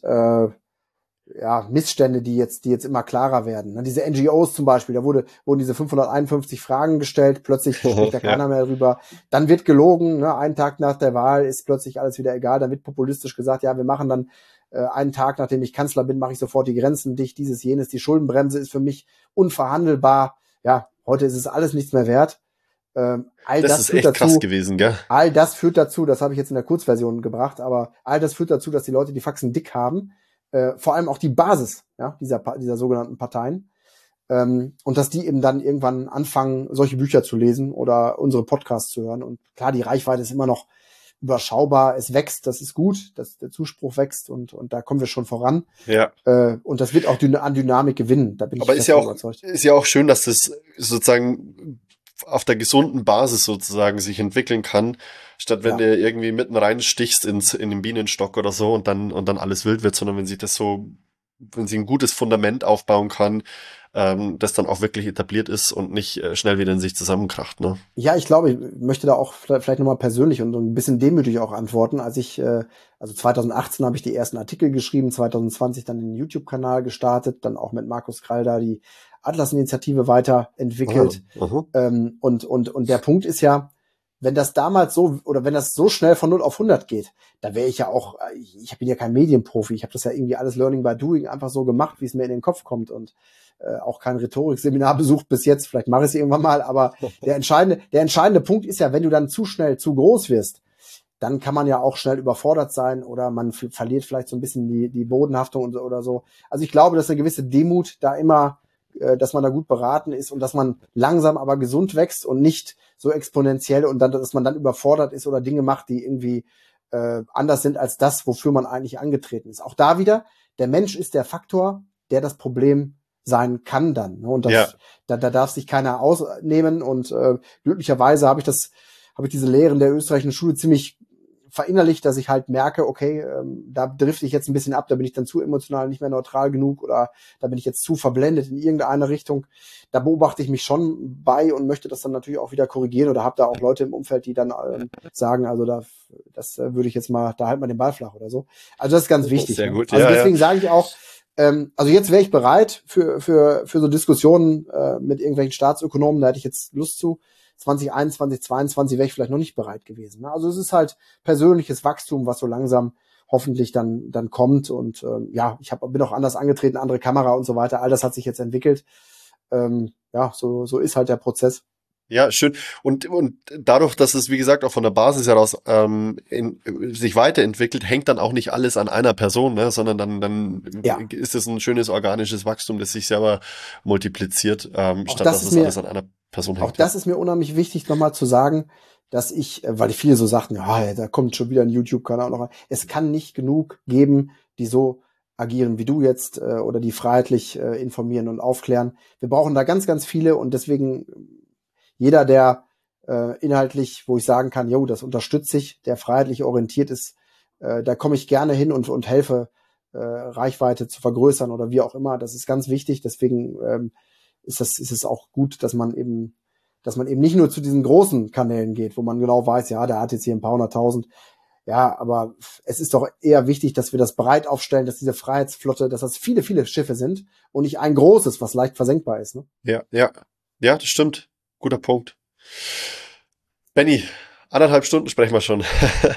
C: Missstände, die jetzt immer klarer werden. Diese NGOs zum Beispiel, da wurden diese 551 Fragen gestellt, plötzlich spricht da keiner mehr drüber. Dann wird gelogen, ne? Einen Tag nach der Wahl ist plötzlich alles wieder egal. Dann wird populistisch gesagt, ja, wir machen dann einen Tag, nachdem ich Kanzler bin, mache ich sofort die Grenzen dicht, dieses, jenes. Die Schuldenbremse ist für mich unverhandelbar. Ja, heute ist es alles nichts mehr wert. All
A: Das
C: das
A: ist
C: führt
A: echt krass
C: dazu,
A: gewesen, gell?
C: all das führt dazu, das habe ich jetzt in der Kurzversion gebracht, aber all das führt dazu, dass die Leute die Faxen dick haben. Vor allem auch die Basis, ja, dieser sogenannten Parteien. Und dass die eben dann irgendwann anfangen, solche Bücher zu lesen oder unsere Podcasts zu hören. Und klar, die Reichweite ist immer noch überschaubar. Es wächst, das ist gut, der Zuspruch wächst und da kommen wir schon voran.
A: Ja.
C: Und das wird auch an Dynamik gewinnen. Da bin ich
A: Aber
C: fest von überzeugt.
A: ist ja auch schön, dass das sozusagen auf der gesunden Basis sozusagen sich entwickeln kann, statt wenn du irgendwie mitten reinstichst in den Bienenstock oder so und dann alles wild wird, sondern wenn sie ein gutes Fundament aufbauen kann, das dann auch wirklich etabliert ist und nicht schnell wieder in sich zusammenkracht, ne?
C: Ja, ich glaube, ich möchte da auch vielleicht nochmal persönlich und ein bisschen demütig auch antworten. Also 2018 habe ich die ersten Artikel geschrieben, 2020 dann den YouTube-Kanal gestartet, dann auch mit Markus Krall da die Atlas-Initiative weiterentwickelt. Und der Punkt ist ja, wenn das damals wenn das so schnell von 0 auf 100 geht, da wäre ich ja auch, ich bin ja kein Medienprofi, ich habe das ja irgendwie alles Learning by Doing einfach so gemacht, wie es mir in den Kopf kommt und auch kein Rhetorikseminar besucht bis jetzt, vielleicht mache ich es irgendwann mal, aber der entscheidende Punkt ist ja, wenn du dann zu schnell zu groß wirst, dann kann man ja auch schnell überfordert sein oder man verliert vielleicht so ein bisschen die Bodenhaftung oder so. Also ich glaube, dass eine gewisse Demut da immer, dass man da gut beraten ist und dass man langsam aber gesund wächst und nicht so exponentiell und dann, dass man dann überfordert ist oder Dinge macht, die irgendwie anders sind als das, wofür man eigentlich angetreten ist. Auch da wieder, der Mensch ist der Faktor, der das Problem sein kann dann. Ne? Und da darf sich keiner ausnehmen. Und glücklicherweise habe ich diese Lehren der österreichischen Schule ziemlich verinnerlicht, dass ich halt merke, okay, da drifte ich jetzt ein bisschen ab, da bin ich dann zu emotional, nicht mehr neutral genug oder da bin ich jetzt zu verblendet in irgendeine Richtung. Da beobachte ich mich schon bei und möchte das dann natürlich auch wieder korrigieren oder habe da auch Leute im Umfeld, die dann sagen, also das würde ich jetzt mal, da halt mal den Ball flach oder so. Also das ist ganz wichtig.
A: Sehr gut.
C: Also deswegen sage ich auch, also jetzt wäre ich bereit für so Diskussionen mit irgendwelchen Staatsökonomen, da hätte ich jetzt Lust zu. 2021, 2022 wäre ich vielleicht noch nicht bereit gewesen. Also es ist halt persönliches Wachstum, was so langsam hoffentlich dann kommt. Und bin auch anders angetreten, andere Kamera und so weiter. All das hat sich jetzt entwickelt. So ist halt der Prozess.
A: Ja, schön. Und dadurch, dass es, wie gesagt, auch von der Basis heraus sich weiterentwickelt, hängt dann auch nicht alles an einer Person, ne? Sondern dann ist es ein schönes organisches Wachstum, das sich selber multipliziert, statt dass es alles an einer Person hängt.
C: Auch das ist mir unheimlich wichtig, nochmal zu sagen, dass ich, weil die viele so sagten, ja, da kommt schon wieder ein YouTube-Kanal noch. Es kann nicht genug geben, die so agieren wie du jetzt oder die freiheitlich informieren und aufklären. Wir brauchen da ganz, ganz viele und deswegen jeder, der inhaltlich, wo ich sagen kann, jo, das unterstütze ich, der freiheitlich orientiert ist, da komme ich gerne hin und helfe, Reichweite zu vergrößern oder wie auch immer. Das ist ganz wichtig. Deswegen ist es auch gut, dass man eben nicht nur zu diesen großen Kanälen geht, wo man genau weiß, ja, der hat jetzt hier ein paar 100.000. Ja, aber es ist doch eher wichtig, dass wir das breit aufstellen, dass diese Freiheitsflotte, dass das viele, viele Schiffe sind und nicht ein großes, was leicht versenkbar ist. Ne?
A: Ja, das stimmt. Guter Punkt. Benni, 1,5 Stunden sprechen wir schon.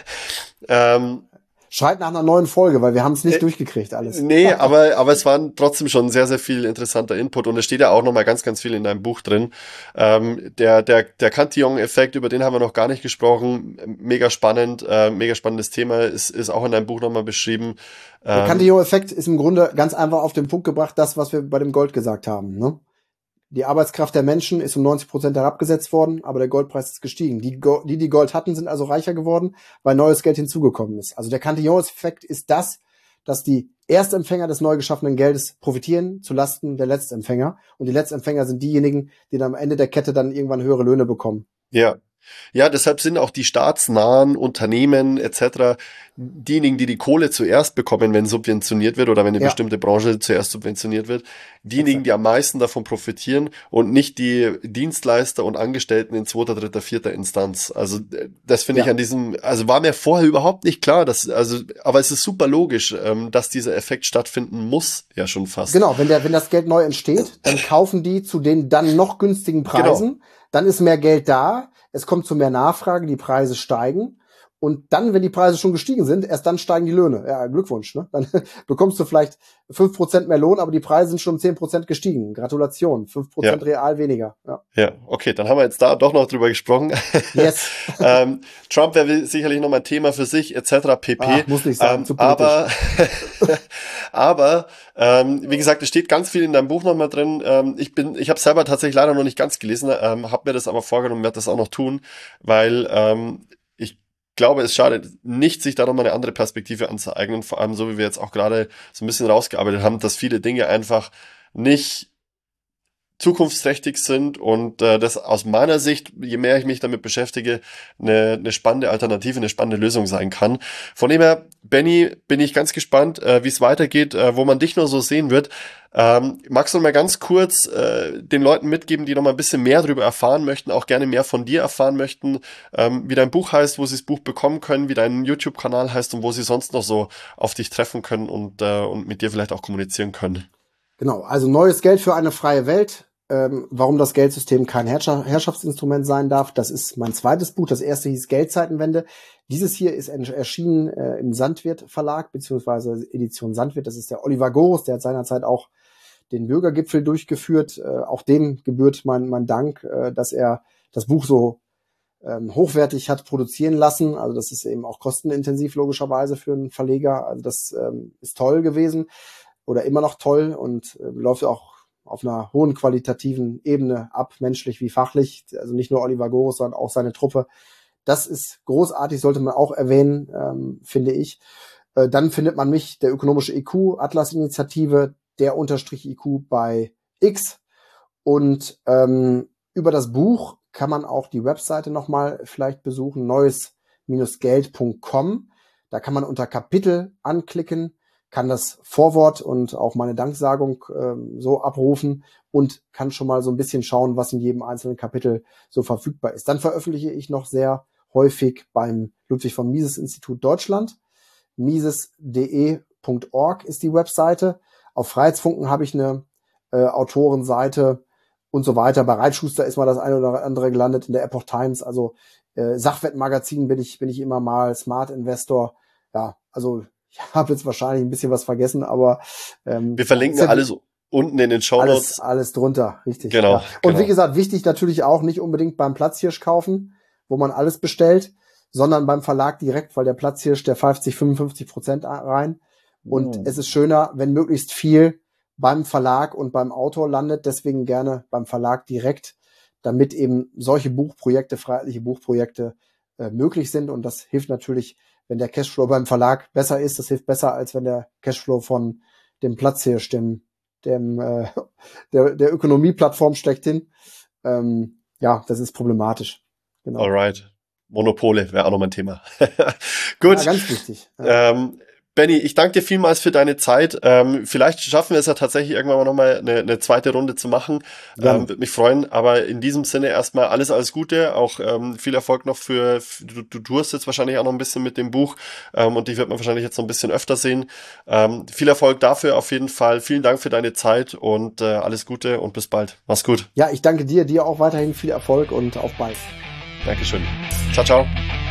C: Schreit nach einer neuen Folge, weil wir haben es nicht durchgekriegt alles.
A: Nee, aber es waren trotzdem schon sehr, sehr viel interessanter Input und es steht ja auch nochmal ganz, ganz viel in deinem Buch drin. Der Cantillon-Effekt, über den haben wir noch gar nicht gesprochen. Mega spannend, mega spannendes Thema, ist auch in deinem Buch nochmal beschrieben.
C: Der Cantillon-Effekt ist im Grunde ganz einfach auf den Punkt gebracht, das, was wir bei dem Gold gesagt haben, ne? Die Arbeitskraft der Menschen ist um 90% herabgesetzt worden, aber der Goldpreis ist gestiegen. Die Gold hatten, sind also reicher geworden, weil neues Geld hinzugekommen ist. Also der Cantillon-Effekt ist das, dass die Erstempfänger des neu geschaffenen Geldes profitieren zulasten der Letztempfänger. Und die Letztempfänger sind diejenigen, die dann am Ende der Kette dann irgendwann höhere Löhne bekommen.
A: Ja, deshalb sind auch die staatsnahen Unternehmen etc. diejenigen, die die Kohle zuerst bekommen, wenn subventioniert wird oder wenn eine bestimmte Branche zuerst subventioniert wird, diejenigen, die am meisten davon profitieren und nicht die Dienstleister und Angestellten in 2., 3., 4. Instanz. Also das finde ich also war mir vorher überhaupt nicht klar, aber es ist super logisch, dass dieser Effekt stattfinden muss, ja schon fast.
C: Genau, wenn das Geld neu entsteht, dann kaufen die zu den dann noch günstigen Preisen. Genau. Dann ist mehr Geld da, es kommt zu mehr Nachfrage, die Preise steigen. Und dann, wenn die Preise schon gestiegen sind, erst dann steigen die Löhne. Ja, Glückwunsch, ne? Dann bekommst du vielleicht 5% mehr Lohn, aber die Preise sind schon um 10% gestiegen. Gratulation, 5% real weniger.
A: Ja, okay, dann haben wir jetzt da doch noch drüber gesprochen.
C: Yes.
A: Trump wäre sicherlich nochmal ein Thema für sich, etc. pp.
C: Muss nicht sein, zu
A: politisch. Aber wie gesagt, es steht ganz viel in deinem Buch nochmal drin. Ich habe selber tatsächlich leider noch nicht ganz gelesen, habe mir das aber vorgenommen, werde das auch noch tun, weil ich glaube, es schadet nicht, sich da nochmal eine andere Perspektive anzueignen, vor allem so, wie wir jetzt auch gerade so ein bisschen rausgearbeitet haben, dass viele Dinge einfach nicht zukunftsträchtig sind und das aus meiner Sicht, je mehr ich mich damit beschäftige, eine spannende Alternative, eine spannende Lösung sein kann. Von dem her, Benni, bin ich ganz gespannt, wie es weitergeht, wo man dich noch so sehen wird. Magst du noch mal ganz kurz den Leuten mitgeben, die noch mal ein bisschen mehr darüber erfahren möchten, auch gerne mehr von dir erfahren möchten, wie dein Buch heißt, wo sie das Buch bekommen können, wie dein YouTube-Kanal heißt und wo sie sonst noch so auf dich treffen können und mit dir vielleicht auch kommunizieren können?
C: Genau, also neues Geld für eine freie Welt. Warum das Geldsystem kein Herrschaftsinstrument sein darf, das ist mein zweites Buch. Das erste hieß Geldzeitenwende. Dieses hier ist erschienen im Sandwirt Verlag, beziehungsweise Edition Sandwirt. Das ist der Oliver Goros, der hat seinerzeit auch den Bürgergipfel durchgeführt. Auch dem gebührt mein Dank, dass er das Buch so hochwertig hat produzieren lassen. Also das ist eben auch kostenintensiv logischerweise für einen Verleger. Also das ist toll gewesen oder immer noch toll und läuft auch auf einer hohen qualitativen Ebene ab, menschlich wie fachlich. Also nicht nur Oliver Goros, sondern auch seine Truppe. Das ist großartig, sollte man auch erwähnen, finde ich. Dann findet man mich, der ökonomische IQ, Atlas-Initiative, der _IQ bei X. Und über das Buch kann man auch die Webseite nochmal vielleicht besuchen, neues-geld.com. Da kann man unter Kapitel anklicken, kann das Vorwort und auch meine Danksagung so abrufen und kann schon mal so ein bisschen schauen, was in jedem einzelnen Kapitel so verfügbar ist. Dann veröffentliche ich noch sehr häufig beim Ludwig von Mises Institut Deutschland. mises.de.org ist die Webseite. Auf Freiheitsfunken habe ich eine Autorenseite und so weiter. Bei Reitschuster ist mal das eine oder andere gelandet, in der Epoch Times. Also Sachwertmagazin bin ich immer mal, Smart Investor. Ja, also ich habe jetzt wahrscheinlich ein bisschen was vergessen, aber
A: wir verlinken ja alles unten in den Shownotes.
C: Alles drunter, richtig.
A: Genau,
C: ja. Und
A: genau.
C: Wie gesagt, wichtig natürlich auch, nicht unbedingt beim Platzhirsch kaufen, wo man alles bestellt, sondern beim Verlag direkt, weil der Platzhirsch, der 50-55% rein. Und es ist schöner, wenn möglichst viel beim Verlag und beim Autor landet, deswegen gerne beim Verlag direkt, damit eben solche Buchprojekte, freiheitliche Buchprojekte möglich sind. Und das hilft natürlich, wenn der Cashflow beim Verlag besser ist. Das hilft besser, als wenn der Cashflow von dem Platzhirsch, der Ökonomieplattform schlechthin. Ja, das ist problematisch. Genau.
A: Alright. Monopole wäre auch nochmal ein Thema. Gut.
C: Ja, ganz wichtig.
A: Benny, ich danke dir vielmals für deine Zeit. Vielleicht schaffen wir es ja tatsächlich irgendwann mal nochmal eine zweite Runde zu machen. Würde mich freuen. Aber in diesem Sinne erstmal alles Gute. Auch viel Erfolg noch du tourst jetzt wahrscheinlich auch noch ein bisschen mit dem Buch. Und die wird man wahrscheinlich jetzt noch ein bisschen öfter sehen. Viel Erfolg dafür auf jeden Fall. Vielen Dank für deine Zeit und alles Gute und bis bald. Mach's gut.
C: Ja, ich danke dir auch weiterhin viel Erfolg und auf bald.
A: Dankeschön. Ciao, ciao.